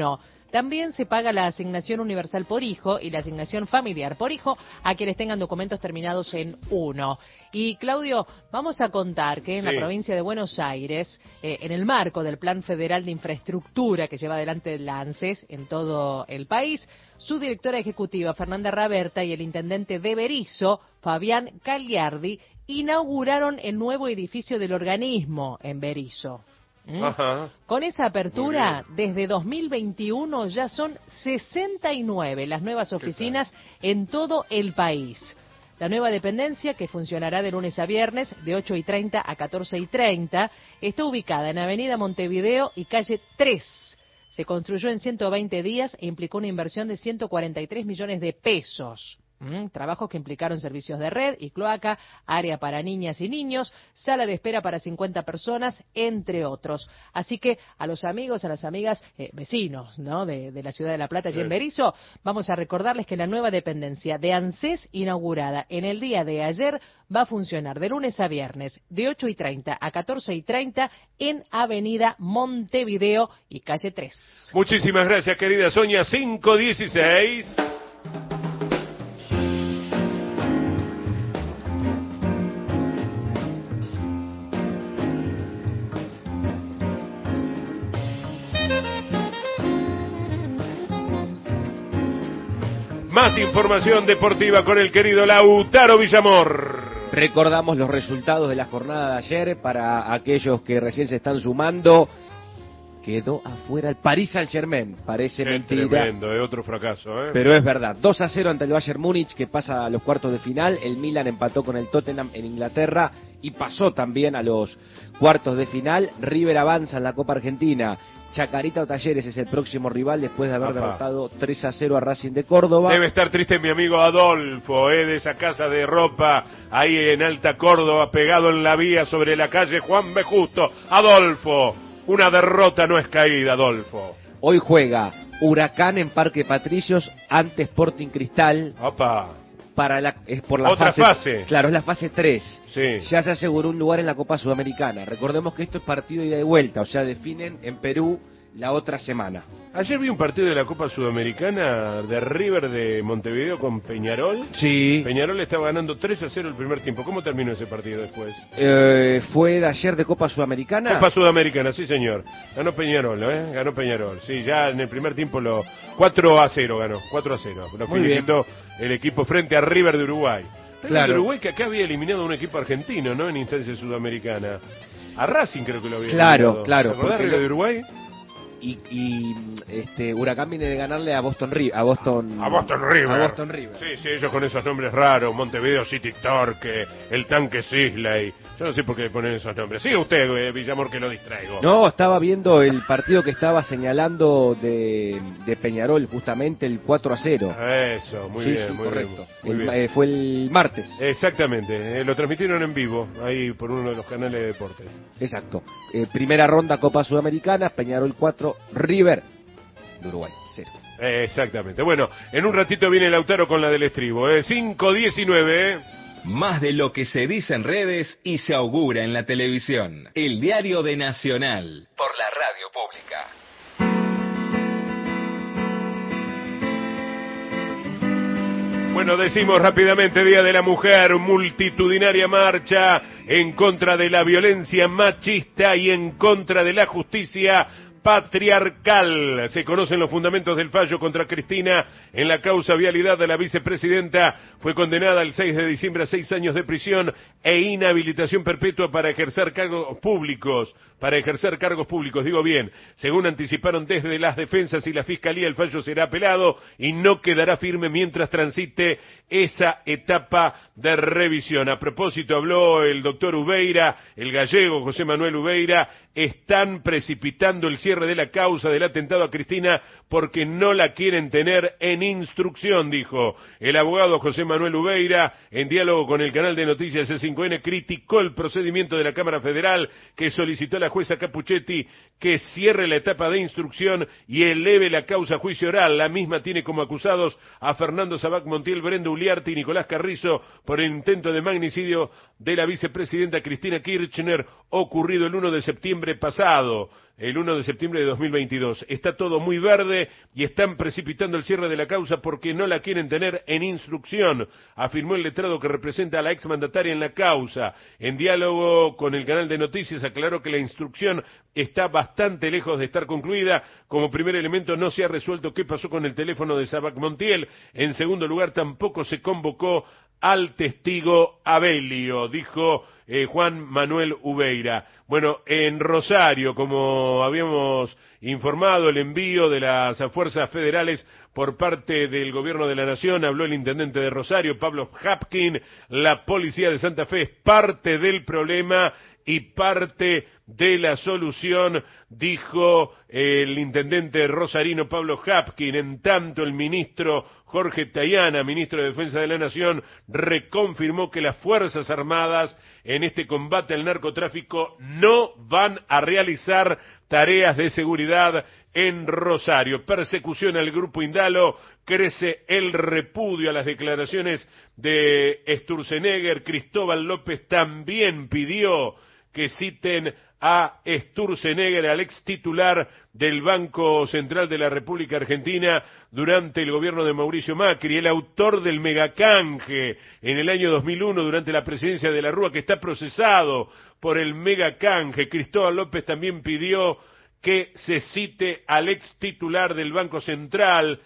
También se paga la asignación universal por hijo y la asignación familiar por hijo a quienes tengan documentos terminados en 1. Y Claudio, vamos a contar que en la provincia de Buenos Aires, en el marco del Plan Federal de Infraestructura que lleva adelante la ANSES en todo el país, su directora ejecutiva, Fernanda Raberta, y el intendente de Berisso, Fabián Cagliardi, inauguraron el nuevo edificio del organismo en Berisso. Ajá. Con esa apertura, desde 2021 ya son 69 las nuevas oficinas en todo el país. La nueva dependencia, que funcionará de lunes a viernes, de 8:30 a 14:30, está ubicada en Avenida Montevideo y calle 3. Se construyó en 120 días e implicó una inversión de 143 millones de pesos. Trabajos que implicaron servicios de red y cloaca, área para niñas y niños, sala de espera para 50 personas, entre otros. Así que a los amigos, a las amigas, vecinos, ¿no?, de la ciudad de La Plata y en Berisso, vamos a recordarles que la nueva dependencia de ANSES, inaugurada en el día de ayer, va a funcionar de lunes a viernes, de 8:30 a 14:30, en Avenida Montevideo y calle 3. Muchísimas gracias, querida Sonia. 5:16. Más información deportiva con el querido Lautaro Villamor. Recordamos los resultados de la jornada de ayer para aquellos que recién se están sumando. Quedó afuera el Paris Saint-Germain. Parece mentira. Tremendo, es otro fracaso, ¿eh? Pero es verdad. 2-0 ante el Bayern Múnich, que pasa a los cuartos de final. El Milan empató con el Tottenham en Inglaterra y pasó también a los cuartos de final. River avanza en la Copa Argentina. Chacarita o Talleres es el próximo rival después de haber derrotado 3-0 a Racing de Córdoba. Debe estar triste mi amigo Adolfo, de esa casa de ropa ahí en Alta Córdoba, pegado en la vía sobre la calle Juan B. Justo. Adolfo, una derrota no es caída, Adolfo. Hoy juega Huracán en Parque Patricios ante Sporting Cristal. Opa. Es por la otra fase. Claro, es la fase 3. Sí. Ya se aseguró un lugar en la Copa Sudamericana. Recordemos que esto es partido ida y vuelta, o sea, definen en Perú la otra semana. Ayer vi un partido de la Copa Sudamericana de River de Montevideo con Peñarol. Sí. Peñarol estaba ganando 3-0 el primer tiempo. ¿Cómo terminó ese partido después? Fue de ayer de Copa Sudamericana. Copa Sudamericana, sí señor. Ganó Peñarol, Ganó Peñarol. Sí, ya en el primer tiempo 4-0 ganó. 4-0. Lo felicitó el equipo frente a River de Uruguay. River de Uruguay que acá había eliminado a un equipo argentino, ¿no? En instancia sudamericana. A Racing creo que lo había eliminado. Claro. ¿Te acordás River de Uruguay? Y Huracán viene de ganarle a Boston River. A Boston River. Sí, ellos con esos nombres raros, Montevideo City Torque, el Tanque Sisley. Yo no sé por qué le ponen esos nombres. Sigue usted, Villamor, que lo distraigo. No, estaba viendo el partido que estaba señalando de Peñarol, justamente el 4-0. Eso, muy bien, muy correcto. Bien, muy bien. Fue el martes. Exactamente, lo transmitieron en vivo, ahí por uno de los canales de deportes. Exacto. Primera ronda Copa Sudamericana, Peñarol 4, River de Uruguay 0. Exactamente. Bueno, en un ratito viene Lautaro con la del estribo. 5:19. Más de lo que se dice en redes y se augura en la televisión. El diario de Nacional. Por la radio pública. Bueno, decimos rápidamente, Día de la Mujer, multitudinaria marcha en contra de la violencia machista y en contra de la justicia patriarcal. Se conocen los fundamentos del fallo contra Cristina en la causa vialidad de la vicepresidenta. Fue condenada el 6 de diciembre a 6 años de prisión e inhabilitación perpetua para ejercer cargos públicos. Digo bien. Según anticiparon desde las defensas y la fiscalía, el fallo será apelado y no quedará firme mientras transite esa etapa de revisión. A propósito, habló el doctor Ubeira, el gallego José Manuel Ubeira. Están precipitando el cierre de la causa del atentado a Cristina porque no la quieren tener en instrucción, dijo. El abogado José Manuel Ubeira, en diálogo con el canal de noticias C5N, criticó el procedimiento de la Cámara Federal que solicitó a la jueza Capuchetti que cierre la etapa de instrucción y eleve la causa a juicio oral. La misma tiene como acusados a Fernando Sabac Montiel, Brenda Uliarte y Nicolás Carrizo por el intento de magnicidio de la vicepresidenta Cristina Kirchner ocurrido el 1 de septiembre septiembre pasado, el 1 de septiembre de 2022. Está todo muy verde y están precipitando el cierre de la causa porque no la quieren tener en instrucción, afirmó el letrado que representa a la exmandataria en la causa. En diálogo con el canal de noticias aclaró que la instrucción está bastante lejos de estar concluida. Como primer elemento, no se ha resuelto qué pasó con el teléfono de Sabac Montiel. En segundo lugar, tampoco se convocó al testigo Abelio, dijo Juan Manuel Ubeira. Bueno, en Rosario, como habíamos informado, el envío de las fuerzas federales por parte del gobierno de la nación, habló el intendente de Rosario, Pablo Hapkin. La policía de Santa Fe es parte del problema y parte de la solución, dijo el intendente rosarino Pablo Hapkin. En tanto, el ministro Jorge Tayana, ministro de Defensa de la Nación, reconfirmó que las Fuerzas Armadas en este combate al narcotráfico no van a realizar tareas de seguridad en Rosario. Persecución al grupo Indalo, crece el repudio a las declaraciones de Sturzenegger. Cristóbal López también pidió que citen a Sturzenegger, al ex titular del Banco Central de la República Argentina durante el gobierno de Mauricio Macri, el autor del megacanje en el año 2001 durante la presidencia de la Rúa, que está procesado por el megacanje. Cristóbal López también pidió que se cite al ex titular del Banco Central,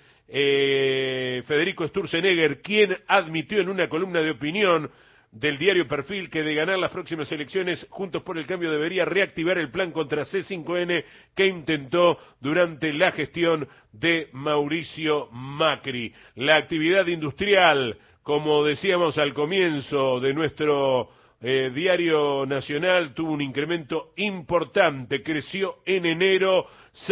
Federico Sturzenegger, quien admitió en una columna de opinión del diario Perfil que de ganar las próximas elecciones, Juntos por el Cambio debería reactivar el plan contra C5N que intentó durante la gestión de Mauricio Macri. La actividad industrial, como decíamos al comienzo de nuestro diario nacional, tuvo un incremento importante, creció en enero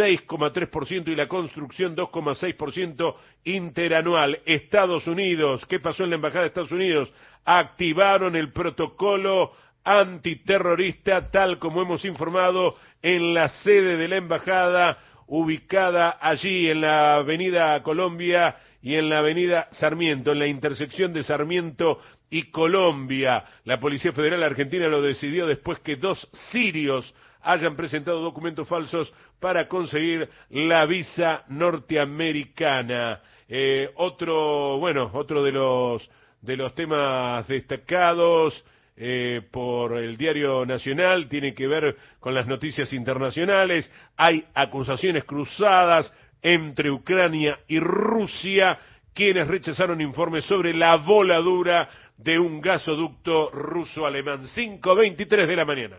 6,3% y la construcción 2,6% interanual. Estados Unidos, ¿qué pasó en la Embajada de Estados Unidos? Activaron el protocolo antiterrorista, tal como hemos informado, en la sede de la Embajada, ubicada allí en la Avenida Colombia y en la Avenida Sarmiento, en la intersección de Sarmiento y Colombia. La Policía Federal Argentina lo decidió después que 2 sirios hayan presentado documentos falsos para conseguir la visa norteamericana. Otro de los temas destacados por el diario Nacional tiene que ver con las noticias internacionales. Hay acusaciones cruzadas entre Ucrania y Rusia, quienes rechazaron informes sobre la voladura de un gasoducto ruso-alemán. 5:23 de la mañana.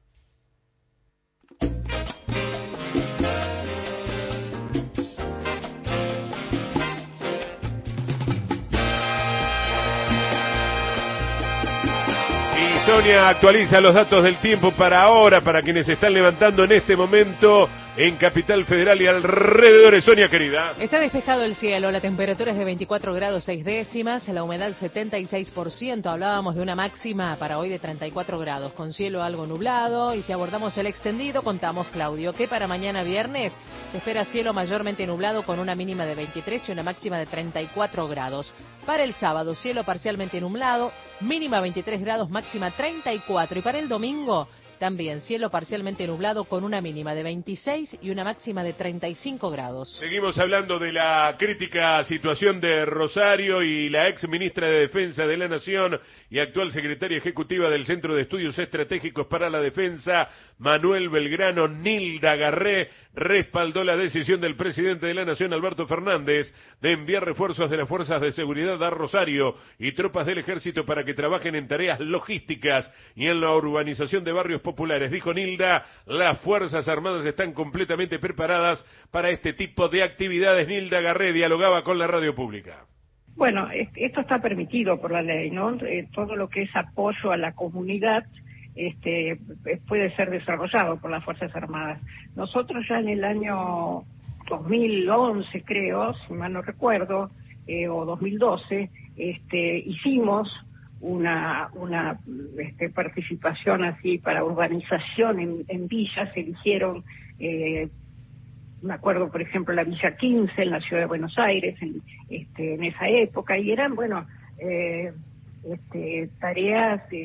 Y Sonia actualiza los datos del tiempo para ahora, para quienes se están levantando en este momento en Capital Federal y alrededores. Sonia, querida. Está despejado el cielo, la temperatura es de 24 grados 6 décimas, la humedad 76%, hablábamos de una máxima para hoy de 34 grados, con cielo algo nublado, y si abordamos el extendido, contamos, Claudio, que para mañana viernes se espera cielo mayormente nublado con una mínima de 23 y una máxima de 34 grados. Para el sábado, cielo parcialmente nublado, mínima 23 grados, máxima 34, y para el domingo, también cielo parcialmente nublado con una mínima de 26 y una máxima de 35 grados. Seguimos hablando de la crítica situación de Rosario y la ex ministra de Defensa de la Nación y actual secretaria ejecutiva del Centro de Estudios Estratégicos para la Defensa, Manuel Belgrano. Nilda Garré respaldó la decisión del presidente de la Nación, Alberto Fernández, de enviar refuerzos de las fuerzas de seguridad a Rosario y tropas del ejército para que trabajen en tareas logísticas y en la urbanización de barrios populares. Dijo Nilda, las Fuerzas Armadas están completamente preparadas para este tipo de actividades. Nilda Garré dialogaba con la radio pública. Bueno, esto está permitido por la ley, ¿no? Todo lo que es apoyo a la comunidad puede ser desarrollado por las Fuerzas Armadas. Nosotros ya en el año 2011, creo, si mal no recuerdo, o 2012, hicimos una participación así para urbanización en villas. Se eligieron, me acuerdo, por ejemplo, la Villa 15 en la ciudad de Buenos Aires en esa época, y eran, tareas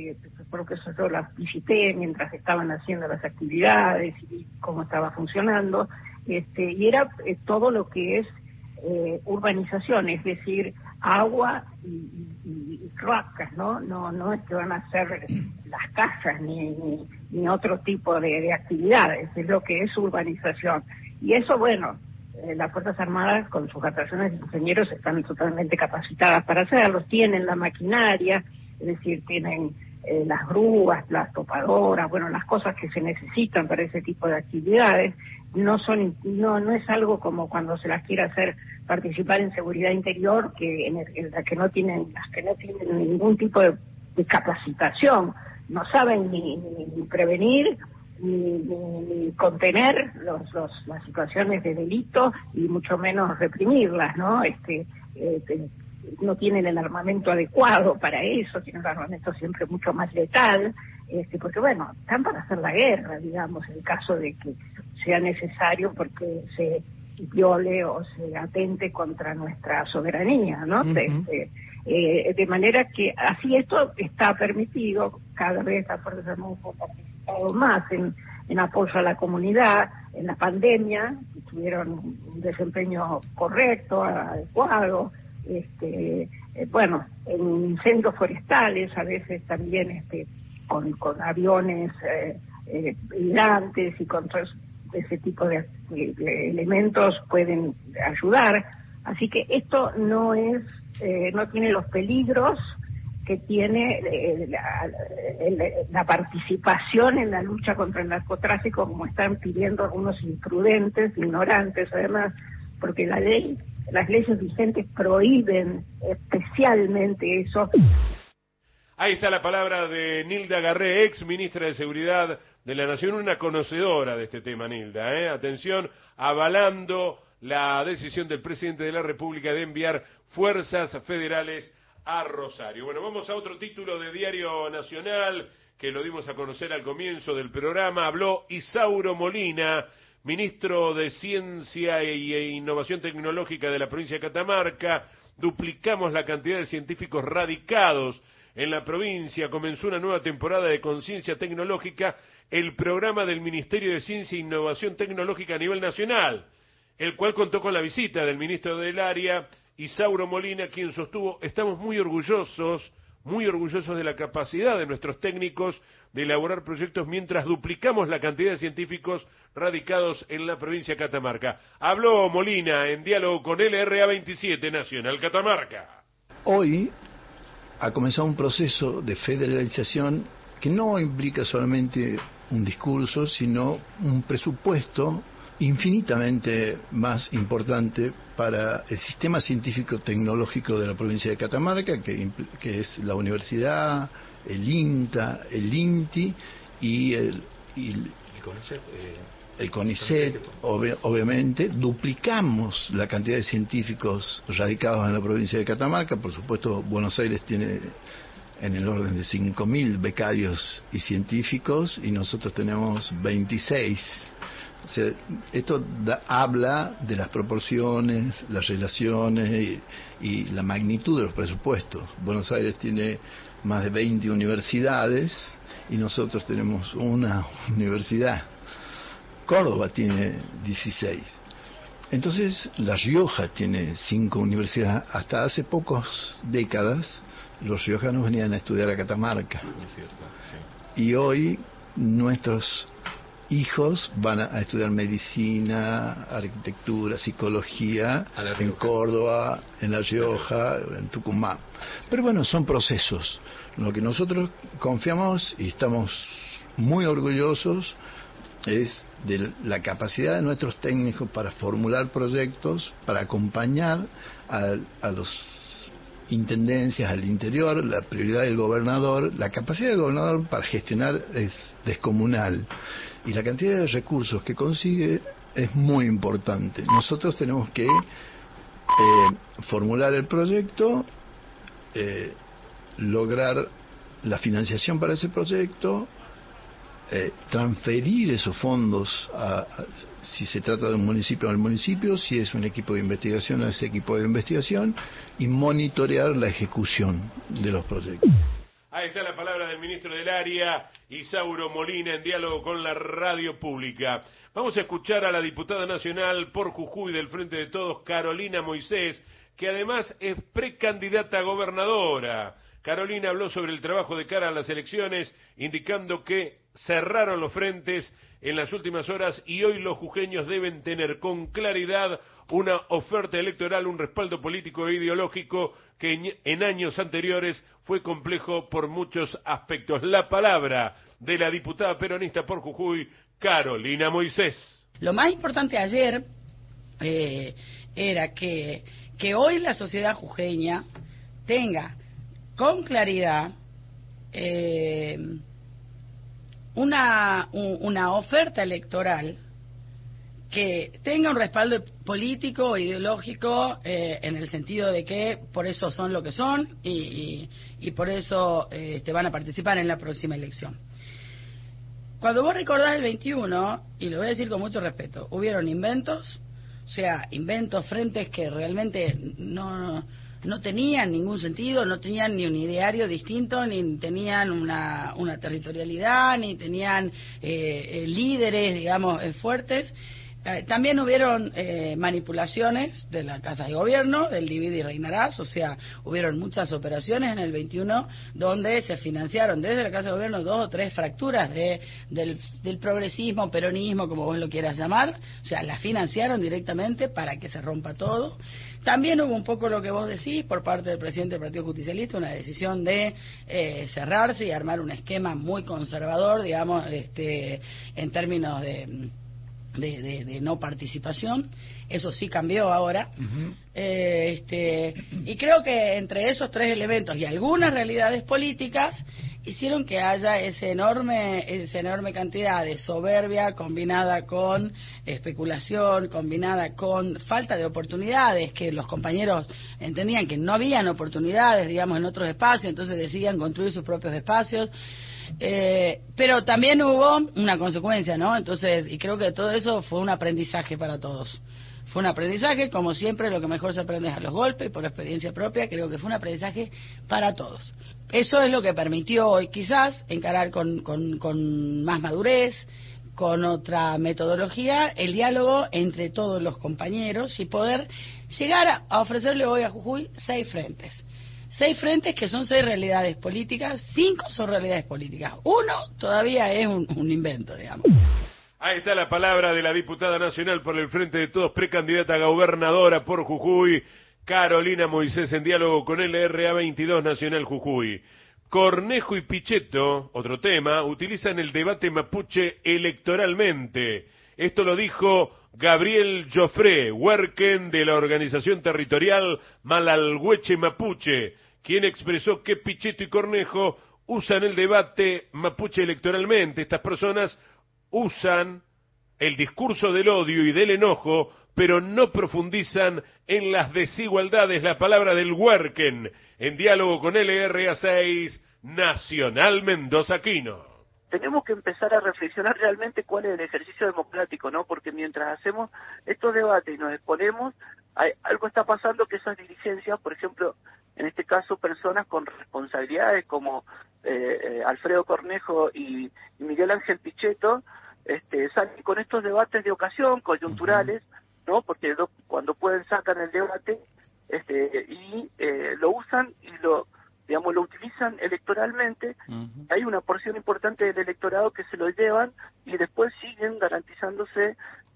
porque eso yo las visité mientras estaban haciendo las actividades y cómo estaba funcionando, y era todo lo que es urbanización, es decir, agua y cloacas, no es que van a ser las casas ni otro tipo de actividades, es lo que es urbanización. Y eso, bueno, las Fuerzas Armadas con sus atracciones de ingenieros están totalmente capacitadas para hacerlo, tienen la maquinaria, es decir, tienen las grúas, las topadoras, bueno, las cosas que se necesitan para ese tipo de actividades. No es algo como cuando se las quiere hacer participar en seguridad interior, las que no tienen ningún tipo de capacitación, no saben ni prevenir ni contener las situaciones de delito y mucho menos reprimirlas, ¿no? No tienen el armamento adecuado para eso, tienen un armamento siempre mucho más letal, porque bueno, están para hacer la guerra, digamos, en caso de que sea necesario porque se viole o se atente contra nuestra soberanía, ¿no? De manera que así esto está permitido, cada vez las Fuerzas Armadas han participado más en apoyo a la comunidad. En la pandemia tuvieron un desempeño correcto, adecuado, bueno, en incendios forestales a veces también con aviones hidrantes y con todo ese tipo de elementos pueden ayudar. Así que esto no tiene los peligros que tiene la participación en la lucha contra el narcotráfico, como están pidiendo algunos imprudentes, ignorantes, además, porque las leyes vigentes prohíben especialmente eso. Ahí está la palabra de Nilda Garré, ex ministra de Seguridad de la Nación, una conocedora de este tema, Nilda. Atención, avalando la decisión del presidente de la República de enviar fuerzas federales a Rosario. Bueno, vamos a otro título de Diario Nacional, que lo dimos a conocer al comienzo del programa. Habló Isauro Molina, ministro de Ciencia e Innovación Tecnológica de la provincia de Catamarca. Duplicamos la cantidad de científicos radicados en la provincia. Comenzó una nueva temporada de Conciencia Tecnológica, el programa del Ministerio de Ciencia e Innovación Tecnológica a nivel nacional, el cual contó con la visita del ministro del área, Isauro Molina, quien sostuvo: estamos muy orgullosos de la capacidad de nuestros técnicos de elaborar proyectos mientras duplicamos la cantidad de científicos radicados en la provincia de Catamarca. Habló Molina en diálogo con LRA 27 Nacional Catamarca. Hoy ha comenzado un proceso de federalización que no implica solamente un discurso, sino un presupuesto infinitamente más importante para el sistema científico-tecnológico de la provincia de Catamarca, que es la universidad, el INTA, el INTI y el CONICET, obviamente. Duplicamos la cantidad de científicos radicados en la provincia de Catamarca. Por supuesto, Buenos Aires tiene en el orden de 5.000 becarios y científicos, y nosotros tenemos 26. O sea, esto habla de las proporciones, las relaciones y la magnitud de los presupuestos. Buenos Aires tiene más de 20 universidades y nosotros tenemos una universidad. Córdoba tiene 16. Entonces, La Rioja tiene 5 universidades. Hasta hace pocas décadas, los riojanos venían a estudiar a Catamarca. Es cierto, sí. Y hoy nuestros hijos van a estudiar medicina, arquitectura, psicología en Córdoba, en La Rioja, en Tucumán. Pero bueno, son procesos. Lo que nosotros confiamos y estamos muy orgullosos es de la capacidad de nuestros técnicos para formular proyectos, para acompañar a los intendencias al interior. La prioridad del gobernador, la capacidad del gobernador para gestionar es descomunal, y la cantidad de recursos que consigue es muy importante. Nosotros tenemos que formular el proyecto, lograr la financiación para ese proyecto, transferir esos fondos si se trata de un municipio al municipio, si es un equipo de investigación a ese equipo de investigación, y monitorear la ejecución de los proyectos. Ahí está la palabra del ministro del área, Isauro Molina, en diálogo con la radio pública. Vamos a escuchar a la diputada nacional por Jujuy del Frente de Todos, Carolina Moisés, que además es precandidata a gobernadora. Carolina habló sobre el trabajo de cara a las elecciones, indicando que cerraron los frentes en las últimas horas y hoy los jujeños deben tener con claridad una oferta electoral, un respaldo político e ideológico que en años anteriores fue complejo por muchos aspectos. La palabra de la diputada peronista por Jujuy, Carolina Moisés. Lo más importante ayer era que hoy la sociedad jujeña tenga con claridad una oferta electoral que tenga un respaldo político e ideológico en el sentido de que por eso son lo que son y por eso van a participar en la próxima elección. Cuando vos recordás el 21, y lo voy a decir con mucho respeto, hubieron inventos, o sea, inventos, frentes que realmente no tenían ningún sentido, no tenían ni un ideario distinto, ni tenían una territorialidad, ni tenían líderes, digamos, fuertes. También hubieron manipulaciones de la Casa de Gobierno, del divide y reinarás, o sea, hubieron muchas operaciones en el 21 donde se financiaron desde la Casa de Gobierno 2 o 3 fracturas del progresismo, peronismo, como vos lo quieras llamar, o sea, las financiaron directamente para que se rompa todo. También hubo un poco lo que vos decís por parte del presidente del Partido Justicialista, una decisión de cerrarse y armar un esquema muy conservador, digamos, en términos de no participación. Eso sí cambió ahora. Y creo que entre esos 3 elementos y algunas realidades políticas hicieron que haya esa enorme cantidad de soberbia combinada con especulación, combinada con falta de oportunidades, que los compañeros entendían que no habían oportunidades, digamos, en otros espacios, entonces decidían construir sus propios espacios. Pero también hubo una consecuencia, ¿no? Entonces, y creo que todo eso fue un aprendizaje para todos. Fue un aprendizaje, como siempre, lo que mejor se aprende es a los golpes, por experiencia propia, creo que fue un aprendizaje para todos. Eso es lo que permitió hoy, quizás, encarar con más madurez, con otra metodología, el diálogo entre todos los compañeros y poder llegar a ofrecerle hoy a Jujuy 6 frentes. 6 frentes que son 6 realidades políticas, 5 son realidades políticas. 1 todavía es un invento, digamos. Ahí está la palabra de la diputada nacional por el Frente de Todos, precandidata a gobernadora por Jujuy, Carolina Moisés, en diálogo con LRA 22 Nacional Jujuy. Cornejo y Pichetto, otro tema, utilizan el debate mapuche electoralmente. Esto lo dijo Gabriel Joffre, huerquen de la organización territorial Malalhueche Mapuche, quien expresó que Pichetto y Cornejo usan el debate mapuche electoralmente. Estas personas usan el discurso del odio y del enojo, pero no profundizan en las desigualdades. La palabra del huerquen, en diálogo con LRA 6, Nacional Mendoza Aquino. Tenemos que empezar a reflexionar realmente cuál es el ejercicio democrático, ¿no? Porque mientras hacemos estos debates y nos exponemos, algo está pasando que esas dirigencias, por ejemplo, en este caso personas con responsabilidades como Alfredo Cornejo y Miguel Ángel Pichetto, salen con estos debates de ocasión, coyunturales, ¿no? Porque cuando pueden sacan el debate y lo usan y lo utilizan electoralmente. Hay una porción importante del electorado que se lo llevan y después siguen garantizándose,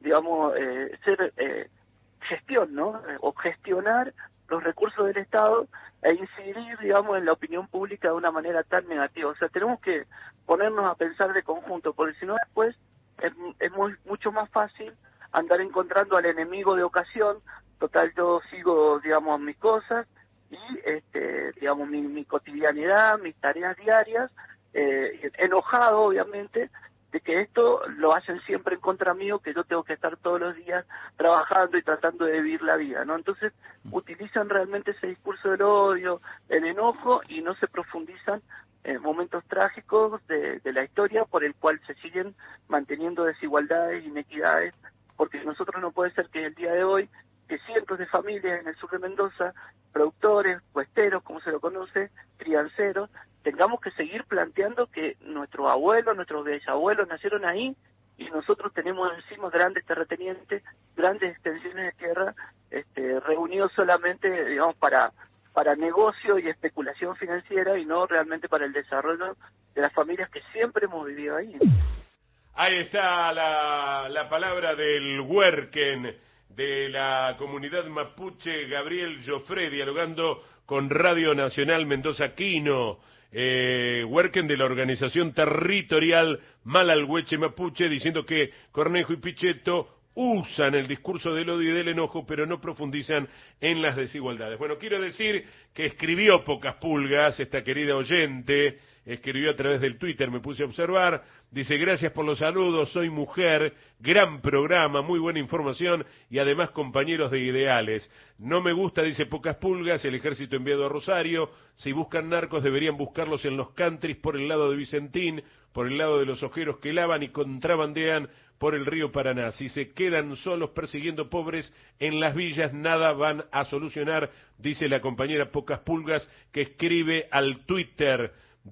ser gestión, ¿no? O gestionar los recursos del Estado e incidir, en la opinión pública de una manera tan negativa. O sea, tenemos que ponernos a pensar de conjunto, porque si no después es mucho más fácil andar encontrando al enemigo de ocasión. Total, yo sigo, mis cosas y, mi cotidianidad, mis tareas diarias, enojado, obviamente, de que esto lo hacen siempre en contra mío, que yo tengo que estar todos los días trabajando y tratando de vivir la vida, ¿no? Entonces, utilizan realmente ese discurso del odio, el enojo, y no se profundizan en momentos trágicos de la historia por el cual se siguen manteniendo desigualdades, inequidades, porque nosotros no puede ser que el día de hoy, que cientos de familias en el sur de Mendoza, productores, puesteros, como se lo conoce, crianceros, tengamos que seguir planteando que nuestros abuelos, nuestros bisabuelos nacieron ahí y nosotros tenemos encima grandes terratenientes, grandes extensiones de tierra, reunidos solamente, digamos, para negocio y especulación financiera y no realmente para el desarrollo de las familias que siempre hemos vivido ahí. Ahí está la palabra del Huerquen de la comunidad mapuche, Gabriel Joffre, dialogando con Radio Nacional Mendoza Quino. Huerquen de la organización territorial Malalhueche Mapuche, diciendo que Cornejo y Pichetto usan el discurso del odio y del enojo, pero no profundizan en las desigualdades. Bueno, quiero decir que escribió Pocas Pulgas, esta querida oyente, escribió a través del Twitter, me puse a observar, dice: gracias por los saludos, soy mujer, gran programa, muy buena información y además compañeros de ideales. No me gusta, dice Pocas Pulgas, el ejército enviado a Rosario. Si buscan narcos deberían buscarlos en los countries por el lado de Vicentín, por el lado de los ojeros que lavan y contrabandean por el río Paraná. Si se quedan solos persiguiendo pobres en las villas, nada van a solucionar, dice la compañera Pocas Pulgas, que escribe al Twitter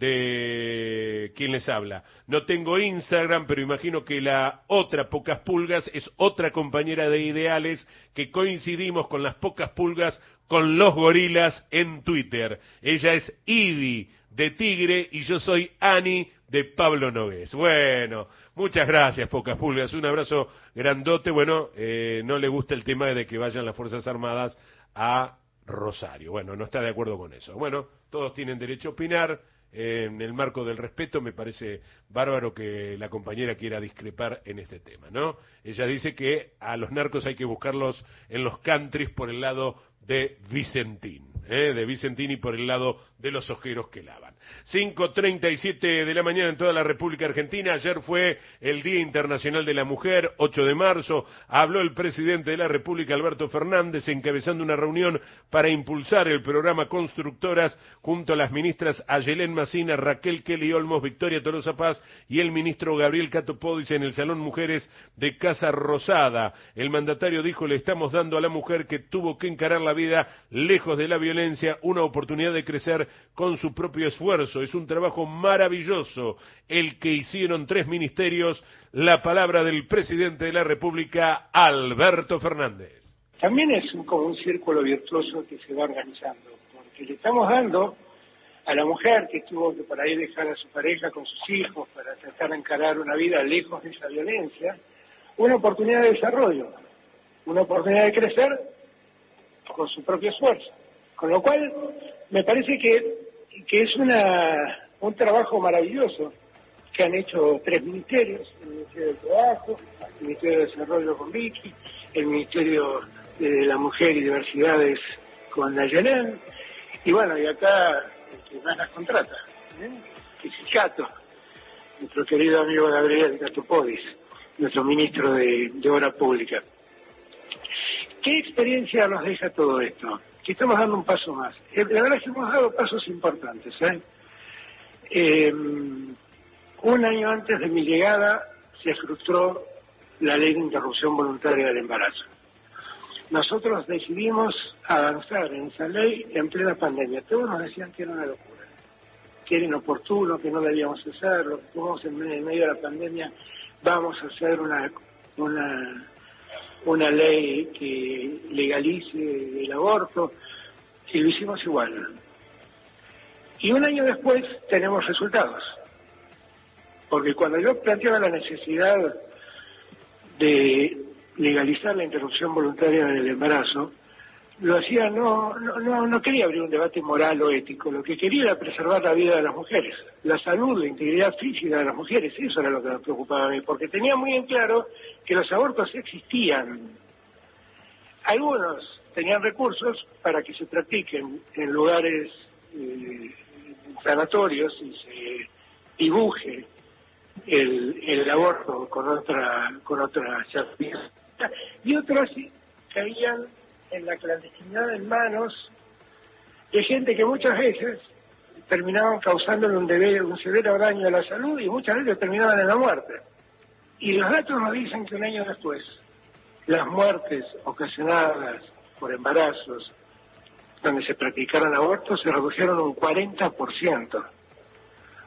de quien les habla. No tengo Instagram, pero imagino que la otra Pocas Pulgas es otra compañera de ideales que coincidimos con las Pocas Pulgas, con los gorilas en Twitter. Ella es Ivy de Tigre y yo soy Ani de Pablo Nogués. Bueno, muchas gracias Pocas Pulgas, un abrazo grandote. Bueno, no le gusta el tema de que vayan las Fuerzas Armadas a Rosario. Bueno, no está de acuerdo con eso. Bueno, todos tienen derecho a opinar. En el marco del respeto, me parece bárbaro que la compañera quiera discrepar en este tema, ¿no? Ella dice que a los narcos hay que buscarlos en los countries por el lado de Vicentín, y por el lado de los ojeros que lavan. 5:37 de la mañana en toda la República Argentina. Ayer fue el Día Internacional de la Mujer, 8 de marzo. Habló el presidente de la República, Alberto Fernández, encabezando una reunión para impulsar el programa Constructoras junto a las ministras Ayelén Macina, Raquel Kelly Olmos, Victoria Tolosa Paz y el ministro Gabriel Cato Podis en el Salón Mujeres de Casa Rosada. El mandatario dijo: le estamos dando a la mujer que tuvo que encarar la vida lejos de la violencia una oportunidad de crecer con su propio esfuerzo. Es un trabajo maravilloso el que hicieron 3 ministerios. La palabra del presidente de la República, Alberto Fernández. También es como un círculo virtuoso que se va organizando, porque le estamos dando a la mujer que tuvo que por ahí dejar a su pareja con sus hijos para tratar de encarar una vida lejos de esa violencia, una oportunidad de desarrollo, una oportunidad de crecer con su propio esfuerzo. Con lo cual, me parece que es un trabajo maravilloso que han hecho 3 ministerios: el Ministerio del Trabajo, el Ministerio de Desarrollo con Vicky, el Ministerio de la Mujer y Diversidades con Ayelén, y bueno, y acá el que más las contrata, que es Cato, nuestro querido amigo Gabriel Cato Podis, nuestro ministro de Obra Pública. ¿Qué experiencia nos deja todo esto? Que estamos dando un paso más. La verdad es que hemos dado pasos importantes. Un año antes de mi llegada se frustró la ley de interrupción voluntaria del embarazo. Nosotros decidimos avanzar en esa ley en plena pandemia. Todos nos decían que era una locura, que era inoportuno, que no debíamos hacerlo, que estamos en medio de la pandemia, vamos a hacer una ley que legalice el aborto, y lo hicimos igual. Y un año después tenemos resultados, porque cuando yo planteaba la necesidad de legalizar la interrupción voluntaria del embarazo, lo hacía, no quería abrir un debate moral o ético, lo que quería era preservar la vida de las mujeres, la salud, la integridad física de las mujeres. Eso era lo que me preocupaba a mí, porque tenía muy en claro que los abortos existían. Algunos tenían recursos para que se practiquen en lugares sanatorios y se dibuje el aborto con otra certeza, y otros caían en la clandestinidad en manos de gente que muchas veces terminaban causándole un severo daño a la salud y muchas veces terminaban en la muerte. Y los datos nos dicen que un año después las muertes ocasionadas por embarazos donde se practicaron abortos se redujeron un 40%.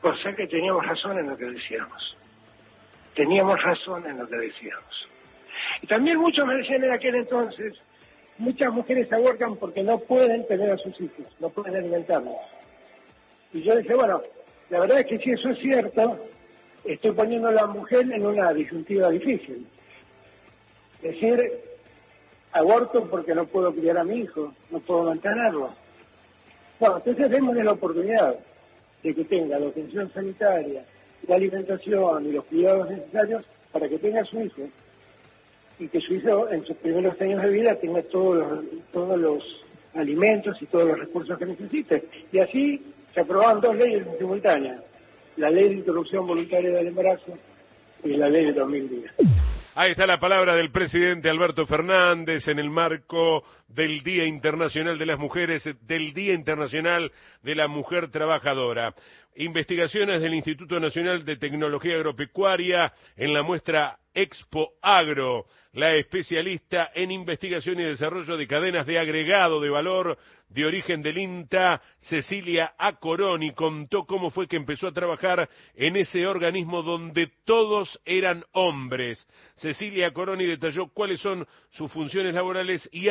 O sea que teníamos razón en lo que decíamos. Teníamos razón en lo que decíamos. Y también muchos me decían en aquel entonces, muchas mujeres abortan porque no pueden tener a sus hijos, no pueden alimentarlos. Y yo dije, bueno, la verdad es que si eso es cierto, estoy poniendo a la mujer en una disyuntiva difícil. Es decir, aborto porque no puedo criar a mi hijo, no puedo mantenerlo. Bueno, entonces démosle la oportunidad de que tenga la atención sanitaria, la alimentación y los cuidados necesarios para que tenga a su hijo. Y que su hijo en sus primeros años de vida tenga todos los alimentos y todos los recursos que necesite. Y así se aprobaron 2 leyes en simultánea, la ley de interrupción voluntaria del embarazo y la ley de 2010. Ahí está la palabra del presidente Alberto Fernández en el marco del Día Internacional de las Mujeres, del Día Internacional de la Mujer Trabajadora. Investigaciones del Instituto Nacional de Tecnología Agropecuaria en la muestra Expo Agro. La especialista en investigación y desarrollo de cadenas de agregado de valor de origen del INTA, Cecilia Acoroni, contó cómo fue que empezó a trabajar en ese organismo donde todos eran hombres. Cecilia Acoroni detalló cuáles son sus funciones laborales y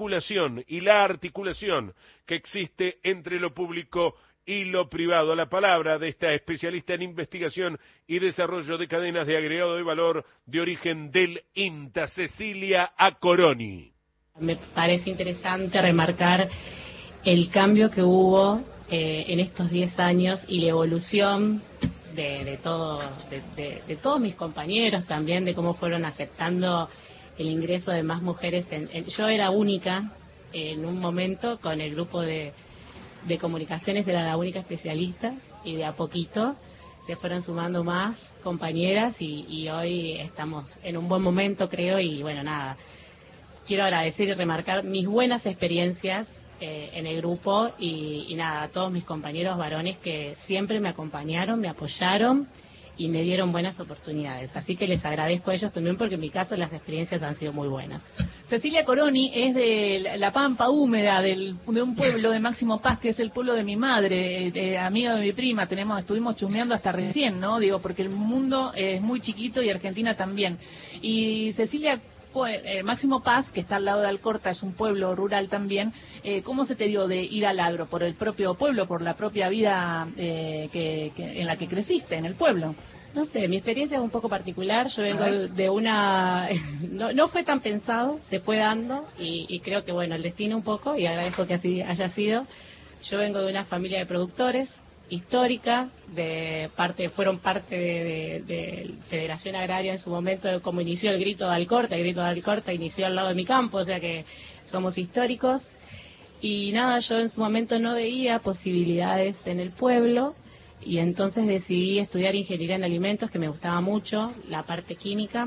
la articulación que existe entre lo público y lo privado. La palabra de esta especialista en investigación y desarrollo de cadenas de agregado de valor de origen del INTA, Cecilia Acoroni. Me parece interesante remarcar el cambio que hubo en estos 10 años y la evolución de todos mis compañeros también, de cómo fueron aceptando el ingreso de más mujeres. Yo era única en un momento con el grupo de comunicaciones, era la única especialista, y de a poquito se fueron sumando más compañeras y hoy estamos en un buen momento, creo. Y bueno, nada, quiero agradecer y remarcar mis buenas experiencias en el grupo y nada, a todos mis compañeros varones que siempre me acompañaron, me apoyaron y me dieron buenas oportunidades. Así que les agradezco a ellos también, porque en mi caso las experiencias han sido muy buenas. Cecilia Coroni es de la Pampa Húmeda, de un pueblo de Máximo Paz, que es el pueblo de mi madre, amiga de mi prima. Estuvimos chusmeando hasta recién, ¿no? Digo, porque el mundo es muy chiquito y Argentina también. Y Cecilia, Máximo Paz, que está al lado de Alcorta, es un pueblo rural también. ¿Cómo se te dio de ir al agro? ¿Por el propio pueblo, por la propia vida en la que creciste, en el pueblo? No sé, mi experiencia es un poco particular. Yo vengo de una... No fue tan pensado, se fue dando y creo que, bueno, el destino un poco, y agradezco que así haya sido. Yo vengo de una familia de productores histórica, fueron parte de Federación Agraria en su momento, como inició el Grito de Alcorta. El Grito de Alcorta inició al lado de mi campo, o sea que somos históricos. Y nada, yo en su momento no veía posibilidades en el pueblo, y entonces decidí estudiar ingeniería en alimentos, que me gustaba mucho, la parte química,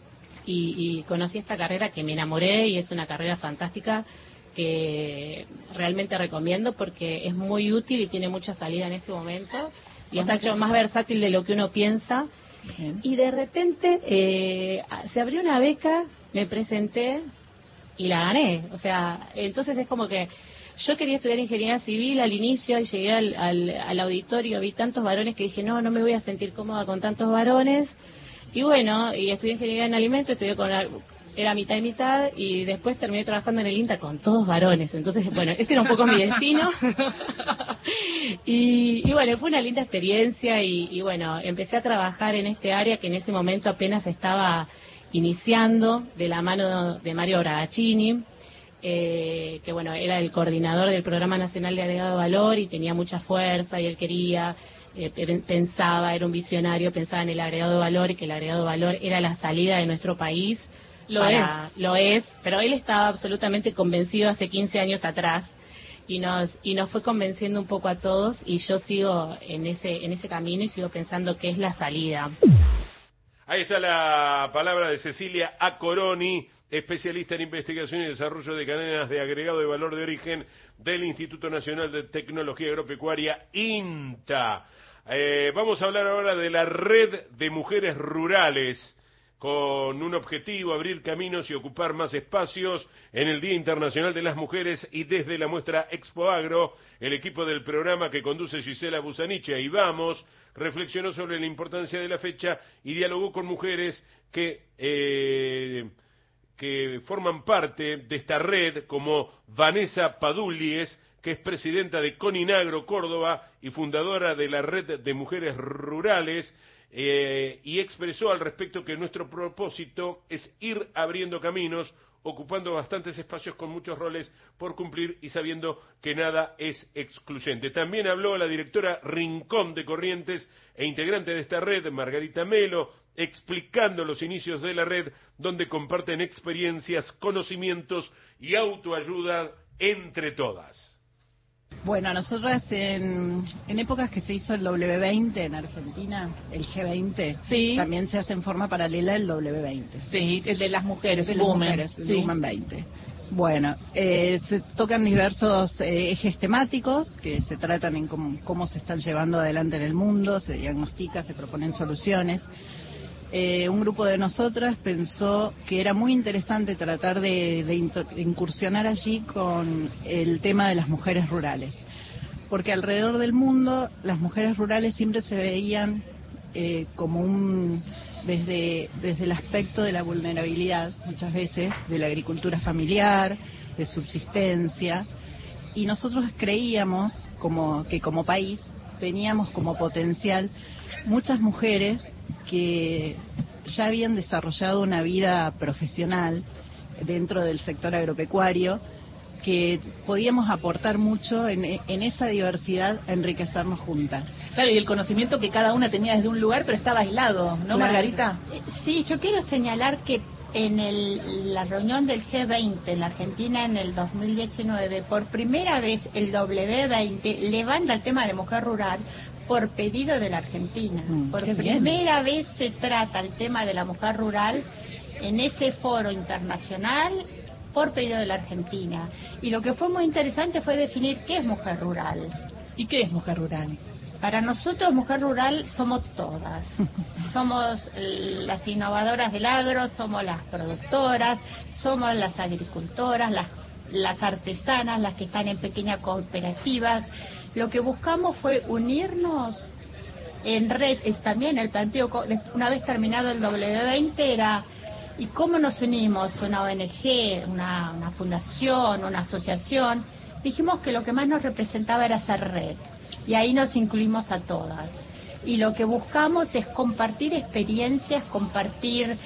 y conocí esta carrera que me enamoré, y es una carrera fantástica que realmente recomiendo porque es muy útil y tiene mucha salida en este momento, y es mucho más versátil de lo que uno piensa. Bien. Y de repente se abrió una beca, me presenté y la gané. O sea, entonces es como que yo quería estudiar ingeniería civil al inicio, y llegué al auditorio, vi tantos varones que dije, no me voy a sentir cómoda con tantos varones. Y bueno, y estudié ingeniería en alimentos, era mitad y mitad, y después terminé trabajando en el INTA con todos varones. Entonces, bueno, ese era un poco mi destino. y bueno, fue una linda experiencia, y bueno, empecé a trabajar en este área que en ese momento apenas estaba iniciando, de la mano de Mario Bragacini, que bueno, era el coordinador del Programa Nacional de Agregado de Valor y tenía mucha fuerza, y él quería, pensaba, era un visionario, pensaba en el agregado de valor, y que el agregado de valor era la salida de nuestro país. Lo es, pero él estaba absolutamente convencido hace 15 años atrás, y nos fue convenciendo un poco a todos, y yo sigo en ese camino y sigo pensando que es la salida. Ahí está la palabra de Cecilia Acoroni, especialista en investigación y desarrollo de cadenas de agregado de valor de origen del Instituto Nacional de Tecnología Agropecuaria, INTA. Vamos a hablar ahora de la Red de Mujeres Rurales. con un objetivo, abrir caminos y ocupar más espacios en el Día Internacional de las Mujeres, y desde la muestra Expo Agro, el equipo del programa que conduce Gisela Busaniche y Vamos, reflexionó sobre la importancia de la fecha y dialogó con mujeres que forman parte de esta red, como Vanessa Padulies, que es presidenta de Coninagro Córdoba y fundadora de la Red de Mujeres Rurales, y expresó al respecto que nuestro propósito es ir abriendo caminos, ocupando bastantes espacios con muchos roles por cumplir y sabiendo que nada es excluyente. También habló la directora Rincón de Corrientes e integrante de esta red, Margarita Melo, explicando los inicios de la red, donde comparten experiencias, conocimientos y autoayuda entre todas. Bueno, nosotras en épocas que se hizo el W20 en Argentina, el G20, sí, también se hace en forma paralela el W20. Sí, el de las mujeres, el Women, el sí. Women 20. Bueno, se tocan diversos ejes temáticos que se tratan en cómo se están llevando adelante en el mundo, se diagnostica, se proponen soluciones. Un grupo de nosotras pensó que era muy interesante tratar de incursionar allí con el tema de las mujeres rurales, porque alrededor del mundo las mujeres rurales siempre se veían como desde el aspecto de la vulnerabilidad, muchas veces, de la agricultura familiar, de subsistencia, y nosotros creíamos que como país teníamos como potencial muchas mujeres que ya habían desarrollado una vida profesional dentro del sector agropecuario, que podíamos aportar mucho en esa diversidad, a enriquecernos juntas. Claro, y el conocimiento que cada una tenía desde un lugar, pero estaba aislado, ¿no, Claro. Margarita? Sí, yo quiero señalar que en la reunión del G20 en la Argentina en el 2019, por primera vez el W20 levanta el tema de mujer rural por pedido de la Argentina. Por primera vez se trata el tema de la mujer rural en ese foro internacional por pedido de la Argentina. Y lo que fue muy interesante fue definir qué es mujer rural. ¿Y qué es mujer rural? Para nosotros, mujer rural somos todas. Somos las innovadoras del agro, somos las productoras, somos las agricultoras, las artesanas, las que están en pequeñas cooperativas. Lo que buscamos fue unirnos en red. También el planteo, una vez terminado el W20, era ¿y cómo nos unimos? Una ONG, una fundación, una asociación. Dijimos que lo que más nos representaba era hacer red. Y ahí nos incluimos a todas. Y lo que buscamos es compartir experiencias, compartir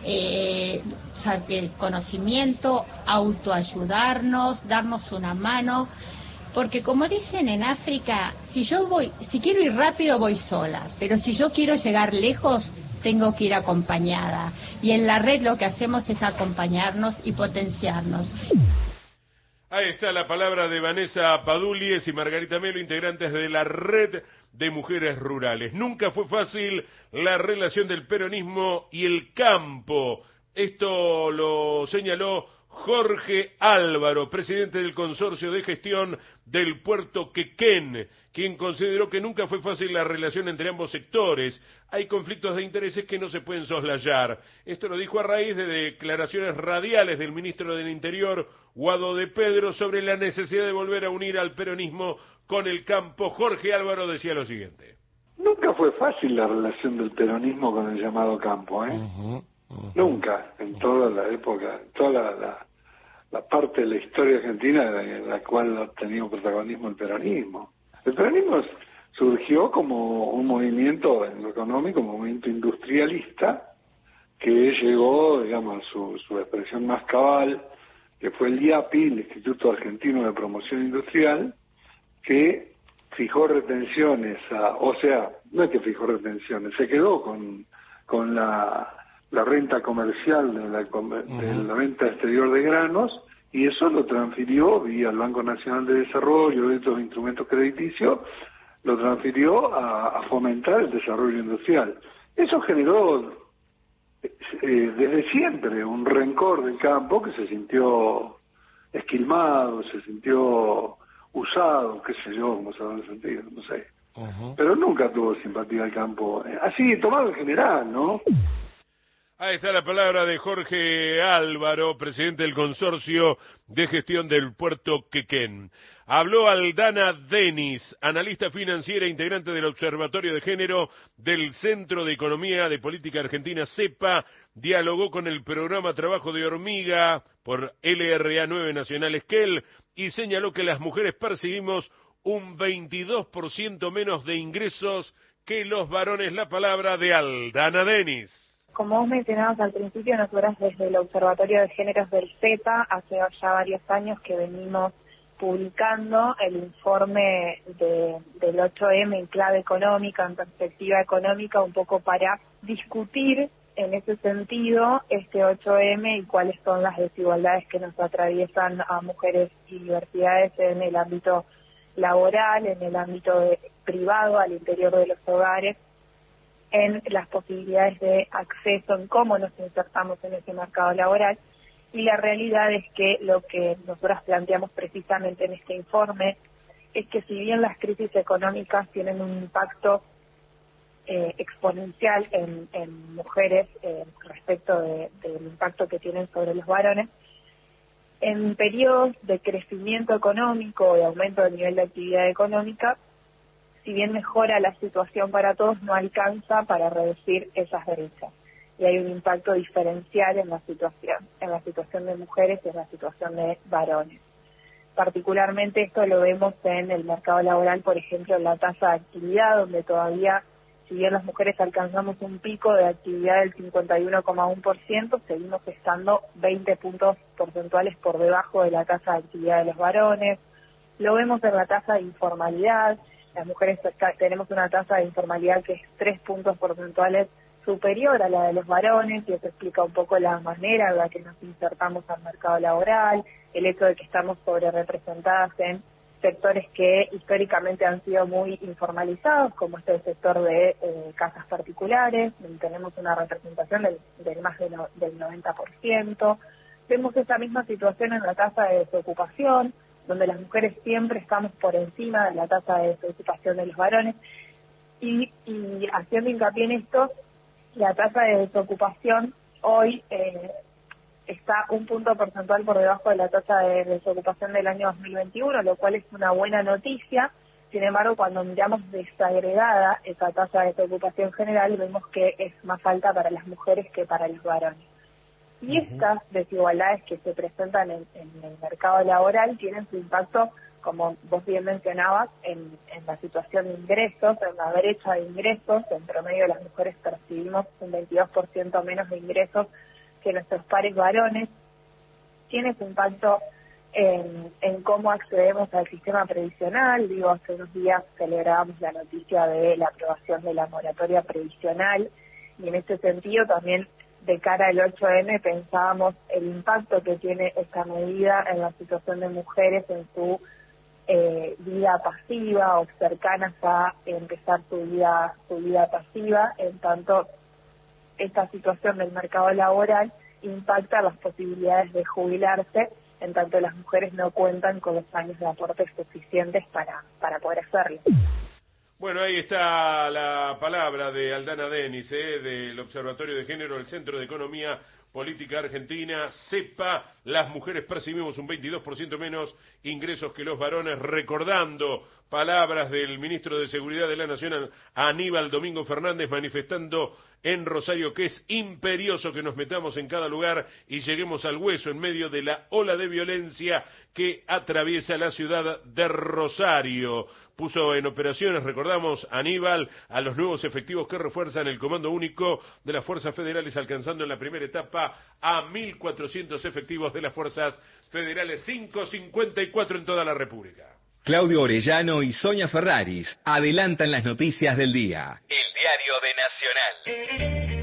conocimiento, autoayudarnos, darnos una mano. Porque como dicen en África, si quiero ir rápido voy sola, pero si yo quiero llegar lejos, tengo que ir acompañada. Y en la red lo que hacemos es acompañarnos y potenciarnos. Ahí está la palabra de Vanessa Padulies y Margarita Melo, integrantes de la Red de Mujeres Rurales. Nunca fue fácil la relación del peronismo y el campo. Esto lo señaló Jorge Álvaro, presidente del Consorcio de Gestión del Puerto Quequén, quien consideró que nunca fue fácil la relación entre ambos sectores. Hay conflictos de intereses que no se pueden soslayar. Esto lo dijo a raíz de declaraciones radiales del ministro del Interior, Guado de Pedro, sobre la necesidad de volver a unir al peronismo con el campo. Jorge Álvaro decía lo siguiente. Nunca fue fácil la relación del peronismo con el llamado campo, ¿eh? Nunca, en toda la época, en toda la parte de la historia argentina en la cual ha tenido protagonismo el peronismo. El peronismo surgió como un movimiento en lo económico, un movimiento industrialista, que llegó, digamos, a su expresión más cabal, que fue el IAPI, el Instituto Argentino de Promoción Industrial, que fijó retenciones, o sea, no es que fijó retenciones, se quedó con la renta comercial de la venta exterior de granos, y eso lo transfirió vía el Banco Nacional de Desarrollo y otros instrumentos crediticios, lo transfirió a fomentar el desarrollo industrial. Eso generó desde siempre un rencor del campo que se sintió esquilmado, se sintió usado, qué sé yo, cómo se habrá sentido, no sé. Pero nunca tuvo simpatía al campo, así tomado en general, ¿no? Ahí está la palabra de Jorge Álvaro, presidente del Consorcio de Gestión del Puerto Quequén. Habló Aldana Denis, analista financiera, integrante del Observatorio de Género del Centro de Economía de Política Argentina, CEPA. Dialogó con el programa Trabajo de Hormiga por LRA 9 Nacional Esquel y señaló que las mujeres percibimos un 22% menos de ingresos que los varones. La palabra de Aldana Denis. Como vos mencionabas al principio, nosotras desde el Observatorio de Géneros del CEPA, hace ya varios años que venimos publicando el informe del 8M en clave económica, en perspectiva económica, un poco para discutir en ese sentido este 8M y cuáles son las desigualdades que nos atraviesan a mujeres y diversidades en el ámbito laboral, en el ámbito privado, al interior de los hogares, en las posibilidades de acceso, en cómo nos insertamos en ese mercado laboral. Y la realidad es que lo que nosotras planteamos precisamente en este informe es que si bien las crisis económicas tienen un impacto exponencial en mujeres respecto del impacto que tienen sobre los varones, en periodos de crecimiento económico o de aumento del nivel de actividad económica, si bien mejora la situación para todos, no alcanza para reducir esas brechas. Y hay un impacto diferencial en la situación de mujeres y en la situación de varones. Particularmente esto lo vemos en el mercado laboral, por ejemplo, en la tasa de actividad, donde todavía, si bien las mujeres alcanzamos un pico de actividad del 51,1%, seguimos estando 20 puntos porcentuales por debajo de la tasa de actividad de los varones. Lo vemos en la tasa de informalidad. Las mujeres tenemos una tasa de informalidad que es 3 puntos porcentuales superior a la de los varones, y eso explica un poco la manera en la que nos insertamos al mercado laboral, el hecho de que estamos sobre-representadas en sectores que históricamente han sido muy informalizados, como este el sector de casas particulares, donde tenemos una representación del más del 90%. Vemos esa misma situación en la tasa de desocupación, donde las mujeres siempre estamos por encima de la tasa de desocupación de los varones, y haciendo hincapié en esto, la tasa de desocupación hoy está 1 punto porcentual por debajo de la tasa de desocupación del año 2021, lo cual es una buena noticia. Sin embargo, cuando miramos desagregada esa tasa de desocupación general, vemos que es más alta para las mujeres que para los varones. Y estas desigualdades que se presentan en el mercado laboral tienen su impacto, como vos bien mencionabas, en la situación de ingresos, en la brecha de ingresos. En promedio las mujeres percibimos un 22% menos de ingresos que nuestros pares varones. Tiene su impacto en cómo accedemos al sistema previsional. Hace unos días celebrábamos la noticia de la aprobación de la moratoria previsional, y en este sentido también, de cara al 8M, pensábamos el impacto que tiene esta medida en la situación de mujeres en su vida pasiva o cercanas a empezar su vida pasiva, en tanto esta situación del mercado laboral impacta las posibilidades de jubilarse, en tanto las mujeres no cuentan con los años de aporte suficientes para poder hacerlo. Bueno, ahí está la palabra de Aldana Denis, del Observatorio de Género del Centro de Economía Política Argentina, CEPA. Las mujeres percibimos un 22% menos ingresos que los varones, recordando palabras del ministro de Seguridad de la Nación, Aníbal Domingo Fernández, manifestando en Rosario que es imperioso que nos metamos en cada lugar y lleguemos al hueso en medio de la ola de violencia que atraviesa la ciudad de Rosario. Puso en operaciones, recordamos, Aníbal, a los nuevos efectivos que refuerzan el Comando Único de las Fuerzas Federales, alcanzando en la primera etapa a 1.400 efectivos de las Fuerzas Federales, 554 en toda la República. Claudio Orellano y Sonia Ferraris adelantan las noticias del día. El diario de Nacional.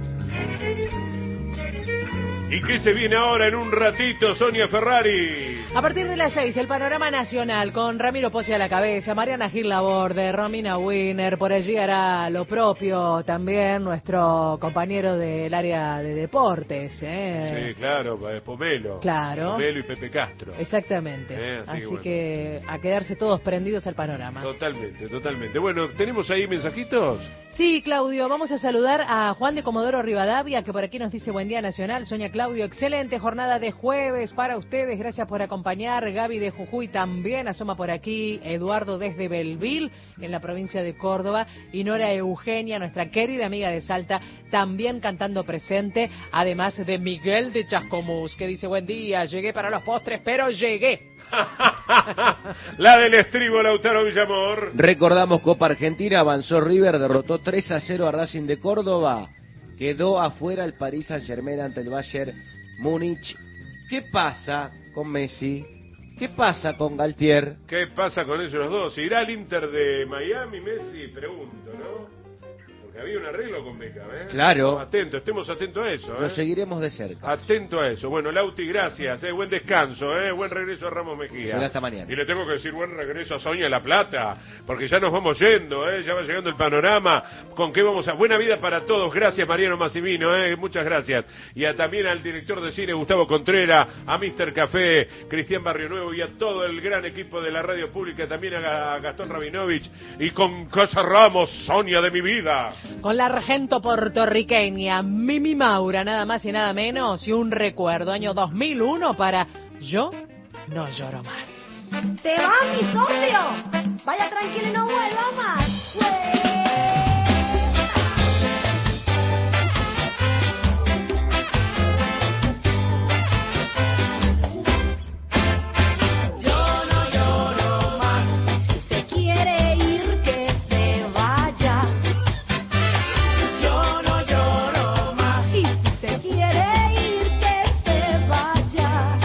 ¿Y qué se viene ahora en un ratito, Sonia Ferraris? A partir de las 6, el panorama nacional con Ramiro Pozzi a la cabeza, Mariana Gil Laborde, Romina Wiener, por allí hará lo propio también nuestro compañero del área de deportes. Sí, claro, Pomelo. Claro. Pomelo y Pepe Castro. Exactamente. Así Así bueno. que a quedarse todos prendidos al panorama. Totalmente, totalmente. Bueno, ¿tenemos ahí mensajitos? Sí, Claudio, vamos a saludar a Juan de Comodoro Rivadavia, que por aquí nos dice buen día nacional. Soña Claudio, excelente jornada de jueves para ustedes, gracias por acompañar. Gaby de Jujuy también asoma por aquí, Eduardo desde Belville, en la provincia de Córdoba, y Nora Eugenia, nuestra querida amiga de Salta, también cantando presente, además de Miguel de Chascomús, que dice buen día, llegué para los postres, pero llegué. La del estribo, Lautaro Villamor. Recordamos Copa Argentina, avanzó River, derrotó 3-0 a Racing de Córdoba, quedó afuera el Paris Saint-Germain ante el Bayern Múnich. ¿Qué pasa con Messi? ¿Qué pasa con Galtier? ¿Qué pasa con ellos los dos? ¿Irá al Inter de Miami, Messi? Pregunto, ¿no? Porque había un arreglo con Beckham, ¿eh? Claro. Estemos atentos a eso, ¿eh? Lo seguiremos de cerca. Atento a eso. Bueno, Lauti, gracias, buen descanso, buen regreso a Ramos Mejía. Será hasta mañana. Y le tengo que decir buen regreso a Sonia La Plata, porque ya nos vamos yendo, ya va llegando el panorama. ¿Con qué vamos a...? Buena vida para todos. Gracias, Mariano Massimino, muchas gracias. Y también al director de cine, Gustavo Contreras, a Mr. Café, Cristian Barrio Nuevo y a todo el gran equipo de la radio pública, también a Gastón Rabinovich. Y con Casa Ramos, Sonia de mi vida. Con la argento puertorriqueña Mimi Maura, nada más y nada menos, y un recuerdo, año 2001 para Yo no lloro más. ¡Te va, mi socio! Vaya tranquilo y no vuelva más. Yo no lloro más. Si se quiere ir, que se vaya. Yo no lloro más. Y si se quiere ir, que se vaya.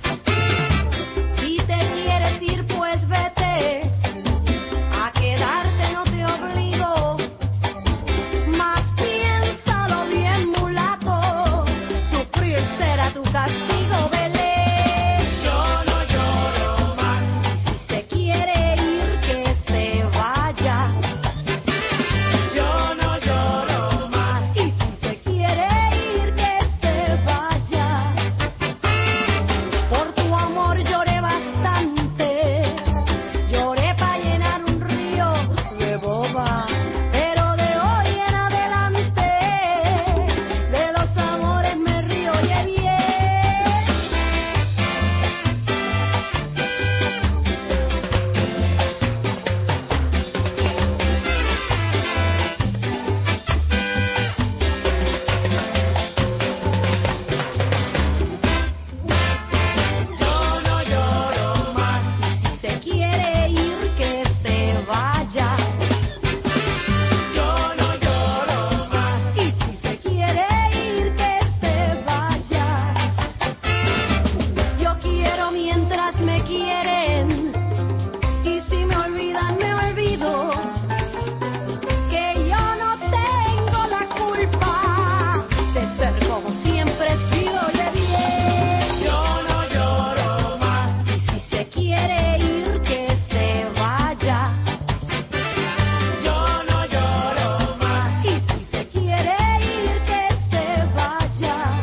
Si te quieres ir, pues vete. A quedarte no te obligo. Más piénsalo bien, mulato. Sufrir será tu castigo, vele. Yo no lloro más. Si se quiere ir, que se vaya. Yo no lloro más. Y si se quiere ir, que se vaya. Por tu amor lloré bastante. Lloré para llenar un río de boba. Pero de hoy en adelante, de los amores me río, oye bien. Yo no lloro más. Si se quiere ir, que se vaya. Yo no lloro más. Y si se quiere ir, que se vaya. Yo quiero mientras me quieren. Y si me olvidan, me olvido. Que yo no tengo la culpa de ser como siempre he sido, oye bien. Yo no lloro más. Y si se quiere ir, que se vaya. Yo no lloro más. Y si se quiere ir, que se vaya.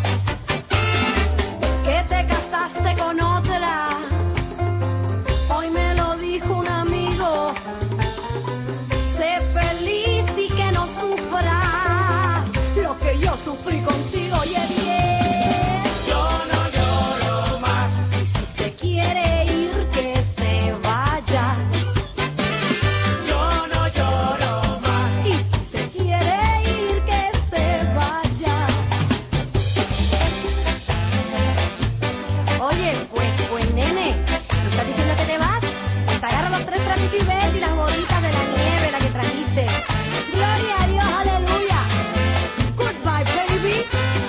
Que te casaste con otra. Hoy me lo dijo un amigo. Sé feliz y que no sufra lo que yo sufrí contigo, oye bien. Yo no lloro más. Y si se quiere ir, que se vaya. Yo no lloro más. Y si se quiere ir, que se vaya. Oye, pues nene, ¿no estás diciendo que te vas? Pues te agarro los 3 trapitos y ves y las bolitas de la nieve, la que trajiste. Gloria a Dios, aleluya. Goodbye, baby.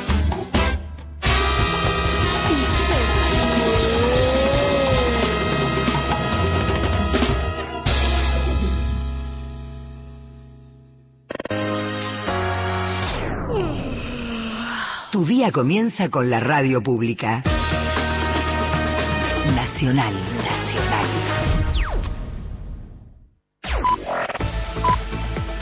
Y se Tu día comienza con la radio pública. Nacional.